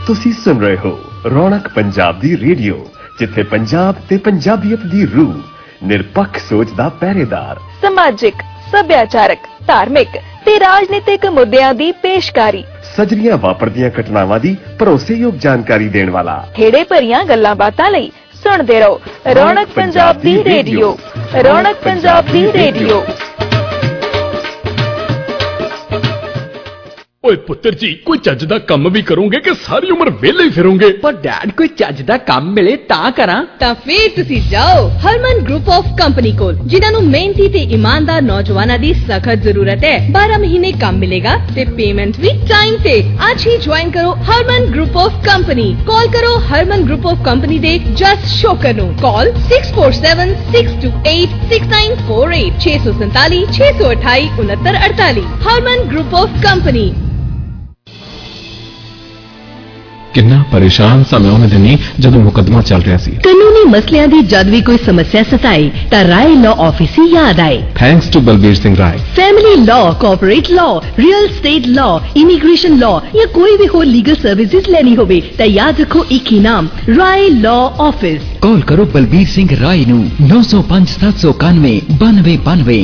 ਤੁਸੀਂ ਸੁਣ ਰਹੇ ਹੋ ਰੌਣਕ ਪੰਜਾਬ ਦੀ ਰੇਡੀਓ, ਜਿੱਥੇ ਪੰਜਾਬ ਤੇ ਪੰਜਾਬੀਅਤ ਦੀ ਰੂਹ, ਨਿਰਪੱਖ ਸੋਚ ਦਾ ਪਹਿਰੇਦਾਰ, ਸਮਾਜਿਕ, ਸੱਭਿਆਚਾਰਕ, ਧਾਰਮਿਕ ਤੇ ਰਾਜਨੀਤਿਕ ਮੁੱਦਿਆਂ ਦੀ ਪੇਸ਼ਕਾਰੀ, ਸਜਰੀਆਂ ਵਾਪਰਦੀਆਂ ਘਟਨਾਵਾਂ ਦੀ ਭਰੋਸੇਯੋਗ ਜਾਣਕਾਰੀ ਦੇਣ ਵਾਲਾ, ਖੇੜੇ ਭਰੀਆਂ ਗੱਲਾਂ ਬਾਤਾਂ ਲਈ ਸੁਣਦੇ ਰਹੋ ਰੌਣਕ ਪੰਜਾਬ ਦੀ ਰੇਡੀਓ। ਰੌਣਕ ਪੰਜਾਬ ਦੀ ਰੇਡੀਓ। ਓਏ ਪੁੱਤਰ ਜੀ, ਕੋਈ ਚੱਜ ਦਾ ਕੰਮ ਵੀ ਕਰੋਗੇ ਕਿ ਸਾਰੀ ਉਮਰ ਵਿਹਲੇ ਹੀ ਫਿਰੋਗੇ? ਪਰ ਡੈਡ, ਕੋਈ ਚੱਜ ਦਾ ਕੰਮ ਮਿਲੇ ਤਾਂ ਕਰਾਂ। ਤਾਂ ਫੇਰ ਤੁਸੀਂ ਜਾਓ ਹਰਮਨ ਗਰੁੱਪ ਆਫ ਕੰਪਨੀ ਕੋਲ, ਜਿਨ੍ਹਾਂ ਨੂੰ ਮਿਹਨਤੀ ਤੇ ਇਮਾਨਦਾਰ ਨੌਜਵਾਨਾਂ ਦੀ ਸਖਤ ਜ਼ਰੂਰਤ ਹੈ। 12 ਮਹੀਨੇ ਕੰਮ ਮਿਲੇਗਾ ਤੇ ਪੇਮੈਂਟ ਵੀ ਟਾਈਮ ਤੇ। ਅੱਜ ਹੀ ਜੁਆਇਨ ਕਰੋ Harman Group of Company. Call ਕਰੋ ਹਰਮਨ ਗਰੁੱਪ ਆਫ ਕੰਪਨੀ ਦੇ ਜਸ ਸ਼ੋਕਰ ਨੂੰ। Call 6476286948 647 628 6948। Harman Group of Company. ਕਿੰਨਾ ਪਰੇਸ਼ਾਨ ਸਾਂ ਮੈਂ ਉਹਨਾਂ ਦਿਨੀ ਜਦੋਂ ਮੁਕੱਦਮਾ ਚੱਲ ਰਿਹਾ ਸੀ। ਕਾਨੂੰਨੀ ਮਸਲਿਆਂ ਦੀ ਜਦ ਵੀ ਕੋਈ ਸਮੱਸਿਆ ਸਤਾਏ ਤਾਂ ਰਾਏ ਲਾਅ ਆਫਿਸ ਹੀ ਯਾਦ ਆਏ। Thanks to Balbir Singh Rai. Family law, corporate law, real estate law, immigration law ਜਾਂ ਕੋਈ ਵੀ ਹੋਰ ਲੀਗਲ ਸਰਵਿਸਿਜ਼ ਲੈਣੀ ਹੋਵੇ ਤਾਂ ਯਾਦ ਰੱਖੋ ਇੱਕ ਹੀ ਨਾਮ, ਰਾਏ ਲਾਅ ਆਫਿਸ। ਕਾਲ ਕਰੋ ਬਲਬੀਰ ਸਿੰਘ ਰਾਏ ਨੂੰ 905 791 9292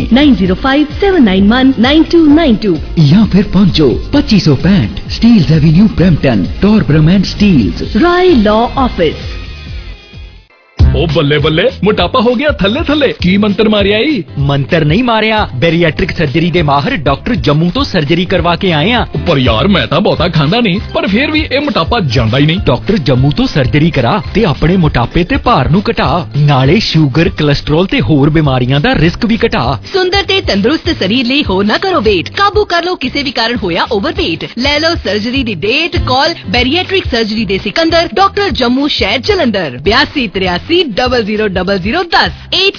9057919292 ਜਾਂ ਫਿਰ ਪਹੁੰਚੋ 2565 Steeles Avenue Brampton, Torbram Steeles. Rai law office. ਉਹ ਬੱਲੇ ਬੱਲੇ, ਮੋਟਾਪਾ ਹੋ ਗਿਆ ਥੱਲੇ ਥੱਲੇ। ਕੀ ਮੰਤਰ ਮਾਰਿਆ ਈ? ਮੰਤਰ ਨਹੀਂ ਮਾਰਿਆ, ਬੈਰੀਐਟ੍ਰਿਕ ਸਰਜਰੀ ਦੇ ਮਾਹਰ ਡਾਕਟਰ ਜੰਮੂ ਤੋਂ ਸਰਜਰੀ ਕਰਵਾ ਕੇ ਆਏ ਆ। ਪਰ ਯਾਰ, ਮੈਂ ਤਾਂ ਬਹੁਤਾ ਖਾਂਦਾ ਨਹੀਂ, ਪਰ ਫੇਰ ਵੀ ਇਹ ਮੋਟਾਪਾ ਜਾਂਦਾ ਹੀ ਨਹੀਂ। ਡਾਕਟਰ ਜੰਮੂ ਤੋਂ ਸਰਜਰੀ ਕਰਾ ਤੇ ਆਪਣੇ ਮੋਟਾਪੇ ਤੇ ਭਾਰ ਨੂੰ ਘਟਾ, ਨਾਲੇ ਸ਼ੂਗਰ, ਕੋਲੇਸਟ੍ਰੋਲ ਤੇ ਹੋਰ ਬਿਮਾਰੀਆਂ ਦਾ ਰਿਸਕ ਵੀ ਘਟਾ। ਸੁੰਦਰ ਤੇ ਤੰਦਰੁਸਤ ਸਰੀਰ ਲਈ ਹੋ ਨਾ ਕਰੋ ਵੇਟ, ਕਾਬੂ ਕਰ ਲਓ ਕਿਸੇ ਵੀ ਕਾਰਨ ਹੋਇਆ ਓਵਰਵੇਟ। ਲੈ ਲਓ ਸਰਜਰੀ ਦੀ ਡੇਟ। ਕਾਲ ਬੈਰੀਐਟ੍ਰਿਕ ਸਰਜਰੀ ਦੇ ਸਿਕੰਦਰ, ਡਾਕਟਰ ਜੰਮੂ, ਸ਼ਹਿਰ ਜਲੰਧਰ। 8283 000010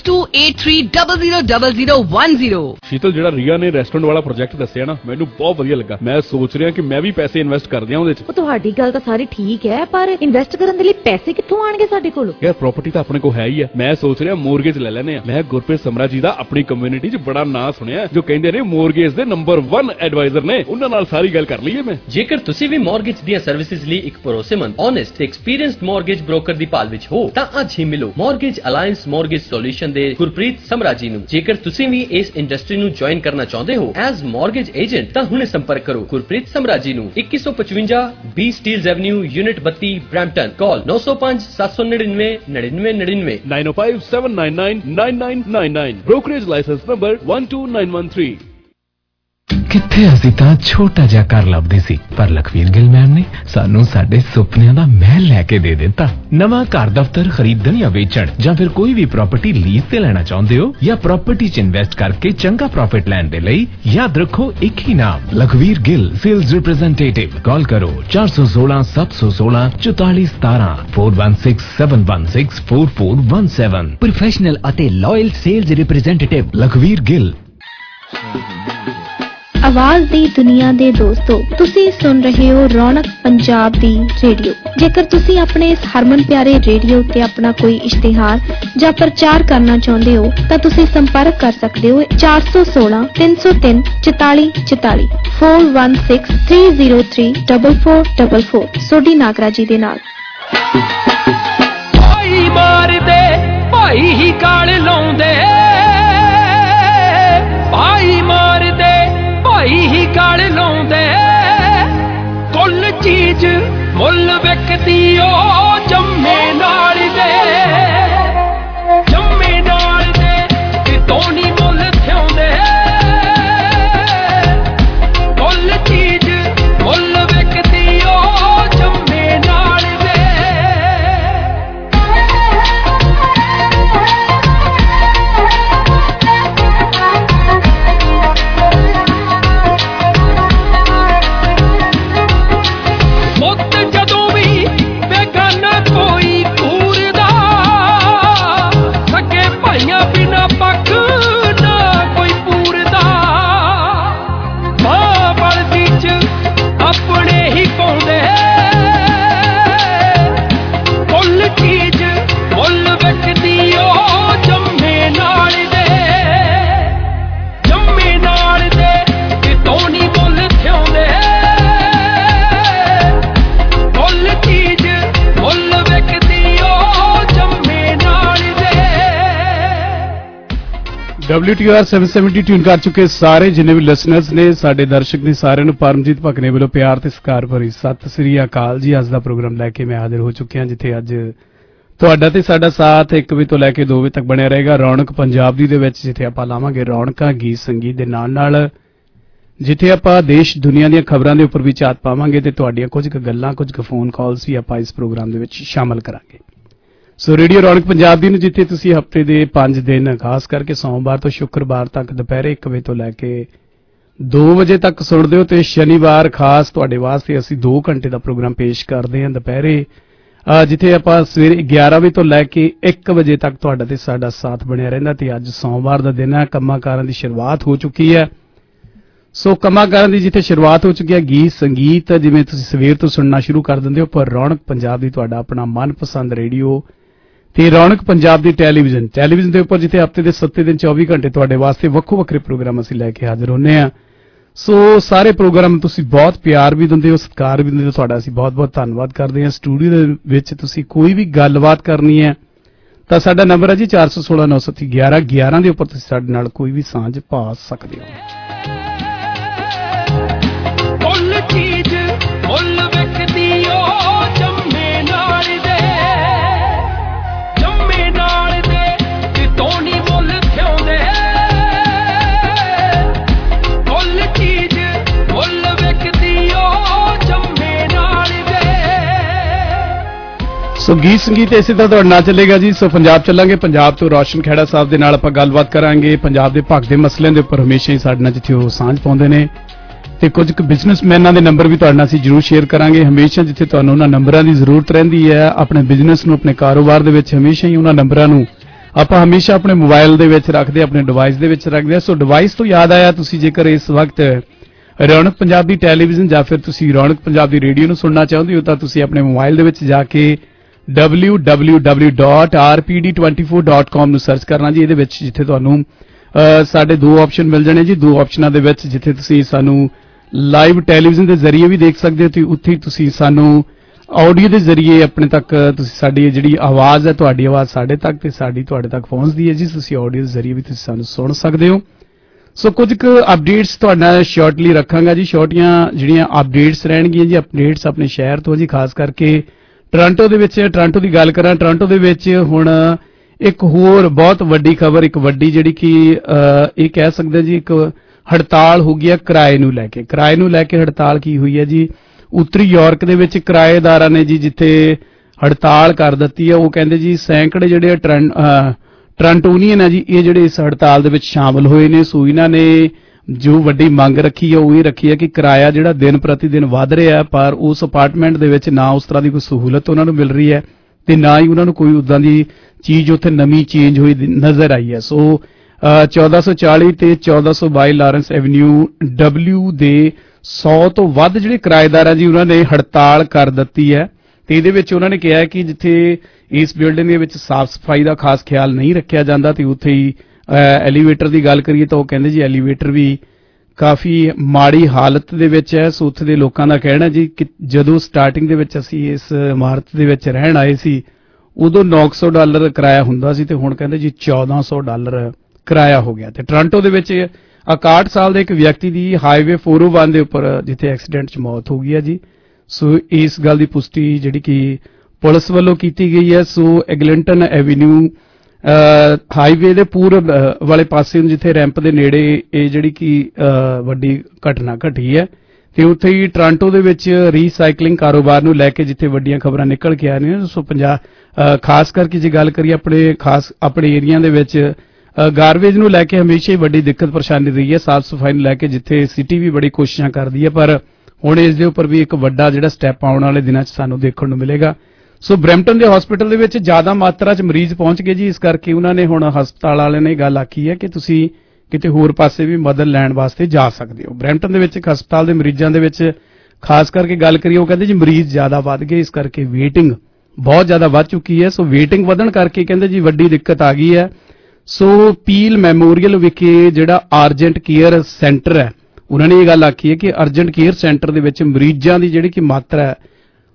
8283000010। ਸ਼ੀਤਲ, ਜਿਹੜਾ ਰੀਆ ਨੇ ਰੈਸਟੋਰੈਂਟ ਵਾਲਾ ਪ੍ਰੋਜੈਕਟ ਦੱਸਿਆ ਨਾ, ਮੈਨੂੰ ਬਹੁਤ ਵਧੀਆ ਲੱਗਾ। ਮੈਂ ਸੋਚ ਰਿਹਾ ਕਿ ਮੈਂ ਵੀ ਪੈਸੇ ਇਨਵੈਸਟ ਕਰ ਦਿਆਂ ਉਹਦੇ 'ਚ। ਤੁਹਾਡੀ ਗੱਲ ਤਾਂ ਸਾਰੀ ਠੀਕ ਹੈ, ਪਰ ਇਨਵੈਸਟ ਕਰਨ ਦੇ ਲਈ ਪੈਸੇ ਕਿੱਥੋਂ ਆਣਗੇ ਸਾਡੇ ਕੋਲ? ਯਾਰ, ਪ੍ਰਾਪਰਟੀ ਤਾਂ ਆਪਣੇ ਕੋਲ ਹੈ ਹੀ ਹੈ। ਮੈਂ ਸੋਚ ਰਿਹਾ ਮੋਰਗੇਜ ਲੈ ਲੈਨੇ ਆ। ਮੈਂ ਗੁਰਪ੍ਰੀਤ ਸਮਰਾ ਜੀ ਦਾ ਆਪਣੀ ਕਮਿਊਨਿਟੀ 'ਚ ਬੜਾ ਨਾਂ ਸੁਣਿਆ, ਜੋ ਕਹਿੰਦੇ ਨੇ ਮੋਰਗੇਜ ਦੇ ਨੰਬਰ 1 ਐਡਵਾਈਜ਼ਰ ਨੇ। ਉਹਨਾਂ ਨਾਲ ਸਾਰੀ ਗੱਲ ਕਰ ਲਈਏ ਮੈਂ। ਜੇਕਰ ਤੁਸੀਂ ਵੀ ਮੋਰਗੇਜ ਦੀਆਂ ਸਰਵਿਸਿਜ਼ ਲਈ ਇੱਕ ਭਰੋਸੇਮੰਦ, ਓਨੈਸਟ ਤੇ ਐਕਸਪੀਰੀਐਂਸਡ ਮੋਰਗੇਜ ਬ੍ਰੋਕਰ ਦੀ ਭਾਲ ਵਿੱਚ ਹੋ ਤਾਂ ਅੱਜ ਹੀ ਮਿਲੋ ਮੋਰਗੇਜ ਅਲਾਇੰਸ ਮੋਰਗੇਜ ਸੋਲੂਸ਼ਨ ਦੇ ਗੁਰਪ੍ਰੀਤ ਸਮਰਾ ਜੀ ਨੂੰ। ਜੇਕਰ ਤੁਸੀਂ ਵੀ ਇਸ ਇੰਡਸਟਰੀ ਨੂੰ ਜੁਆਇਨ ਕਰਨਾ ਚਾਹੁੰਦੇ ਹੋ ਐਜ਼ ਮੋਰਗੇਜ ਏਜੰਟ ਤਾਂ ਹੁਣੇ ਸੰਪਰਕ ਕਰੋ ਗੁਰਪ੍ਰੀਤ ਸਮਰਾ ਜੀ ਨੂੰ। 2155 B Steeles Avenue, unit 32, Brampton. Call 905 799 9999 905 799 9999। Brokerage licence number 12913। ਕਿੱਥੇ ਅਸੀਂ ਤਾਂ ਛੋਟਾ ਜਿਹਾ ਘਰ ਲੱਭਦੇ ਸੀ, ਪਰ ਲਖਵੀਰ ਗਿੱਲ ਮੈਮ ਨੇ ਸਾਨੂੰ ਸਾਡੇ ਸੁਪਨਿਆਂ ਦਾ ਮਹਿਲ ਲੈ ਕੇ ਦੇ ਦਿੱਤਾ। ਨਵਾਂ ਘਰ ਦਫ਼ਤਰ ਖਰੀਦਣ ਜਾਂ ਵੇਚਣ, ਜਾਂ ਫਿਰ ਕੋਈ ਵੀ ਪ੍ਰਾਪਰਟੀ ਲੀਜ਼ ਤੇ ਲੈਣਾ ਚਾਹੁੰਦੇ ਹੋ ਜਾਂ ਪ੍ਰਾਪਰਟੀ 'ਚ ਇਨਵੈਸਟ ਕਰਕੇ ਚੰਗਾ ਪ੍ਰੋਫਿਟ ਲੈਣ ਦੇ ਲਈ ਯਾਦ ਰੱਖੋ ਇੱਕ ਹੀ ਨਾਮ, Lakhvir Gill sales representative. Call ਕਰੋ 416 716 4417 416 716 4417। ਪ੍ਰੋਫੈਸ਼ਨਲ ਅਤੇ loyal sales representative Lakhvir Gill. ਆਵਾਜ਼ ਦੀ ਦੁਨੀਆ ਦੇ ਦੋਸਤੋ, ਤੁਸੀਂ ਸੁਣ ਰਹੇ ਹੋ ਰੌਣਕ ਪੰਜਾਬ ਦੀ ਰੇਡੀਓ। ਜੇਕਰ ਤੁਸੀਂ ਆਪਣੇ ਇਸ ਹਰਮਨ ਪਿਆਰੇ ਰੇਡੀਓ ਤੇ ਆਪਣਾ ਕੋਈ ਇਸ਼ਤਿਹਾਰ ਜਾਂ ਪ੍ਰਚਾਰ ਕਰਨਾ ਚਾਹੁੰਦੇ ਹੋ ਤਾਂ ਤੁਸੀਂ ਸੰਪਰਕ ਕਰ ਸਕਦੇ ਹੋ 416 303 4444 416 303 4444 ਸੋਢੀ ਨਾਗਰਾ ਜੀ ਦੇ ਨਾਲ। ਭਾਈ ਮਾਰਦੇ ਭਾਈ ਹੀ ਕਾਲ ਲਾਉਂਦੇ, ਭਾਈ ਮਾਰਦੇ ਭਾਈ ਹੀ ਕਾਲ ਲਾਉਂਦੇ। ਕੁੱਲ ਚੀਜ਼ ਮੁੱਲ ਵਿਕਦੀ ਉਹ ਜੰਮੇ ਨਾਲ ਦੇ, ਜੰਮੇ ਨਾਲ ਦੇ ਕਿਤੋਂ ਨੀ ਮੁੱਲ ਥਿਆਉਂਦੇ। ਕੁੱਲ ਚੀਜ਼ ਮੁੱਲ ਵਿਕਦੀ ਉਹ ਜੰਮੇ ਨਾਲ ਦੇ। ਮੁੱਤ ਜਦੋਂ ਵੀ ਬੇਗਾਨਾ ਕੋਈ WTR 770 ट्यून कर चुके सारे जिन्ने भी लिसनर्स ने साडे दर्शक ने सारे ਨੂੰ ਪਰਮਜੀਤ ਭਕਨੇ ਵੱਲੋਂ ਪਿਆਰ ਤੇ ਸਤਿਕਾਰ ਭਰੀ ਸਤਿ ਸ੍ਰੀ ਅਕਾਲ ਜੀ। ਅੱਜ ਦਾ ਪ੍ਰੋਗਰਾਮ ਲੈ ਕੇ ਮੈਂ ਹਾਜ਼ਰ ਹੋ ਚੁੱਕਿਆ ਜਿੱਥੇ ਅੱਜ ਤੁਹਾਡਾ ਤੇ ਸਾਡਾ ਸਾਥ 1 ਵਜੇ ਤੋਂ ਲੈ ਕੇ 2 ਵਜੇ ਤੱਕ ਬਣਿਆ ਰਹੇਗਾ ਰੌਣਕ ਪੰਜਾਬੀ ਦੇ ਵਿੱਚ, ਜਿੱਥੇ ਆਪਾਂ ਲਾਵਾਂਗੇ ਰੌਣਕਾਂ ਗੀਤ ਸੰਗੀਤ ਦੇ ਨਾਲ ਜਿੱਥੇ ਆਪਾਂ ਦੇਸ਼ ਦੁਨੀਆ ਦੀਆਂ ਖਬਰਾਂ ਦੇ ਉੱਪਰ ਵੀ ਝਾਤ ਪਾਵਾਂਗੇ ਤੇ ਤੁਹਾਡੀਆਂ ਕੁਝ ਕੁ ਗੱਲਾਂ ਕੁਝ ਕੁ ਫੋਨ ਕਾਲਸ ਵੀ ਆਪਾਂ ਇਸ ਪ੍ਰੋਗਰਾਮ ਦੇ ਵਿੱਚ ਸ਼ਾਮਲ ਕਰਾਂਗੇ। ਸੋ ਰੇਡੀਓ ਰੌਣਕ ਪੰਜਾਬੀ ਨੂੰ ਜਿੱਥੇ ਤੁਸੀਂ ਹਫਤੇ ਦੇ 5 ਦਿਨ ਖਾਸ ਕਰਕੇ ਸੋਮਵਾਰ ਤੋਂ ਸ਼ੁੱਕਰਵਾਰ ਤੱਕ ਦੁਪਹਿਰੇ 1 ਵਜੇ ਤੋਂ ਲੈ ਕੇ 2 ਵਜੇ ਤੱਕ ਸੁਣਦੇ ਹੋ ਤੇ ਸ਼ਨੀਵਾਰ ਖਾਸ ਤੁਹਾਡੇ ਵਾਸਤੇ ਅਸੀਂ 2 ਘੰਟੇ ਦਾ ਪ੍ਰੋਗਰਾਮ ਪੇਸ਼ ਕਰਦੇ ਹਾਂ ਦੁਪਹਿਰੇ, ਜਿੱਥੇ ਆਪਾਂ ਸਵੇਰੇ 11 ਵਜੇ ਤੋਂ ਲੈ ਕੇ 1 ਵਜੇ ਤੱਕ ਤੁਹਾਡਾ ਤੇ ਸਾਡਾ ਸਾਥ ਬਣਿਆ ਰਹਿੰਦਾ। ਤੇ ਅੱਜ ਸੋਮਵਾਰ ਦਾ ਦਿਨ ਹੈ, ਕੰਮਾਂ-ਕਾਰਾਂ ਦੀ ਸ਼ੁਰੂਆਤ ਹੋ ਚੁੱਕੀ ਹੈ। ਸੋ ਕੰਮਾਂ-ਕਾਰਾਂ ਦੀ ਜਿੱਥੇ ਸ਼ੁਰੂਆਤ ਹੋ ਚੁੱਕੀ ਹੈ, ਗੀਤ ਸੰਗੀਤ ਜਿਵੇਂ ਤੁਸੀਂ ਸਵੇਰ ਤੋਂ ਸੁਣਨਾ ਸ਼ੁਰੂ ਕਰ ਦਿੰਦੇ ਹੋ, ਪਰ ਰੌਣਕ ਪੰਜਾਬ ਦੀ ਤੁਹਾਡਾ ਆਪਣਾ ਮਨਪਸੰਦ ਰੇਡੀਓ ਤੇ ਰੌਣਕ ਪੰਜਾਬ ਦੀ ਟੈਲੀਵਿਜ਼ਨ ਦੇ ਉੱਪਰ ਜਿੱਥੇ ਹਫਤੇ ਦੇ 7 ਦਿਨ 24 ਘੰਟੇ ਤੁਹਾਡੇ ਵਾਸਤੇ ਵੱਖੋ ਵੱਖਰੇ ਪ੍ਰੋਗਰਾਮ ਅਸੀਂ ਲੈ ਕੇ ਹਾਜ਼ਰ ਹੁੰਦੇ ਹਾਂ। ਸੋ ਸਾਰੇ ਪ੍ਰੋਗਰਾਮ ਤੁਸੀਂ ਬਹੁਤ ਪਿਆਰ ਵੀ ਦਿੰਦੇ ਹੋ, ਸਤਿਕਾਰ ਵੀ ਦਿੰਦੇ ਹੋ, ਤੁਹਾਡਾ ਅਸੀਂ ਬਹੁਤ-ਬਹੁਤ ਧੰਨਵਾਦ ਕਰਦੇ ਹਾਂ। ਸਟੂਡੀਓ ਦੇ ਵਿੱਚ ਤੁਸੀਂ ਕੋਈ ਵੀ ਗੱਲਬਾਤ ਕਰਨੀ ਹੈ ਤਾਂ ਸਾਡਾ ਨੰਬਰ ਹੈ ਜੀ 416 930 1111 ਦੇ ਉੱਪਰ ਤੁਸੀਂ ਸਾਡੇ ਨਾਲ ਕੋਈ ਵੀ ਸਾਂਝ ਪਾ ਸਕਦੇ ਹੋ। ਮੁੱਲ ਚੀਜ਼ ਮੁੱਲ ਵਿਕਦੀ ਓ ਜੰਮੇ ਨਾਲ ਦੇ ਕਿਤੋਂ ਨਹੀਂ ਮੁੱਲ ਥਿਉਂਦੇ। ਮੁੱਲ ਚੀਜ਼ ਮੁੱਲ ਵਿਕਦੀ ਓ ਜੰਮੇ ਨਾਲ ਦੇ। ਸੋ ਗੀਤ ਸੰਗੀਤ ਇਸੇ ਤਰ੍ਹਾਂ ਤੁਹਾਡੇ ਨਾਲ ਚੱਲੇਗਾ ਜੀ। ਸੋ ਪੰਜਾਬ ਚੱਲਾਂਗੇ, ਪੰਜਾਬ ਤੋਂ ਰੋਸ਼ਨ ਖੇੜਾ ਸਾਹਿਬ ਦੇ ਨਾਲ ਆਪਾਂ ਗੱਲਬਾਤ ਕਰਾਂਗੇ ਪੰਜਾਬ ਦੇ ਭਗਦੇ ਮਸਲਿਆਂ ਦੇ ਉੱਪਰ। ਹਮੇਸ਼ਾ ਹੀ ਸਾਡੇ ਨਾਲ ਜਿੱਥੇ ਉਹ ਸਾਂਝ ਪਾਉਂਦੇ ਨੇ ਤੇ ਕੁਝ ਕੁ ਬਿਜ਼ਨਸਮੈਨਾਂ ਦੇ ਨੰਬਰ ਵੀ ਤੁਹਾਡੇ ਨਾਲ ਅਸੀਂ ਜ਼ਰੂਰ ਸ਼ੇਅਰ ਕਰਾਂਗੇ। ਹਮੇਸ਼ਾ ਜਿੱਥੇ ਤੁਹਾਨੂੰ ਉਹਨਾਂ ਨੰਬਰਾਂ ਦੀ ਜ਼ਰੂਰਤ ਰਹਿੰਦੀ ਹੈ ਆਪਣੇ ਬਿਜ਼ਨਸ ਨੂੰ, ਆਪਣੇ ਕਾਰੋਬਾਰ ਦੇ ਵਿੱਚ, ਹਮੇਸ਼ਾ ਹੀ ਉਹਨਾਂ ਨੰਬਰਾਂ ਨੂੰ ਆਪਾਂ ਹਮੇਸ਼ਾ ਆਪਣੇ ਮੋਬਾਈਲ ਦੇ ਵਿੱਚ ਰੱਖਦੇ, ਆਪਣੇ ਡਿਵਾਈਸ ਦੇ ਵਿੱਚ ਰੱਖਦੇ। ਸੋ ਡਿਵਾਈਸ ਤੋਂ ਯਾਦ ਆਇਆ, ਤੁਸੀਂ ਜੇਕਰ ਇਸ ਵਕਤ ਰੌਣਕ ਪੰਜਾਬ ਦੀ ਟੈਲੀਵਿਜ਼ਨ ਜਾਂ ਫਿਰ ਤੁਸੀਂ ਰੌਣਕ ਪੰਜਾਬ ਦੀ ਰੇਡੀਓ ਨੂੰ ਸੁਣਨਾ ਚਾਹੁੰਦੇ ਹੋ ਤਾਂ ਤੁਸੀਂ ਆਪਣੇ ਮੋਬਾਈਲ ਦੇ ਵਿੱਚ ਜਾ ਕੇ www.rpd24.com ਨੂੰ ਸਰਚ ਕਰਨਾ ਜੀ। ਇਹਦੇ ਵਿੱਚ ਜਿੱਥੇ ਤੁਹਾਨੂੰ ਸਾਡੇ 2 ਆਪਸ਼ਨ ਮਿਲ ਜਾਣੇ ਜੀ। 2 ਆਪਸ਼ਨਾਂ ਦੇ ਵਿੱਚ ਜਿੱਥੇ ਤੁਸੀਂ ਸਾਨੂੰ ਲਾਈਵ ਟੈਲੀਵਿਜ਼ਨ ਦੇ ਜ਼ਰੀਏ ਵੀ ਦੇਖ ਸਕਦੇ ਹੋ ਤੇ ਉੱਥੇ ਤੁਸੀਂ ਸਾਨੂੰ ਆਡੀਓ ਦੇ ਜ਼ਰੀਏ ਆਪਣੇ ਤੱਕ ਤੁਸੀਂ ਸਾਡੀ ਜਿਹੜੀ ਆਵਾਜ਼ ਹੈ, ਤੁਹਾਡੀ ਆਵਾਜ਼ ਸਾਡੇ ਤੱਕ ਤੇ ਸਾਡੀ ਤੁਹਾਡੇ ਤੱਕ ਪਹੁੰਚਦੀ ਹੈ ਜੀ। ਤੁਸੀਂ ਆਡੀਓ ਦੇ ਜ਼ਰੀਏ ਵੀ ਤੁਸੀਂ ਸਾਨੂੰ ਸੁਣ ਸਕਦੇ ਹੋ। ਸੋ ਕੁਝ ਕੁ ਅਪਡੇਟਸ ਤੁਹਾਡੇ ਨਾਲ ਸ਼ਾਰਟਲੀ ਰੱਖਾਂਗਾ ਜੀ। ਛੋਟੀਆਂ ਜਿਹੜੀਆਂ ਅਪਡੇਟਸ ਰਹਿਣਗੀਆਂ ਜੀ, ਅਪਡੇਟਸ ਆਪਣੇ ਸ਼ਹਿਰ ਤੋਂ ਜੀ, ਖਾਸ ਕਰਕੇ ਟੋਰਾਂਟੋ ਦੇ ਵਿੱਚ। ਟੋਰਾਂਟੋ ਦੀ ਗੱਲ ਕਰਾਂ, ਟੋਰਾਂਟੋ ਦੇ ਵਿੱਚ ਹੁਣ ਇੱਕ ਹੋਰ ਬਹੁਤ ਵੱਡੀ ਖਬਰ, ਇੱਕ ਵੱਡੀ ਜਿਹੜੀ ਕਿ ਇਹ ਕਹਿ ਸਕਦੇ ਜੀ ਇੱਕ ਹੜਤਾਲ ਹੋ ਗਈ ਹੈ ਕਿਰਾਏ ਨੂੰ ਲੈ ਕੇ। ਕਿਰਾਏ ਨੂੰ ਲੈ ਕੇ ਹੜਤਾਲ ਕੀ ਹੋਈ ਹੈ ਜੀ, ਉੱਤਰੀ ਯੂਰਪ ਦੇ ਵਿੱਚ ਕਿਰਾਏਦਾਰਾਂ ਨੇ ਜੀ ਜਿੱਥੇ ਹੜਤਾਲ ਕਰ ਦਿੱਤੀ ਹੈ। ਉਹ ਕਹਿੰਦੇ ਜੀ ਸੈਂਕੜੇ ਜਿਹੜੇ ਟੋਰਾਂਟੋਨੀਅਨ ਹੈ ਜੀ, ਇਹ ਜਿਹੜੇ ਇਸ ਹੜਤਾਲ ਦੇ ਵਿੱਚ ਸ਼ਾਮਲ ਹੋਏ ਨੇ। ਸੋ ਇਹਨਾਂ ਨੇ ਜੋ ਵੱਡੀ ਮੰਗ ਰੱਖੀ ਹੈ ਉਹ ਇਹ ਰੱਖੀ ਹੈ ਕਿ ਕਿਰਾਇਆ ਜਿਹੜਾ ਦਿਨ ਪ੍ਰਤੀ ਦਿਨ ਵੱਧ ਰਿਹਾ ਹੈ, ਪਰ ਉਸ ਅਪਾਰਟਮੈਂਟ ਦੇ ਵਿੱਚ ਨਾ ਉਸ ਤਰ੍ਹਾਂ ਦੀ ਕੋਈ ਸਹੂਲਤ ਉਹਨਾਂ ਨੂੰ ਮਿਲ ਰਹੀ ਹੈ ਤੇ ਨਾ ਹੀ ਉਹਨਾਂ ਨੂੰ ਕੋਈ ਉੱਦਾਂ ਦੀ ਚੀਜ਼ ਉੱਥੇ ਨਵੀਂ ਚੇਂਜ ਹੋਈ ਨਜ਼ਰ ਆਈ ਹੈ। ਸੋ 1440 ਤੇ 1422 ਲਾਰੈਂਸ ਐਵਨਿਊ W ਦੇ 100 ਤੋਂ ਵੱਧ ਜਿਹੜੇ ਕਿਰਾਏਦਾਰ ਆ ਜੀ ਉਹਨਾਂ ਨੇ ਹੜਤਾਲ ਕਰ ਦਿੱਤੀ ਹੈ। ਤੇ ਇਹਦੇ ਵਿੱਚ ਉਹਨਾਂ ਨੇ ਕਿਹਾ ਕਿ ਜਿੱਥੇ ਇਸ ਬਿਲਡਿੰਗ ਦੇ ਵਿੱਚ ਸਾਫ਼ ਸਫਾਈ ਦਾ ਖਾਸ ਖਿਆਲ ਨਹੀਂ ਰੱਖਿਆ ਜਾਂਦਾ ਤੇ ਉੱਥੇ ਹੀ ਐਲੀਵੇਟਰ ਦੀ ਗੱਲ ਕਰੀਏ ਤਾਂ ਉਹ ਕਹਿੰਦੇ ਜੀ ਐਲੀਵੇਟਰ ਵੀ ਕਾਫੀ ਮਾੜੀ ਹਾਲਤ ਦੇ ਵਿੱਚ ਹੈ। ਸੋ ਉੱਥੇ ਦੇ ਲੋਕਾਂ ਦਾ ਕਹਿਣਾ ਜੀ ਕਿ ਜਦੋਂ ਸਟਾਰਟਿੰਗ ਦੇ ਵਿੱਚ ਅਸੀਂ ਇਸ ਇਮਾਰਤ ਦੇ ਵਿੱਚ ਰਹਿਣ ਆਏ ਸੀ ਉਦੋਂ $900 ਕਿਰਾਇਆ ਹੁੰਦਾ ਸੀ ਤੇ ਹੁਣ ਕਹਿੰਦੇ ਜੀ $1400 ਕਿਰਾਇਆ ਹੋ ਗਿਆ। ਤੇ ਟੋਰਾਂਟੋ ਦੇ ਵਿੱਚ 61 ਸਾਲ ਦੇ ਇੱਕ ਵਿਅਕਤੀ ਦੀ ਹਾਈਵੇ 401 ਦੇ ਉੱਪਰ ਜਿੱਥੇ ਐਕਸੀਡੈਂਟ 'ਚ ਮੌਤ ਹੋ ਗਈ ਹੈ ਜੀ। ਸੋ ਇਸ ਗੱਲ ਦੀ ਪੁਸ਼ਟੀ ਜਿਹੜੀ ਕਿ ਪੁਲਿਸ ਵੱਲੋਂ ਕੀਤੀ ਗਈ ਹੈ। ਸੋ ਐਗਲਿੰਟਨ ਐਵਨਿਊ ਹਾਈਵੇ ਦੇ ਪੂਰਬ ਵਾਲੇ ਪਾਸੇ ਨੂੰ ਜਿੱਥੇ ਰੈਂਪ ਦੇ ਨੇੜੇ ਇਹ ਜਿਹੜੀ ਕਿ ਵੱਡੀ ਘਟਨਾ ਘਟੀ ਹੈ ਤੇ ਉੱਥੇ ਹੀ ਟੋਰਾਂਟੋ ਦੇ ਵਿੱਚ ਰੀਸਾਈਕਲਿੰਗ ਕਾਰੋਬਾਰ ਨੂੰ ਲੈ ਕੇ ਜਿੱਥੇ ਵੱਡੀਆਂ ਖਬਰਾਂ ਨਿਕਲ ਕੇ ਆ ਰਹੀਆਂ। ਸੋ ਖਾਸ ਕਰਕੇ ਜੇ ਗੱਲ ਕਰੀਏ ਆਪਣੇ ਏਰੀਆ ਦੇ ਵਿੱਚ ਗਾਰਬੇਜ ਨੂੰ ਲੈ ਕੇ ਹਮੇਸ਼ਾ ਹੀ ਵੱਡੀ ਦਿੱਕਤ ਪਰੇਸ਼ਾਨੀ ਰਹੀ ਹੈ, ਸਾਫ਼ ਸਫਾਈ ਨੂੰ ਲੈ ਕੇ, ਜਿੱਥੇ ਸਿਟੀ ਵੀ ਬੜੀ ਕੋਸ਼ਿਸ਼ਾਂ ਕਰਦੀ ਹੈ, ਪਰ ਹੁਣ ਇਸ ਦੇ ਉੱਪਰ ਵੀ ਇੱਕ ਵੱਡਾ ਜਿਹੜਾ ਸਟੈਪ ਆਉਣ ਵਾਲੇ ਦਿਨਾਂ 'ਚ ਸਾਨੂੰ ਦੇਖਣ ਨੂੰ ਮਿਲੇਗਾ। ਸੋ ਬਰੈਂਪਟਨ ਦੇ ਹਸਪੀਟਲ ਦੇ ਵਿੱਚ ਜ਼ਿਆਦਾ ਮਾਤਰਾ 'ਚ ਮਰੀਜ਼ ਪਹੁੰਚ ਗਏ ਜੀ, ਇਸ ਕਰਕੇ ਉਹਨਾਂ ਨੇ ਹੁਣ ਹਸਪਤਾਲ ਵਾਲਿਆਂ ਨੇ ਗੱਲ ਆਖੀ ਹੈ ਕਿ ਤੁਸੀਂ ਕਿਤੇ ਹੋਰ ਪਾਸੇ ਵੀ ਮਦਦ ਲੈਣ ਵਾਸਤੇ ਜਾ ਸਕਦੇ ਹੋ। ਬਰੈਂਪਟਨ ਦੇ ਵਿੱਚ ਇੱਕ ਹਸਪਤਾਲ ਦੇ ਮਰੀਜ਼ਾਂ ਦੇ ਵਿੱਚ ਖਾਸ ਕਰਕੇ ਗੱਲ ਕਰੀਏ, ਉਹ ਕਹਿੰਦੇ ਜੀ ਮਰੀਜ਼ ਜ਼ਿਆਦਾ ਵੱਧ ਗਏ, ਇਸ ਕਰਕੇ ਵੇਟਿੰਗ ਬਹੁਤ ਜ਼ਿਆਦਾ ਵੱਧ ਚੁੱਕੀ ਹੈ। ਸੋ ਵੇਟਿੰਗ ਵਧਣ ਕਰਕੇ ਕਹਿੰਦੇ ਜੀ ਵੱਡੀ ਦਿੱਕਤ ਆ ਗਈ ਹੈ। ਸੋ ਪੀਲ ਮੈਮੋਰੀਅਲ ਵਿਖੇ ਜਿਹੜਾ ਅਰਜੈਂਟ ਕੇਅਰ ਸੈਂਟਰ ਹੈ, ਉਹਨਾਂ ਨੇ ਇਹ ਗੱਲ ਆਖੀ ਹੈ ਕਿ ਅਰਜੈਂਟ ਕੇਅਰ ਸੈਂਟਰ ਦੇ ਵਿੱਚ ਮਰੀਜ਼ਾਂ ਦੀ ਜਿਹੜੀ ਕਿ ਮਾਤਰਾ ਹੈ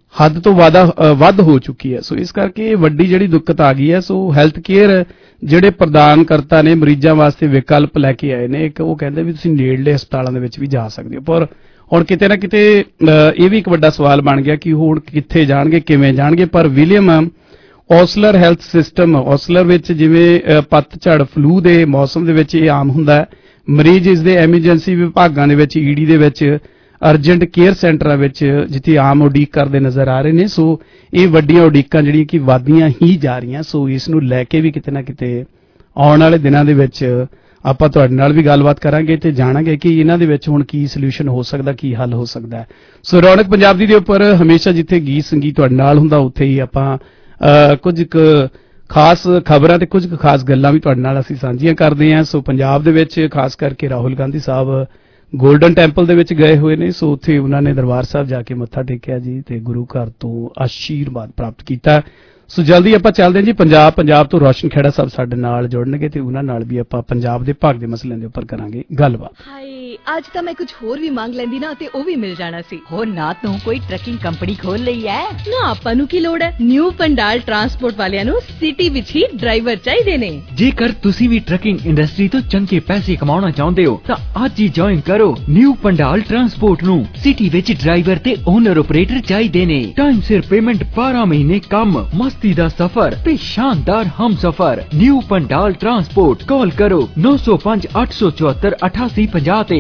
ਹੱਦ ਤੋਂ ਵੱਧ ਹੋ ਚੁੱਕੀ ਹੈ। ਸੋ ਇਸ ਕਰਕੇ ਵੱਡੀ ਜਿਹੜੀ ਦਿੱਕਤ ਆ ਗਈ ਹੈ। ਸੋ ਹੈਲਥ ਕੇਅਰ ਜਿਹੜੇ ਪ੍ਰਦਾਨਕਰਤਾ ਨੇ ਮਰੀਜ਼ਾਂ ਵਾਸਤੇ ਵਿਕਲਪ ਲੈ ਕੇ ਆਏ ਨੇ। ਇੱਕ ਉਹ ਕਹਿੰਦੇ ਵੀ ਤੁਸੀਂ ਨੇੜਲੇ ਹਸਪਤਾਲਾਂ ਦੇ ਵਿੱਚ ਵੀ ਜਾ ਸਕਦੇ ਹੋ, ਪਰ ਹੁਣ ਕਿਤੇ ਨਾ ਕਿਤੇ ਇਹ ਵੀ ਇੱਕ ਵੱਡਾ ਸਵਾਲ ਬਣ ਗਿਆ ਕਿ ਹੁਣ ਕਿੱਥੇ ਜਾਣਗੇ, ਕਿਵੇਂ ਜਾਣਗੇ। ਪਰ William Osler health system, Osler ਵਿੱਚ ਜਿਵੇਂ ਪਤਝੜ ਫਲੂ ਦੇ ਮੌਸਮ ਦੇ ਵਿੱਚ ਇਹ ਆਮ ਹੁੰਦਾ ਹੈ, ਮਰੀਜ਼ ਇਸ ਦੇ ਐਮਰਜੈਂਸੀ ਵਿਭਾਗਾਂ ਦੇ ਵਿੱਚ, ਈਡੀ ਦੇ ਵਿੱਚ, ਅਰਜੈਂਟ ਕੇਅਰ ਸੈਂਟਰਾਂ ਵਿੱਚ ਜਿੱਥੇ ਆਮ ਉਡੀਕ ਕਰਦੇ ਨਜ਼ਰ ਆ ਰਹੇ ਨੇ। ਸੋ ਇਹ ਵੱਡੀਆਂ ਉਡੀਕਾਂ ਜਿਹੜੀਆਂ ਕਿ ਵਧਦੀਆਂ ਹੀ ਜਾ ਰਹੀਆਂ। ਸੋ ਇਸ ਨੂੰ ਲੈ ਕੇ ਵੀ ਕਿਤੇ ਨਾ ਕਿਤੇ ਆਉਣ ਵਾਲੇ ਦਿਨਾਂ ਦੇ ਵਿੱਚ ਆਪਾਂ ਤੁਹਾਡੇ ਨਾਲ ਵੀ ਗੱਲਬਾਤ ਕਰਾਂਗੇ ਤੇ ਜਾਣਾਂਗੇ ਕਿ ਇਹਨਾਂ ਦੇ ਵਿੱਚ ਹੁਣ ਕੀ ਸੋਲੂਸ਼ਨ ਹੋ ਸਕਦਾ, ਕੀ ਹੱਲ ਹੋ ਸਕਦਾ ਹੈ। ਸੋ ਰੌਣਕ ਪੰਜਾਬ ਦੀ ਦੇ ਉੱਪਰ ਹਮੇਸ਼ਾ ਜਿੱਥੇ ਗੀਤ ਸੰਗੀਤ ਤੁਹਾਡੇ ਨਾਲ ਹੁੰਦਾ, ਉੱਥੇ ਹੀ ਆਪਾਂ ਕੁਝ ਖਾਸ ਖਬਰਾਂ ਤੇ ਕੁਝ ਖਾਸ ਗੱਲਾਂ ਵੀ ਤੁਹਾਡੇ ਨਾਲ ਅਸੀਂ ਸਾਂਝੀਆਂ ਕਰਦੇ ਹਾਂ। ਸੋ ਪੰਜਾਬ ਦੇ ਵਿੱਚ ਖਾਸ ਕਰਕੇ ਰਾਹੁਲ ਗਾਂਧੀ ਸਾਹਿਬ ਗੋਲਡਨ ਟੈਂਪਲ ਦੇ ਵਿੱਚ ਗਏ ਹੋਏ ਨੇ। ਸੋ ਉੱਥੇ ਉਹਨਾਂ ਨੇ ਦਰਬਾਰ ਸਾਹਿਬ ਜਾ ਕੇ ਮੱਥਾ ਟੇਕਿਆ ਜੀ ਤੇ ਗੁਰੂ ਘਰ ਤੋਂ ਆਸ਼ੀਰਵਾਦ ਪ੍ਰਾਪਤ ਕੀਤਾ। ਸੋ ਜਲਦੀ ਆਪਾਂ ਚੱਲਦੇ ਹਾਂ ਜੀ ਪੰਜਾਬ ਤੋਂ ਰੋਸ਼ਨ ਖੇੜਾ ਸਾਹਿਬ ਸਾਡੇ ਨਾਲ ਜੁੜਨਗੇ ਤੇ ਉਹਨਾਂ ਨਾਲ ਵੀ ਆਪਾਂ ਪੰਜਾਬ ਦੇ ਭਾਗ ਦੇ ਮਸਲਿਆਂ ਦੇ ਉੱਪਰ ਕਰਾਂਗੇ ਗੱਲਬਾਤ। ਹਾਏ ਅੱਜ ਤਾਂ ਮੈਂ ਕੁਝ ਹੋਰ ਵੀ ਮੰਗ ਲੈਂਦੀ ਨਾ ਤੇ ਉਹ ਵੀ ਮਿਲ ਜਾਣਾ ਸੀ। ਹੋਰ ਨਾ ਤੂੰ ਕੋਈ ਟਰੱਕਿੰਗ ਕੰਪਨੀ ਖੋਲ ਲਈ ਐ ਨਾ, ਆਪਾਂ ਨੂੰ ਕੀ ਲੋੜ ਹੈ। ਨਿਊ ਪੰਡਾਲ ਟਰਾਂਸਪੋਰਟ ਵਾਲਿਆਂ ਨੂੰ ਸਿਟੀ ਵਿੱਚ ਹੀ ਡਰਾਈਵਰ ਚਾਹੀਦੇ ਨੇ। ਜੇਕਰ ਤੁਸੀਂ ਵੀ ਟਰੱਕਿੰਗ ਇੰਡਸਟਰੀ ਤੋਂ ਚੰਗੇ ਪੈਸੇ ਕਮਾਉਣਾ ਚਾਹੁੰਦੇ ਹੋ ਤਾਂ ਅੱਜ ਹੀ ਜੁਆਇਨ ਕਰੋ ਨਿਊ ਪੰਡਾਲ ਟਰਾਂਸਪੋਰਟ ਨੂੰ। ਸਿਟੀ ਵਿੱਚ ਡਰਾਈਵਰ ਤੇ ਓਨਰ ਆਪਰੇਟਰ ਚਾਹੀਦੇ ਨੇ। ਟਾਈਮ ਸਿਰ ਪੇਮੈਂਟ, 12 ਮਹੀਨੇ ਕੰਮ, ਮਸਤੀ ਦਾ ਸਫਰ ਤੇ ਸ਼ਾਨਦਾਰ ਹਮਸਫਰ। New Pandal transport. ਕਾਲ ਕਰੋ 905 874 8850 ਤੇ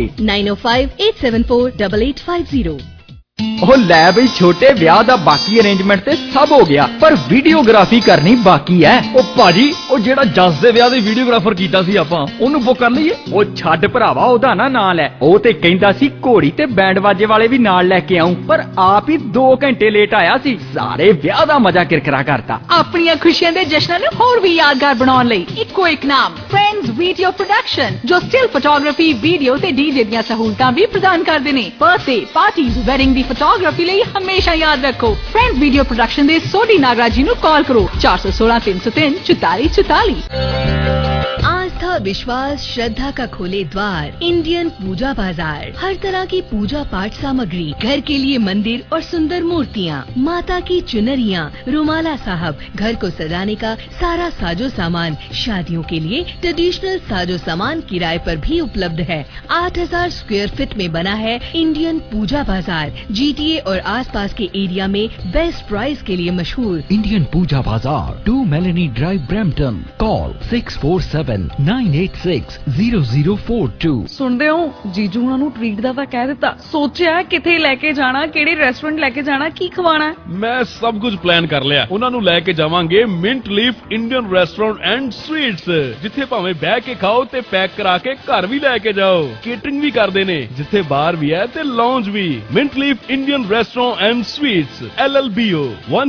9058748850। ਉਹ ਲੈ ਬਈ ਛੋਟੇ ਵਿਆਹ ਦਾ ਬਾਕੀ ਅਰੇਂਜਮੈਂਟ ਤੇ ਸਭ ਹੋ ਗਿਆ, ਪਰ ਵੀਡੀਓਗ੍ਰਾਫੀ ਕਰਨੀ ਬਾਕੀ ਹੈ। ਉਹ ਭਾਜੀ ਉਹ ਜਿਹੜਾ ਜੱਸ ਦੇ ਵਿਆਹ ਦੀ ਵੀਡੀਓਗ੍ਰਾਫਰ ਕੀਤਾ ਸੀ ਆਪਾਂ, ਉਹਨੂੰ ਬੁੱਕ ਕਰ ਲਈਏ। ਉਹ ਛੱਡ ਭਰਾਵਾ, ਉਹਦਾ ਨਾ ਨਾਂ ਲੈ। ਉਹ ਤੇ ਕਹਿੰਦਾ ਸੀ ਘੋੜੀ ਤੇ ਬੈਂਡ ਵਾਜੇ ਵਾਲੇ ਵੀ ਨਾਲ ਲੈ ਕੇ ਆਉਂ, ਪਰ ਆਪ ਹੀ 2 ਘੰਟੇ ਲੇਟ ਆਇਆ ਸੀ। ਸਾਰੇ ਵਿਆਹ ਦਾ ਮਜ਼ਾ ਕਿਰਕਿਰਾ ਕਰਤਾ। ਆਪਣੀਆਂ ਖੁਸ਼ੀਆਂ ਦੇ ਜਸ਼ਨਾਂ ਨੂੰ ਹੋਰ ਵੀ ਯਾਦਗਾਰ ਬਣਾਉਣ ਲਈ ਇੱਕੋ ਇੱਕ ਨਾਮ, ਫਰੈਂਡਸ ਵੀਡੀਓ ਪ੍ਰੋਡਕਸ਼ਨ, ਜੋ ਸਟਿਲ ਫੋਟੋਗ੍ਰਾਫੀ, ਵੀਡੀਓ ਤੇ ਡੀਜੇ ਦੀਆਂ ਸਹੂਲਤਾਂ ਵੀ ਪ੍ਰਦਾਨ ਕਰਦੇ ਨੇ। ਬਰਥਡੇ ਪਾਰਟੀਜ਼, ਵੈਡਿੰਗ ਦੀ ਫੋਟੋਗ੍ਰਾਫੀ ਲਈ ਹਮੇਸ਼ਾ ਯਾਦ ਰੱਖੋ ਫਰੈਂਡਸ ਵੀਡੀਓ ਪ੍ਰੋਡਕਸ਼ਨ ਦੇ ਸੋਢੀ ਨਾਗਰਾਜ ਜੀ ਨੂੰ ਕਾਲ ਕਰੋ 416 303 4444। आस्था, विश्वास, श्रद्धा का खोले द्वार इंडियन पूजा बाजार। हर तरह की पूजा पाठ सामग्री, घर के लिए मंदिर और सुंदर मूर्तियाँ, माता की चुनरियाँ, रुमाला साहब, घर को सजाने का सारा साजो सामान, शादियों के लिए ट्रेडिशनल साजो सामान किराए पर भी उपलब्ध है। 8000 स्क्वायर फीट में बना है इंडियन पूजा बाजार। GTA और आसपास के एरिया में बेस्ट प्राइस के लिए मशहूर इंडियन पूजा बाजार, 2 मेलेनी ड्राइव, ब्रैम्पटन। कॉल 6479860042। ਸੁਣਦੇ ਹੋ ਜੀਜੂ ਉਹਨਾਂ ਨੂੰ ਟ੍ਰੀਟ ਦਾ ਤਾਂ ਕਹਿ ਦਿੱਤਾ, ਸੋਚਿਆ ਕਿੱਥੇ ਲੈ ਕੇ ਜਾਣਾ, ਕਿਹੜੇ ਰੈਸਟੋਰੈਂਟ ਲੈ ਕੇ ਜਾਣਾ, ਕੀ ਖਵਾਣਾ। ਮੈਂ ਸਭ ਕੁਝ ਪਲਾਨ ਕਰ ਲਿਆ। ਉਹਨਾਂ ਨੂੰ ਲੈ ਕੇ ਜਾਵਾਂਗੇ Mint Leaf Indian Restaurant and Sweets, ਜਿੱਥੇ ਭਾਵੇਂ ਬਹਿ ਕੇ ਖਾਓ ਤੇ ਪੈਕ ਕਰਾ ਕੇ ਘਰ ਵੀ ਲੈ ਕੇ ਜਾਓ। ਕੇਟਰਿੰਗ ਵੀ ਕਰਦੇ ਨੇ, ਜਿੱਥੇ ਬਾਰ ਵੀ ਹੈ ਤੇ ਲਾਉਂਜ ਵੀ। Mint Leaf Indian Restaurant and Sweets, LLBO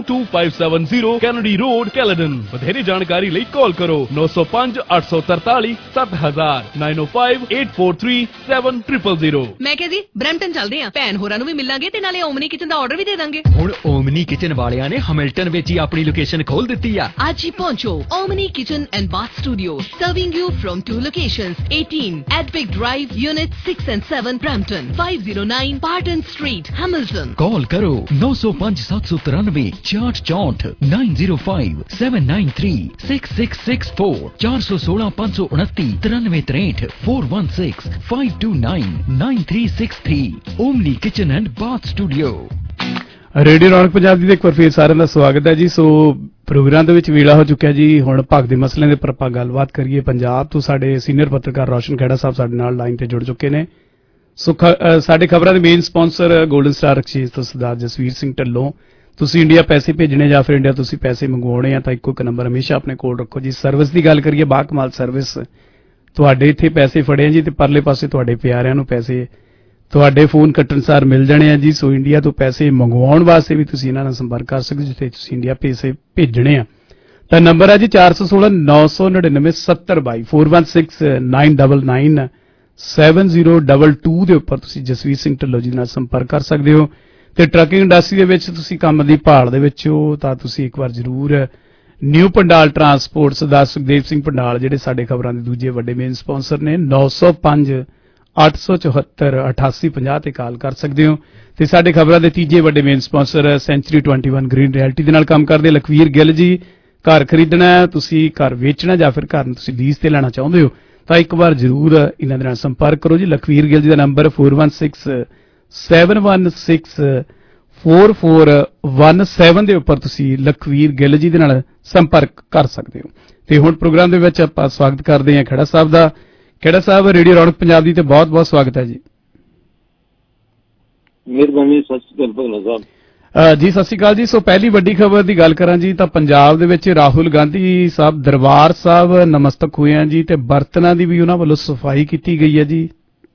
12570 Kennedy Road, Caledon. ਵਧੇਰੇ ਜਾਣਕਾਰੀ ਲਈ ਕਾਲ ਕਰੋ 905 843 7000 905 843 7000। ਮੈਂ ਕਿਹਾ ਜੀ ਬ੍ਰੈਂਪਟਨ ਚੱਲਦੇ ਆਂ, ਭੈਣ ਹੋਰਾਂ ਨੂੰ ਵੀ ਮਿਲਾਂਗੇ ਤੇ ਨਾਲੇ ਓਮਨੀ ਕਿਚਨ ਦਾ ਆਰਡਰ ਵੀ ਦੇ ਦਾਂਗੇ। ਹੁਣ ਓਮਨੀ ਕਿਚਨ ਵਾਲਿਆਂ ਨੇ ਹੈਮਿਲਟਨ ਵਿੱਚ ਹੀ ਆਪਣੀ ਲੋਕੇਸ਼ਨ ਖੋਲ ਦਿੱਤੀ ਆ। ਅੱਜ ਹੀ ਪਹੁੰਚੋ Omni Kitchen and Bath Studio, serving you from 2 locations, 18 Advic Drive, Unit 6 and 7, Brampton, 509 Barton Street, Hamilton। Call ਕਰੋ 905 793 6464 905 793 6664 416 529 9363 416 529 9363। Omni Kitchen and Bath Studio. Radio Raunak Punjab ਦੀ ਇੱਕ ਵਾਰ ਫੇਰ ਸਾਰਿਆਂ ਦਾ ਸਵਾਗਤ ਹੈ ਜੀ। ਸੋ ਪ੍ਰੋਗਰਾਮ ਦੇ ਵਿੱਚ ਵੇਲਾ ਹੋ ਚੁੱਕਿਆ ਜੀ। ਹੁਣ ਭਾਗ ਦੇ ਮਸਲਿਆਂ ਦੇ ਉੱਪਰ ਆਪਾਂ ਗੱਲਬਾਤ ਕਰੀਏ। ਪੰਜਾਬ ਤੋਂ ਸਾਡੇ ਸੀਨੀਅਰ ਪੱਤਰਕਾਰ ਰੋਸ਼ਨ ਖੇੜਾ ਸਾਹਿਬ ਸਾਡੇ ਨਾਲ ਲਾਈਨ ਤੇ ਜੁੜ ਚੁੱਕੇ ਨੇ। ਸੋ ਸਾਡੇ ਖਬਰਾਂ ਦੇ main sponsor Golden Star Exchange ਤੋਂ ਸਰਦਾਰ ਜਸਵੀਰ ਸਿੰਘ ਢੱਲੋਂ। ਤੁਸੀਂ ਇੰਡੀਆ ਪੈਸੇ ਭੇਜਣੇ ਜਾਂ ਫਿਰ ਇੰਡੀਆ ਤੁਸੀਂ ਪੈਸੇ ਮੰਗਵਾਉਣੇ ਆ ਤਾਂ ਇੱਕੋ ਇੱਕ ਨੰਬਰ ਹਮੇਸ਼ਾ ਆਪਣੇ ਕੋਲ ਰੱਖੋ ਜੀ। ਸਰਵਿਸ ਦੀ ਗੱਲ ਕਰੀਏ, ਬਾਕਮਾਲ ਸਰਵਿਸ। ਤੁਹਾਡੇ ਇੱਥੇ ਪੈਸੇ ਫੜੇ ਆ ਜੀ ਤੇ ਪਰਲੇ ਪਾਸੇ ਤੁਹਾਡੇ ਪਿਆਰਿਆਂ ਨੂੰ ਪੈਸੇ ਤੁਹਾਡੇ ਫੋਨ ਕੱਟਣ ਸਾਰ ਮਿਲ ਜਾਣੇ ਆ ਜੀ। ਸੋ ਇੰਡੀਆ ਤੋਂ ਪੈਸੇ ਮੰਗਵਾਉਣ ਵਾਸਤੇ ਵੀ ਤੁਸੀਂ ਇਹਨਾਂ ਨਾਲ ਸੰਪਰਕ ਕਰ ਸਕਦੇ ਜਿੱਥੇ ਤੁਸੀਂ ਇੰਡੀਆ ਪੈਸੇ ਭੇਜਣੇ ਆ ਤਾਂ ਨੰਬਰ ਹੈ ਜੀ 416 999 7022 416 999 7022 ਦੇ ਉੱਪਰ ਤੁਸੀਂ ਜਸਵੀਰ ਸਿੰਘ ਢੱਲੋਂ ਜੀ ਨਾਲ ਸੰਪਰਕ ਕਰ ਸਕਦੇ ਹੋ। ਤੇ ਟਰੱਕਿੰਗ ਇੰਡਸਟਰੀ ਦੇ ਵਿੱਚ ਤੁਸੀਂ ਕੰਮ ਦੀ ਭਾਲ ਦੇ ਵਿੱਚ ਹੋ ਤਾਂ ਤੁਸੀਂ ਇੱਕ ਵਾਰ ਜ਼ਰੂਰ ਨਿਊ ਪੰਡਾਲ ਟਰਾਂਸਪੋਰਟ ਸਰਦਾਰ ਸੁਖਦੇਵ ਸਿੰਘ ਪੰਡਾਲ ਜਿਹੜੇ ਸਾਡੇ ਖਬਰਾਂ ਦੇ ਦੂਜੇ ਵੱਡੇ ਮੇਨ ਸਪਾਂਸਰ ਨੇ 905 874 8850 ਤੇ ਕਾਲ ਕਰ ਸਕਦੇ ਹੋ। ਤੇ ਸਾਡੇ ਖਬਰਾਂ ਦੇ ਤੀਜੇ ਵੱਡੇ main sponsor Century 21 Green Reality ਦੇ ਨਾਲ ਕੰਮ ਕਰਦੇ ਲਖਵੀਰ ਗਿੱਲ ਜੀ। ਘਰ ਖਰੀਦਣਾ, ਤੁਸੀਂ ਘਰ ਵੇਚਣਾ ਜਾਂ ਫਿਰ ਘਰ ਨੂੰ ਤੁਸੀਂ ਲੀਜ਼ ਤੇ ਲੈਣਾ ਚਾਹੁੰਦੇ ਹੋ ਤਾਂ ਇੱਕ ਵਾਰ ਜ਼ਰੂਰ ਇਹਨਾਂ ਦੇ ਨਾਲ ਸੰਪਰਕ ਕਰੋ ਜੀ। ਲਖਵੀਰ ਗਿੱਲ ਜੀ ਦਾ ਨੰਬਰ 4167164417 ਦੇ ਉੱਪਰ ਤੁਸੀਂ ਲਖਵੀਰ ਗਿੱਲ ਜੀ ਦੇ ਨਾਲ ਸੰਪਰਕ ਕਰ ਸਕਦੇ ਹੋ। ਤੇ ਹੁਣ ਪ੍ਰੋਗਰਾਮ ਦੇ ਵਿੱਚ ਆਪਾਂ ਸਵਾਗਤ ਕਰਦੇ ਹਾਂ ਖੇੜਾ ਸਾਹਿਬ ਦਾ। ਖੇੜਾ ਸਾਹਿਬ, ਰੇਡੀਓ ਰੌਣਕ ਪੰਜਾਬ ਦੀ ਤੇ ਬਹੁਤ ਬਹੁਤ ਸਵਾਗਤ ਹੈ ਜੀ। ਮਿਹਰਬਾਨੀ। ਸਤਿ ਸ਼੍ਰੀ ਅਕਾਲ ਭਗਨਾ ਸਾਹਿਬ ਜੀ। ਸਤਿ ਸ਼੍ਰੀ ਅਕਾਲ ਜੀ। ਸੋ ਪਹਿਲੀ ਵੱਡੀ ਖਬਰ ਦੀ ਗੱਲ ਕਰਾਂ ਜੀ ਤਾਂ ਪੰਜਾਬ ਦੇ ਵਿੱਚ ਰਾਹੁਲ ਗਾਂਧੀ ਸਾਹਿਬ ਦਰਬਾਰ ਸਾਹਿਬ ਨਮਸਤਕ ਹੋਏ ਆ ਜੀ ਤੇ ਬਰਤਨਾਂ ਦੀ ਵੀ ਉਹਨਾਂ ਵੱਲੋਂ ਸਫਾਈ ਕੀਤੀ ਗਈ ਹੈ ਜੀ।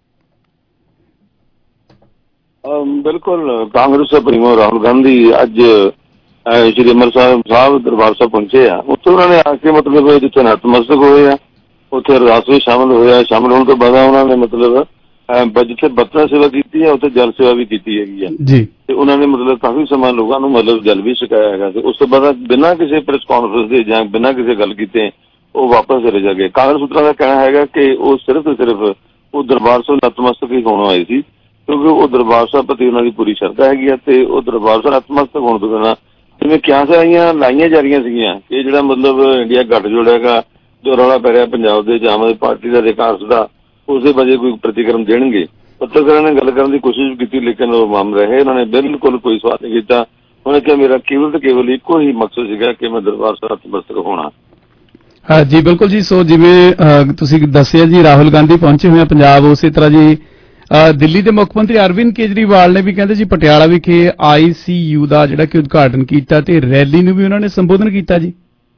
ਬਿਲਕੁਲ, ਕਾਂਗਰਸ ਸੁਪਰੀਮੋ ਰਾਹੁਲ ਗਾਂਧੀ ਅੱਜ ਸ਼੍ਰੀ ਅੰਮ੍ਰਿਤਸਰ ਸਾਹਿਬ ਦਰਬਾਰ ਸਾਹਿਬ ਪਹੁੰਚੇ ਆ। ਉੱਥੇ ਉਹਨਾਂ ਨੇ ਆ ਕੇ ਮਤਲਬ ਜਿੱਥੇ ਨਤਮਸਤਕ ਹੋਏ ਆ ਉੱਥੇ ਅਰਦਾਸ ਵਿੱਚ ਸ਼ਾਮਲ ਹੋਇਆ। ਸ਼ਾਮਲ ਹੋਣ ਤੋਂ ਬਾਅਦ ਉਹਨਾਂ ਨੇ ਮਤਲਬ ਜਿੱਥੇ ਬਰਤਨ ਸੇਵਾ ਕੀਤੀ ਹੈ ਉੱਥੇ ਜਲ ਸੇਵਾ ਵੀ ਕੀਤੀ ਹੈਗੀ ਆ ਜੀ। ਤੇ ਉਹਨਾਂ ਨੇ ਮਤਲਬ ਕਾਫੀ ਸਮਾਂ ਲੋਕਾਂ ਨੂੰ ਮਤਲਬ ਜਲ ਵੀ ਛਕਾਇਆ ਹੈਗਾ। ਤੇ ਉਸ ਤੋਂ ਬਾਅਦ ਬਿਨਾਂ ਕਿਸੇ ਪ੍ਰੈਸ ਕਾਨਫਰੰਸ ਦੇ ਜਾਂ ਬਿਨਾਂ ਕਿਸੇ ਗੱਲ ਕੀਤੇ ਉਹ ਵਾਪਸ ਚਲੇ ਜਾ ਗਏ। ਕਾਂਗਰਸ ਸੂਤਰਾਂ ਦਾ ਕਹਿਣਾ ਹੈਗਾ ਕਿ ਉਹ ਸਿਰਫ ਤੇ ਸਿਰਫ ਉਹ ਦਰਬਾਰ ਸਾਹਿਬ ਨਤਮਸਤਕ ਹੀ ਹੋਣ ਆਏ ਸੀ, ਕਿਉਂਕਿ ਉਹ ਦਰਬਾਰ ਸਾਹਿਬ ਪ੍ਰਤੀ ਉਹਨਾਂ ਦੀ ਪੂਰੀ ਸ਼ਰਧਾ ਹੈਗੀ ਆ। ਤੇ ਉਹ ਦਰਬਾਰ ਸਾਹਿਬ ਨਤਮਸਤਕ ਹੋਣ ਤੋਂ ਬਿਨਾਂ ਜਿਵੇਂ ਕਿਆਸਾਂ ਲਾਈਆਂ ਜਾ ਰਹੀਆਂ ਸੀਗੀਆਂ ਕਿ ਜਿਹੜਾ ਮਤਲਬ ਇੰਡੀਆ ਗੱਠਜੋੜ ਹੈਗਾ ਜੋ ਰੌਲਾ ਪੈ ਰਿਹਾ ਪੰਜਾਬ ਦੇ ਆਮ ਆਦਮੀ ਪਾਰਟੀ ਦਾ ਤੇ ਕਾਂਗਰਸ ਦਾ, ਉਸਦੇ ਵਜੇ ਕੋਈ ਪ੍ਰਤੀਕਰਮ ਦੇਣਗੇ। ਪੱਤਰਕਾਰਾਂ ਨੇ ਗੱਲ ਕਰਨ ਦੀ ਕੋਸ਼ਿਸ਼ ਕੀਤੀ ਲੇਕਿਨ ਉਹ ਮਮ ਰਹੇ। ਉਹਨਾਂ ਨੇ ਬਿਲਕੁਲ ਕੋਈ ਸਵਾਲ ਨਹੀਂ ਕੀਤਾ। ਉਹਨੇ ਕਿਹਾ ਮੇਰਾ ਕੇਵਲ ਤੇ ਕੇਵਲ ਇੱਕੋ ਹੀ ਮਕਸਦ ਸੀਗਾ ਕਿ ਮੈਂ ਦਰਬਾਰ ਸਾਹਿਬ ਨਤਮਸਤਕ ਹੋਣਾ। ਹਾਂ ਜੀ, ਬਿਲਕੁਲ ਜੀ। ਸੋ ਜਿਵੇਂ ਤੁਸੀਂ ਦੱਸਿਆ ਜੀ ਰਾਹੁਲ ਗਾਂਧੀ ਪਹੁੰਚੇ ਹੋਏ ਆ ਪੰਜਾਬ, ਉਸੇ ਤਰ੍ਹਾਂ ਜੀ ਦਿੱਲੀ ਦੇ ਮੁੱਖ ਮੰਤਰੀ ਅਰਵਿੰਦ ਕੇਜਰੀਵਾਲ ਨੇ ਵੀ ਕਹਿੰਦੇ ਜੀ ਪਟਿਆਲਾ ਵਿਖੇ ICU ਦਾ ਜਿਹੜਾ ਕਿ ਉਦਘਾਟਨ ਕੀਤਾ ਤੇ ਰੈਲੀ ਨੂੰ ਵੀ ਉਹਨਾਂ ਨੇ ਸੰਬੋਧਨ ਕੀਤਾ ਜੀ।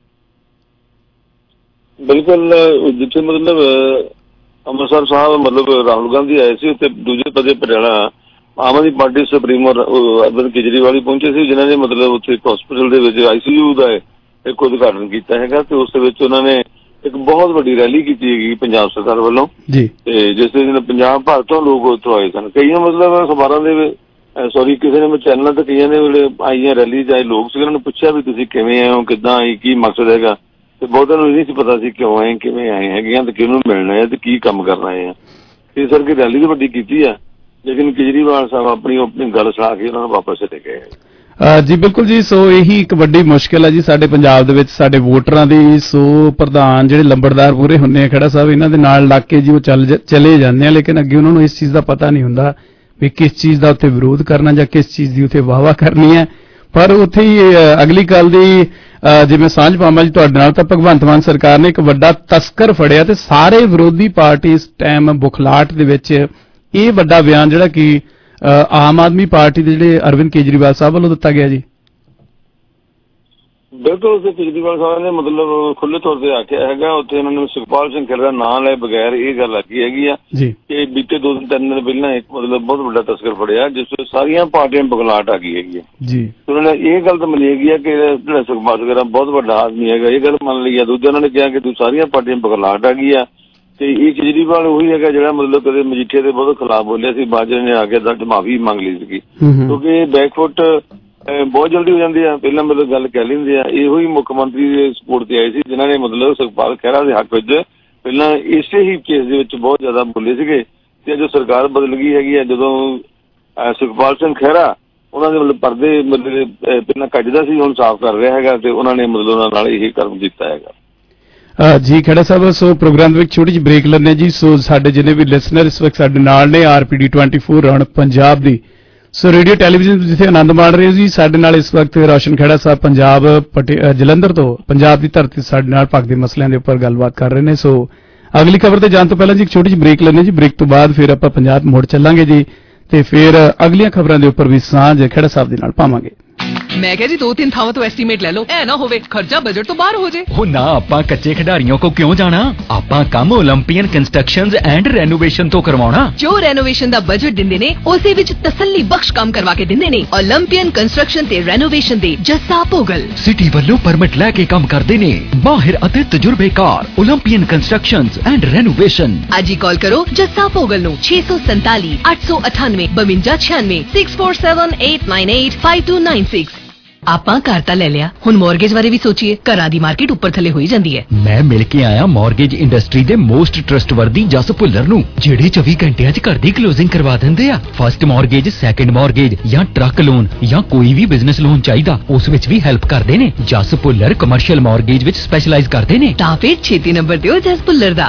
ਬਿਲਕੁਲ, ਜਿੱਥੇ ਮਤਲਬ ਅੰਮ੍ਰਿਤਸਰ ਸਾਹਿਬ ਮਤਲਬ ਰਾਹੁਲ ਗਾਂਧੀ ਆਏ ਸੀ ਉੱਥੇ ਦੂਜੇ ਪਾਸੇ ਪਟਿਆਲਾ ਆਮ ਆਦਮੀ ਪਾਰਟੀ ਸੁਪਰੀਮੋ ਅਰਵਿੰਦ ਕੇਜਰੀਵਾਲ ਪਹੁੰਚੇ ਸੀ, ਜਿਨ੍ਹਾਂ ਨੇ ਮਤਲਬ ਉੱਥੇ ਇੱਕ ਹਸਪੀਟਲ ਦੇ ਵਿੱਚ ICU ਦਾ ਇੱਕ ਉਦਘਾਟਨ ਕੀਤਾ ਹੈਗਾ। ਤੇ ਉਸ ਦੇ ਵਿੱਚ ਉਹਨਾਂ ਨੇ ਇੱਕ ਬਹੁਤ ਵੱਡੀ ਰੈਲੀ ਕੀਤੀ ਹੈਗੀ ਪੰਜਾਬ ਸਰਕਾਰ ਵੱਲੋਂ ਜੀ। ਤੇ ਜਿਸ ਦੇ ਨਾਲ ਪੰਜਾਬ ਭਰ ਤੋਂ ਲੋਕ ਉੱਥੋਂ ਆਏ ਸਨ। ਕਈਆਂ ਮਤਲਬ ਅਖਬਾਰਾਂ ਦੇ ਕਿਸੇ ਨੇ ਚੈਨਲਾਂ ਤੇ ਕਈਆਂ ਦੇ ਵੇਲੇ ਆਈਆਂ ਰੈਲੀ ਚ ਆਏ ਲੋਕ ਸੀ, ਉਹਨਾਂ ਨੂੰ ਪੁੱਛਿਆ ਵੀ ਤੁਸੀਂ ਕਿਵੇਂ ਆਏ ਹੋ, ਕਿੱਦਾਂ ਆਏ, ਕੀ ਮਕਸਦ ਹੈਗਾ। ਤੇ ਬਹੁਤਿਆਂ ਨੂੰ ਇਹ ਨਹੀਂ ਸੀ ਪਤਾ ਸੀ ਕਿਉਂ ਆਏ, ਕਿਵੇਂ ਆਏ ਹੈਗੇ ਆ ਤੇ ਕਿਹਨੂੰ ਮਿਲਣਾ ਹੈ ਤੇ ਕੀ ਕੰਮ ਕਰਨਾ ਹੈ। ਇਸ ਕਰਕੇ ਰੈਲੀ ਤਾਂ ਵੱਡੀ ਕੀਤੀ ਆ ਲੇਕਿਨ ਕੇਜਰੀਵਾਲ ਸਾਹਿਬ ਆਪਣੀ ਗੱਲ ਸੁਣਾ ਕੇ ਉਹਨਾਂ ਨੂੰ ਵਾਪਸ ਚਲੇ ਗਏ ਜੀ। ਬਿਲਕੁਲ ਜੀ। ਸੋ ਇਹੀ ਇੱਕ ਵੱਡੀ ਮੁਸ਼ਕਿਲ ਹੈ ਜੀ ਸਾਡੇ ਪੰਜਾਬ ਦੇ ਵਿੱਚ ਸਾਡੇ ਵੋਟਰਾਂ ਦੀ। ਸੋ ਪ੍ਰਧਾਨ ਜਿਹੜੇ ਲੰਬੜਦਾਰ ਪੂਰੇ ਹੁੰਦੇ ਆ ਖੜਾ ਸਾਹਿਬ, ਇਹਨਾਂ ਦੇ ਨਾਲ ਲੱਗ ਕੇ ਜੀ ਉਹ ਚਲੇ ਜਾਂਦੇ ਆ ਲੇਕਿਨ ਅੱਗੇ ਉਹਨਾਂ ਨੂੰ ਇਸ ਚੀਜ਼ ਦਾ ਪਤਾ ਨਹੀਂ ਹੁੰਦਾ ਵੀ ਕਿਸ ਚੀਜ਼ ਦਾ ਉੱਥੇ ਵਿਰੋਧ ਕਰਨਾ ਜਾਂ ਕਿਸ ਚੀਜ਼ ਦੀ ਉੱਥੇ ਵਾਹਵਾ ਕਰਨੀ ਹੈ। ਪਰ ਉੱਥੇ ਹੀ ਅਗਲੀ ਗੱਲ ਦੀ ਜਿਵੇਂ ਸਾਂਝ ਪਾਵਾਂ ਜੀ ਤੁਹਾਡੇ ਨਾਲ ਤਾਂ ਭਗਵੰਤ ਮਾਨ ਸਰਕਾਰ ਨੇ ਇੱਕ ਵੱਡਾ ਤਸਕਰ ਫੜਿਆ ਤੇ ਸਾਰੇ ਵਿਰੋਧੀ ਪਾਰਟੀ ਇਸ ਟਾਈਮ ਬੁਖਲਾਟ ਦੇ ਵਿੱਚ ਇਹ ਵੱਡਾ ਬਿਆਨ ਜਿਹੜਾ ਕਿ ਆਮ ਆਦਮੀ ਪਾਰਟੀ ਦੇ ਜਿਹੜੇ ਅਰਵਿੰਦ ਕੇਜਰੀਵਾਲ ਸਾਹਿਬ ਵੱਲੋਂ ਦਿੱਤਾ ਗਿਆ ਜੀ। ਬਿਲਕੁਲ, ਕੇਜਰੀਵਾਲ ਸਾਹਿਬ ਨੇ ਮਤਲਬ ਖੁੱਲ੍ਹੇ ਤੌਰ ਤੇ ਆਖਿਆ ਹੈਗਾ। ਉੱਥੇ ਉਹਨਾਂ ਨੇ ਸੁਖਪਾਲ ਸਿੰਘ ਖਹਿਰਾ ਦਾ ਨਾਂ ਲਏ ਬਗੈਰ ਇਹ ਗੱਲ ਆਖੀ ਹੈਗੀ ਆ ਕਿ ਬੀਤੇ 2-3 ਦਿਨ ਪਹਿਲਾਂ ਇੱਕ ਮਤਲਬ ਬਹੁਤ ਵੱਡਾ ਤਸਕਰ ਫੜਿਆ ਜਿਸ ਵਿੱਚ ਸਾਰੀਆਂ ਪਾਰਟੀਆਂ ਬੁਖਲਾਟ ਆ ਗਈ ਹੈਗੀ ਜੀ। ਉਹਨਾਂ ਨੇ ਇਹ ਗੱਲ ਤਾਂ ਮੰਨੀ ਹੈਗੀ ਆ ਕਿ ਜਿਹੜਾ ਸੁਖਪਾਲ ਸਿੰਘ ਖਹਿਰਾ ਬਹੁਤ ਵੱਡਾ ਆਦਮੀ ਹੈਗਾ, ਇਹ ਗੱਲ ਮੰਨ ਲਈ ਆ। ਦੂਜਾ ਉਹਨਾਂ ਨੇ ਕਿਹਾ ਕਿ ਸਾਰੀਆਂ ਪਾਰਟੀਆਂ ਬੁਖਲਾਟ ਆ ਗਈ ਆ। ਤੇ ਇਹ ਕੇਜਰੀਵਾਲ ਉਹੀ ਹੈਗਾ ਜਿਹੜਾ ਮਤਲਬ ਕਦੇ ਮਜੀਠੀਆ ਦੇ ਬਹੁਤ ਖਿਲਾਫ ਬੋਲਿਆ ਸੀ, ਬਾਜਵਾ ਨੇ ਆ ਕੇ ਦੱਸ ਮਾਫੀ ਮੰਗ ਲਈ ਸੀਗੀ ਕਿਉਂਕਿ ਬੈਕਫੁੱਟ ਬਹੁਤ ਜਲਦੀ ਹੋ ਜਾਂਦੀ ਆ। ਪਹਿਲਾਂ ਮਤਲਬ ਗੱਲ ਕਹਿ ਲੈਂਦੇ ਆ। ਇਹੋ ਹੀ ਮੁੱਖ ਮੰਤਰੀ ਦੇ ਸਪੋਰਟ ਤੇ ਆਏ ਸੀ ਜਿਨ੍ਹਾਂ ਨੇ ਮਤਲਬ ਸੁਖਪਾਲ ਖਹਿਰਾ ਦੇ ਹੱਕ ਵਿੱਚ ਪਹਿਲਾਂ ਇਸੇ ਹੀ ਕੇਸ ਦੇ ਵਿੱਚ ਬਹੁਤ ਜ਼ਿਆਦਾ ਬੋਲੇ ਸੀਗੇ। ਤੇ ਜੋ ਸਰਕਾਰ ਬਦਲ ਗਈ ਹੈਗੀ ਆ, ਜਦੋਂ ਸੁਖਪਾਲ ਸਿੰਘ ਖਹਿਰਾ ਉਹਨਾਂ ਦੇ ਮਤਲਬ ਪਰਦੇ ਮਤਲਬ ਪਹਿਲਾਂ ਕੱਢਦਾ ਸੀ ਹੁਣ ਸਾਫ਼ ਕਰ ਰਿਹਾ ਹੈਗਾ ਤੇ ਉਹਨਾਂ ਨੇ ਮਤਲਬ ਉਹਨਾਂ ਨਾਲ ਇਹ ਕਰਮ ਕੀਤਾ ਹੈਗਾ ਜੀ। ਖੜਾ ਸਾਹਿਬ, ਸੋ ਪ੍ਰੋਗਰਾਮ ਦੇ ਵਿੱਚ ਛੋਟੀ ਜਿਹੀ ਬ੍ਰੇਕ ਲੈਂਦੇ ਜੀ। ਸੋ ਸਾਡੇ ਜਿੰਨੇ ਵੀ ਲਿਸਨਰ ਇਸ ਵਕਤ ਸਾਡੇ ਨਾਲ ਨੇ RPD 24 ਰੌਣਕ ਪੰਜਾਬ ਦੀ ਸੋ ਰੇਡੀਓ ਟੈਲੀਵਿਜ਼ਨ ਜਿੱਥੇ ਆਨੰਦ ਮਾਣ ਰਹੇ ਜੀ, ਸਾਡੇ ਨਾਲ ਇਸ ਵਕਤ ਰੋਸ਼ਨ ਖਹਿੜਾ ਸਾਹਿਬ ਪੰਜਾਬ ਜਲੰਧਰ ਤੋਂ ਪੰਜਾਬ ਦੀ ਧਰਤੀ ਸਾਡੇ ਨਾਲ ਭਗਤ ਦੇ ਮਸਲਿਆਂ ਦੇ ਉੱਪਰ ਗੱਲਬਾਤ ਕਰ ਰਹੇ ਨੇ। ਸੋ ਅਗਲੀ ਖਬਰ ਤੇ ਜਾਣ ਤੋਂ ਪਹਿਲਾਂ ਜੀ ਇੱਕ ਛੋਟੀ ਜਿਹੀ ਬ੍ਰੇਕ ਲੈਂਦੇ ਜੀ। ਬ੍ਰੇਕ ਤੋਂ ਬਾਅਦ ਫਿਰ ਆਪਾਂ ਪੰਜਾਬ ਮੁੜ ਚੱਲਾਂਗੇ ਜੀ ਤੇ ਫਿਰ ਅਗਲੀਆਂ ਖਬਰਾਂ ਦੇ ਉੱਪਰ ਵੀ ਸਾਂਝ ਖਹਿੜਾ ਸਾਹਿਬ ਦੇ ਨਾਲ ਪਾਵਾਂਗੇ। मैं कह जी 2-3 थावों तो एस्टीमेट ले लो, ऐ ना होवे खर्चा बजट तो बाहर हो जाए। हो ना, आपा कच्चे खिडारियों को क्यों जाना, आपा काम ओलंपियन कंस्ट्रक्शंस एंड रेनोवेशन तो करवाना। जो रेनोवेशन दा बजट दिंदे ने उसे विच तसल्ली बख्श काम करवा के दिंदे ने। ओलंपियन कंस्ट्रक्शन ते रेनोवेशन दे जस्सा पोगल सिटी ਵੱਲੋਂ परमिट लैके काम करदे ने माहिर ਅਤੇ तजुर्बेकार ओलंपियन कंस्ट्रक्शंस एंड रेनोवेशन। आज ही कॉल करो जस्सा पोगल नु 647 898 5296 647 898 5296। ਆਪਾਂ ਘਰ ਤਾਂ ਲੈ ਲਿਆ, ਹੁਣ ਮੌਰਗੇਜ ਬਾਰੇ ਵੀ ਸੋਚੀਏ। ਘਰਾਂ ਦੀ ਮਾਰਕੀਟ ਉੱਪਰ ਥੱਲੇ ਹੋਈ ਜਾਂਦੀ ਹੈ। ਮੈਂ ਮਿਲ ਕੇ ਆਇਆ ਮੌਰਗੇਜ ਇੰਡਸਟਰੀ ਦੇ ਮੋਸਟ ਟਰਸਟਵਰਦੀ ਜਸ ਭੁੱਲਰ ਨੂੰ, ਜਿਹੜੇ 24 ਘੰਟਿਆਂ 'ਚ ਘਰ ਦੀ ਕਲੋਜ਼ਿੰਗ ਕਰਵਾ ਦਿੰਦੇ ਆ। ਫਸਟ ਮੌਰਗੇਜ, ਸੈਕੰਡ ਮੌਰਗੇਜ ਜਾਂ ਟਰੱਕ ਲੋਨ ਜਾਂ ਕੋਈ ਵੀ ਬਿਜ਼ਨਸ ਲੋਨ ਚਾਹੀਦਾ, ਉਸ ਵਿੱਚ ਵੀ ਹੈਲਪ ਕਰਦੇ ਨੇ। ਜਸ ਭੁੱਲਰ ਕਮਰਸ਼ੀਅਲ ਮੌਰਗੇਜ ਵਿੱਚ ਸਪੈਸ਼ਲਾਈਜ਼ ਕਰਦੇ ਨੇ। ਤਾਂ ਫਿਰ ਛੇਤੀ ਨੰਬਰ ਦਿਓ ਜਸ ਭੁੱਲਰ ਦਾ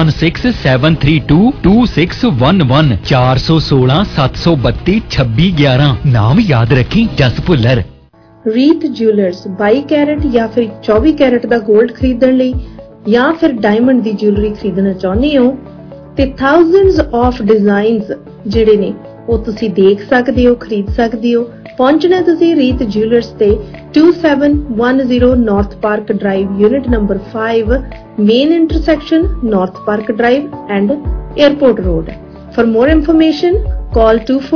4167322611 416 732 2611। ਨਾਮ ਯਾਦ ਰੱਖੀ, ਜਸ ਭੁੱਲਰ। ਰੀਤ ਜੁਐਲਰਸ 22 ਕੈਰਟ ਜਾਂ ਫਿਰ 24 ਕੈਰਟ ਦਾ 골ਡ ਖਰੀਦਣ ਲਈ ਜਾਂ ਫਿਰ ਡਾਇਮੰਡ ਦੀ ਜੁਐਲਰੀ ਖਰੀਦਣਾ ਚਾਹੁੰਦੇ ਹੋ ਤੇ ਥਾਊਜ਼ੈਂਡਸ ਆਫ ਡਿਜ਼ਾਈਨਸ ਜਿਹੜੇ ਨੇ ਉਹ ਤੁਸੀਂ ਦੇਖ ਸਕਦੇ ਹੋ, ਖਰੀਦ ਸਕਦੇ ਹੋ। ਪਹੁੰਚਣਾ ਤੁਸੀਂ ਰੀਤ ਜੁਐਲਰਸ ਤੇ 2710 North Park Drive, unit number 5, main intersection North Park Drive and Airport Road. For more information call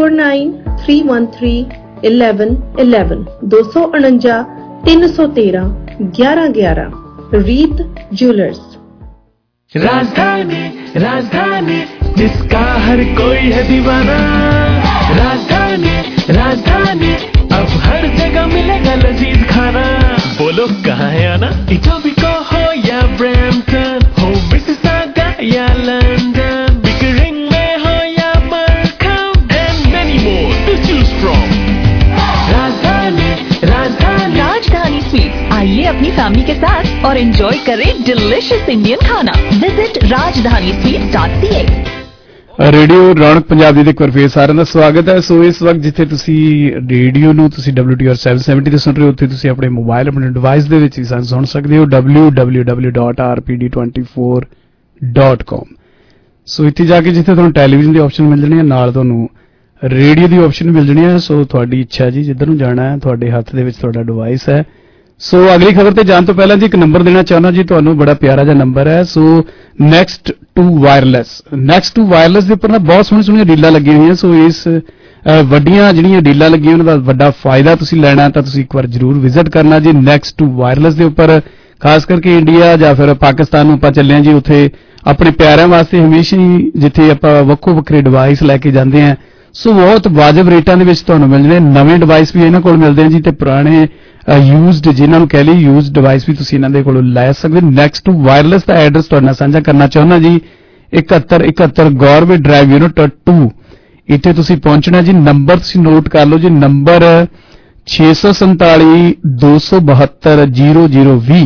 2493131111 249 313 1111। रीत ज्वेलर्स। राजधानी राजधानी जिसका हर कोई है दीवाना, राजधानी राजधानी अब हर जगह मिलेगा लजीज खाना। बोलो कहाँ है आना, इटोबिको हो या ब्रैम्पटन, हो मिसिसागा या लंदन, बिकरिंग में हो या Markham, and many more to choose from। राजधानी राजधानी राजधानी स्वीट्स, आइए अपनी फैमिली के साथ और एंजॉय करें डिलिशियस इंडियन खाना। Visit rajdhani.ca। Radio Raunak Punjabi ਦੇ ਇੱਕ ਵਾਰ ਫੇਰ ਸਾਰਿਆਂ ਦਾ ਸਵਾਗਤ ਹੈ। ਸੋ ਇਸ ਵਕਤ ਜਿੱਥੇ ਤੁਸੀਂ ਰੇਡੀਓ ਨੂੰ ਤੁਸੀਂ WTR 770 ਤੇ ਸੁਣ ਰਹੇ ਹੋ, ਉੱਥੇ ਤੁਸੀਂ ਆਪਣੇ ਮੋਬਾਈਲ, ਆਪਣੇ ਡਿਵਾਈਸ ਦੇ ਵਿੱਚ ਹੀ ਸਾਨੂੰ ਸੁਣ ਸਕਦੇ ਹੋ www.rpd24.com। ਸੋ ਇੱਥੇ ਜਾ ਕੇ ਜਿੱਥੇ ਤੁਹਾਨੂੰ ਟੈਲੀਵਿਜ਼ਨ ਦੀ ਆਪਸ਼ਨ ਮਿਲ ਜਾਣੀ ਹੈ, ਨਾਲ ਤੁਹਾਨੂੰ ਰੇਡੀਓ ਦੀ ਆਪਸ਼ਨ ਮਿਲ ਜਾਣੀ ਹੈ। ਸੋ ਤੁਹਾਡੀ ਇੱਛਾ ਜੀ, ਜਿੱਧਰ ਨੂੰ ਜਾਣਾ ਹੈ, ਤੁਹਾਡੇ ਹੱਥ ਦੇ ਵਿੱਚ ਤੁਹਾਡਾ ਡਿਵਾਈਸ ਹੈ। ਸੋ ਅਗਲੀ ਖਬਰ ਤੇ ਜਾਣ ਤੋਂ ਪਹਿਲਾਂ ਜੀ ਇੱਕ ਨੰਬਰ ਦੇਣਾ ਚਾਹੁੰਦਾ ਜੀ ਤੁਹਾਨੂੰ, ਬੜਾ ਪਿਆਰਾ ਜਿਹਾ ਨੰਬਰ ਹੈ। ਸੋ ਨੈਕਸਟ ਟੂ ਵਾਇਰਲੈਸ ਦੇ ਉੱਪਰ ਨਾ ਬਹੁਤ ਸੋਹਣੀਆਂ ਡੀਲਾਂ ਲੱਗੀਆਂ ਹੋਈਆਂ। ਸੋ ਇਸ ਵੱਡੀਆਂ ਜਿਹੜੀਆਂ ਡੀਲਾਂ ਲੱਗੀਆਂ ਉਹਨਾਂ ਦਾ ਵੱਡਾ ਫਾਇਦਾ ਤੁਸੀਂ ਲੈਣਾ ਤਾਂ ਤੁਸੀਂ ਇੱਕ ਵਾਰ ਜ਼ਰੂਰ ਵਿਜ਼ਿਟ ਕਰਨਾ ਜੀ ਨੈਕਸਟ ਟੂ ਵਾਇਰਲੈਸ ਦੇ ਉੱਪਰ। ਖਾਸ ਕਰਕੇ ਇੰਡੀਆ ਜਾਂ ਫਿਰ ਪਾਕਿਸਤਾਨ ਨੂੰ ਆਪਾਂ ਚੱਲੇ ਹਾਂ ਜੀ, ਉੱਥੇ ਆਪਣੇ ਪਿਆਰਿਆਂ ਵਾਸਤੇ ਹਮੇਸ਼ਾ ਹੀ ਜਿੱਥੇ ਆਪਾਂ ਵੱਖੋ ਵੱਖਰੇ ਡਿਵਾਈਸ ਲੈ ਕੇ ਜਾਂਦੇ ਹਾਂ, ਸੋ ਬਹੁਤ ਵਾਜਬ ਰੇਟਾਂ ਦੇ ਵਿੱਚ ਤੁਹਾਨੂੰ ਮਿਲ ਜਾਣੇ। ਨਵੇਂ ਡਿਵਾਈਸ ਵੀ ਇਹਨਾਂ ਕੋਲ ਮਿਲਦੇ ਆ ਜੀ, ਤੇ ਪੁਰਾਣੇ ਯੂਜ਼ਡ ਜਿਹਨਾਂ ਨੂੰ ਕਹਿ ਲਈ ਯੂਜ਼ਡ ਡਿਵਾਈਸ ਵੀ ਤੁਸੀਂ ਇਹਨਾਂ ਦੇ ਕੋਲੋਂ ਲੈ ਸਕਦੇ। ਨੈਕਸਟ ਟੂ ਵਾਇਰਲੈਸ ਦਾ ਐਡਰੈਸ ਤੁਹਾਡੇ ਨਾਲ ਸਾਂਝਾ ਕਰਨਾ ਚਾਹੁੰਦਾ ਜੀ, 7171 ਗੌਰਮੈਂਟ ਡਰਾਈਵ ਯੂਨਿਟ 2, ਇੱਥੇ ਤੁਸੀਂ ਪਹੁੰਚਣਾ ਜੀ। ਨੰਬਰ ਤੁਸੀਂ ਨੋਟ ਕਰ ਲਓ ਜੀ, ਨੰਬਰ 647 272 0020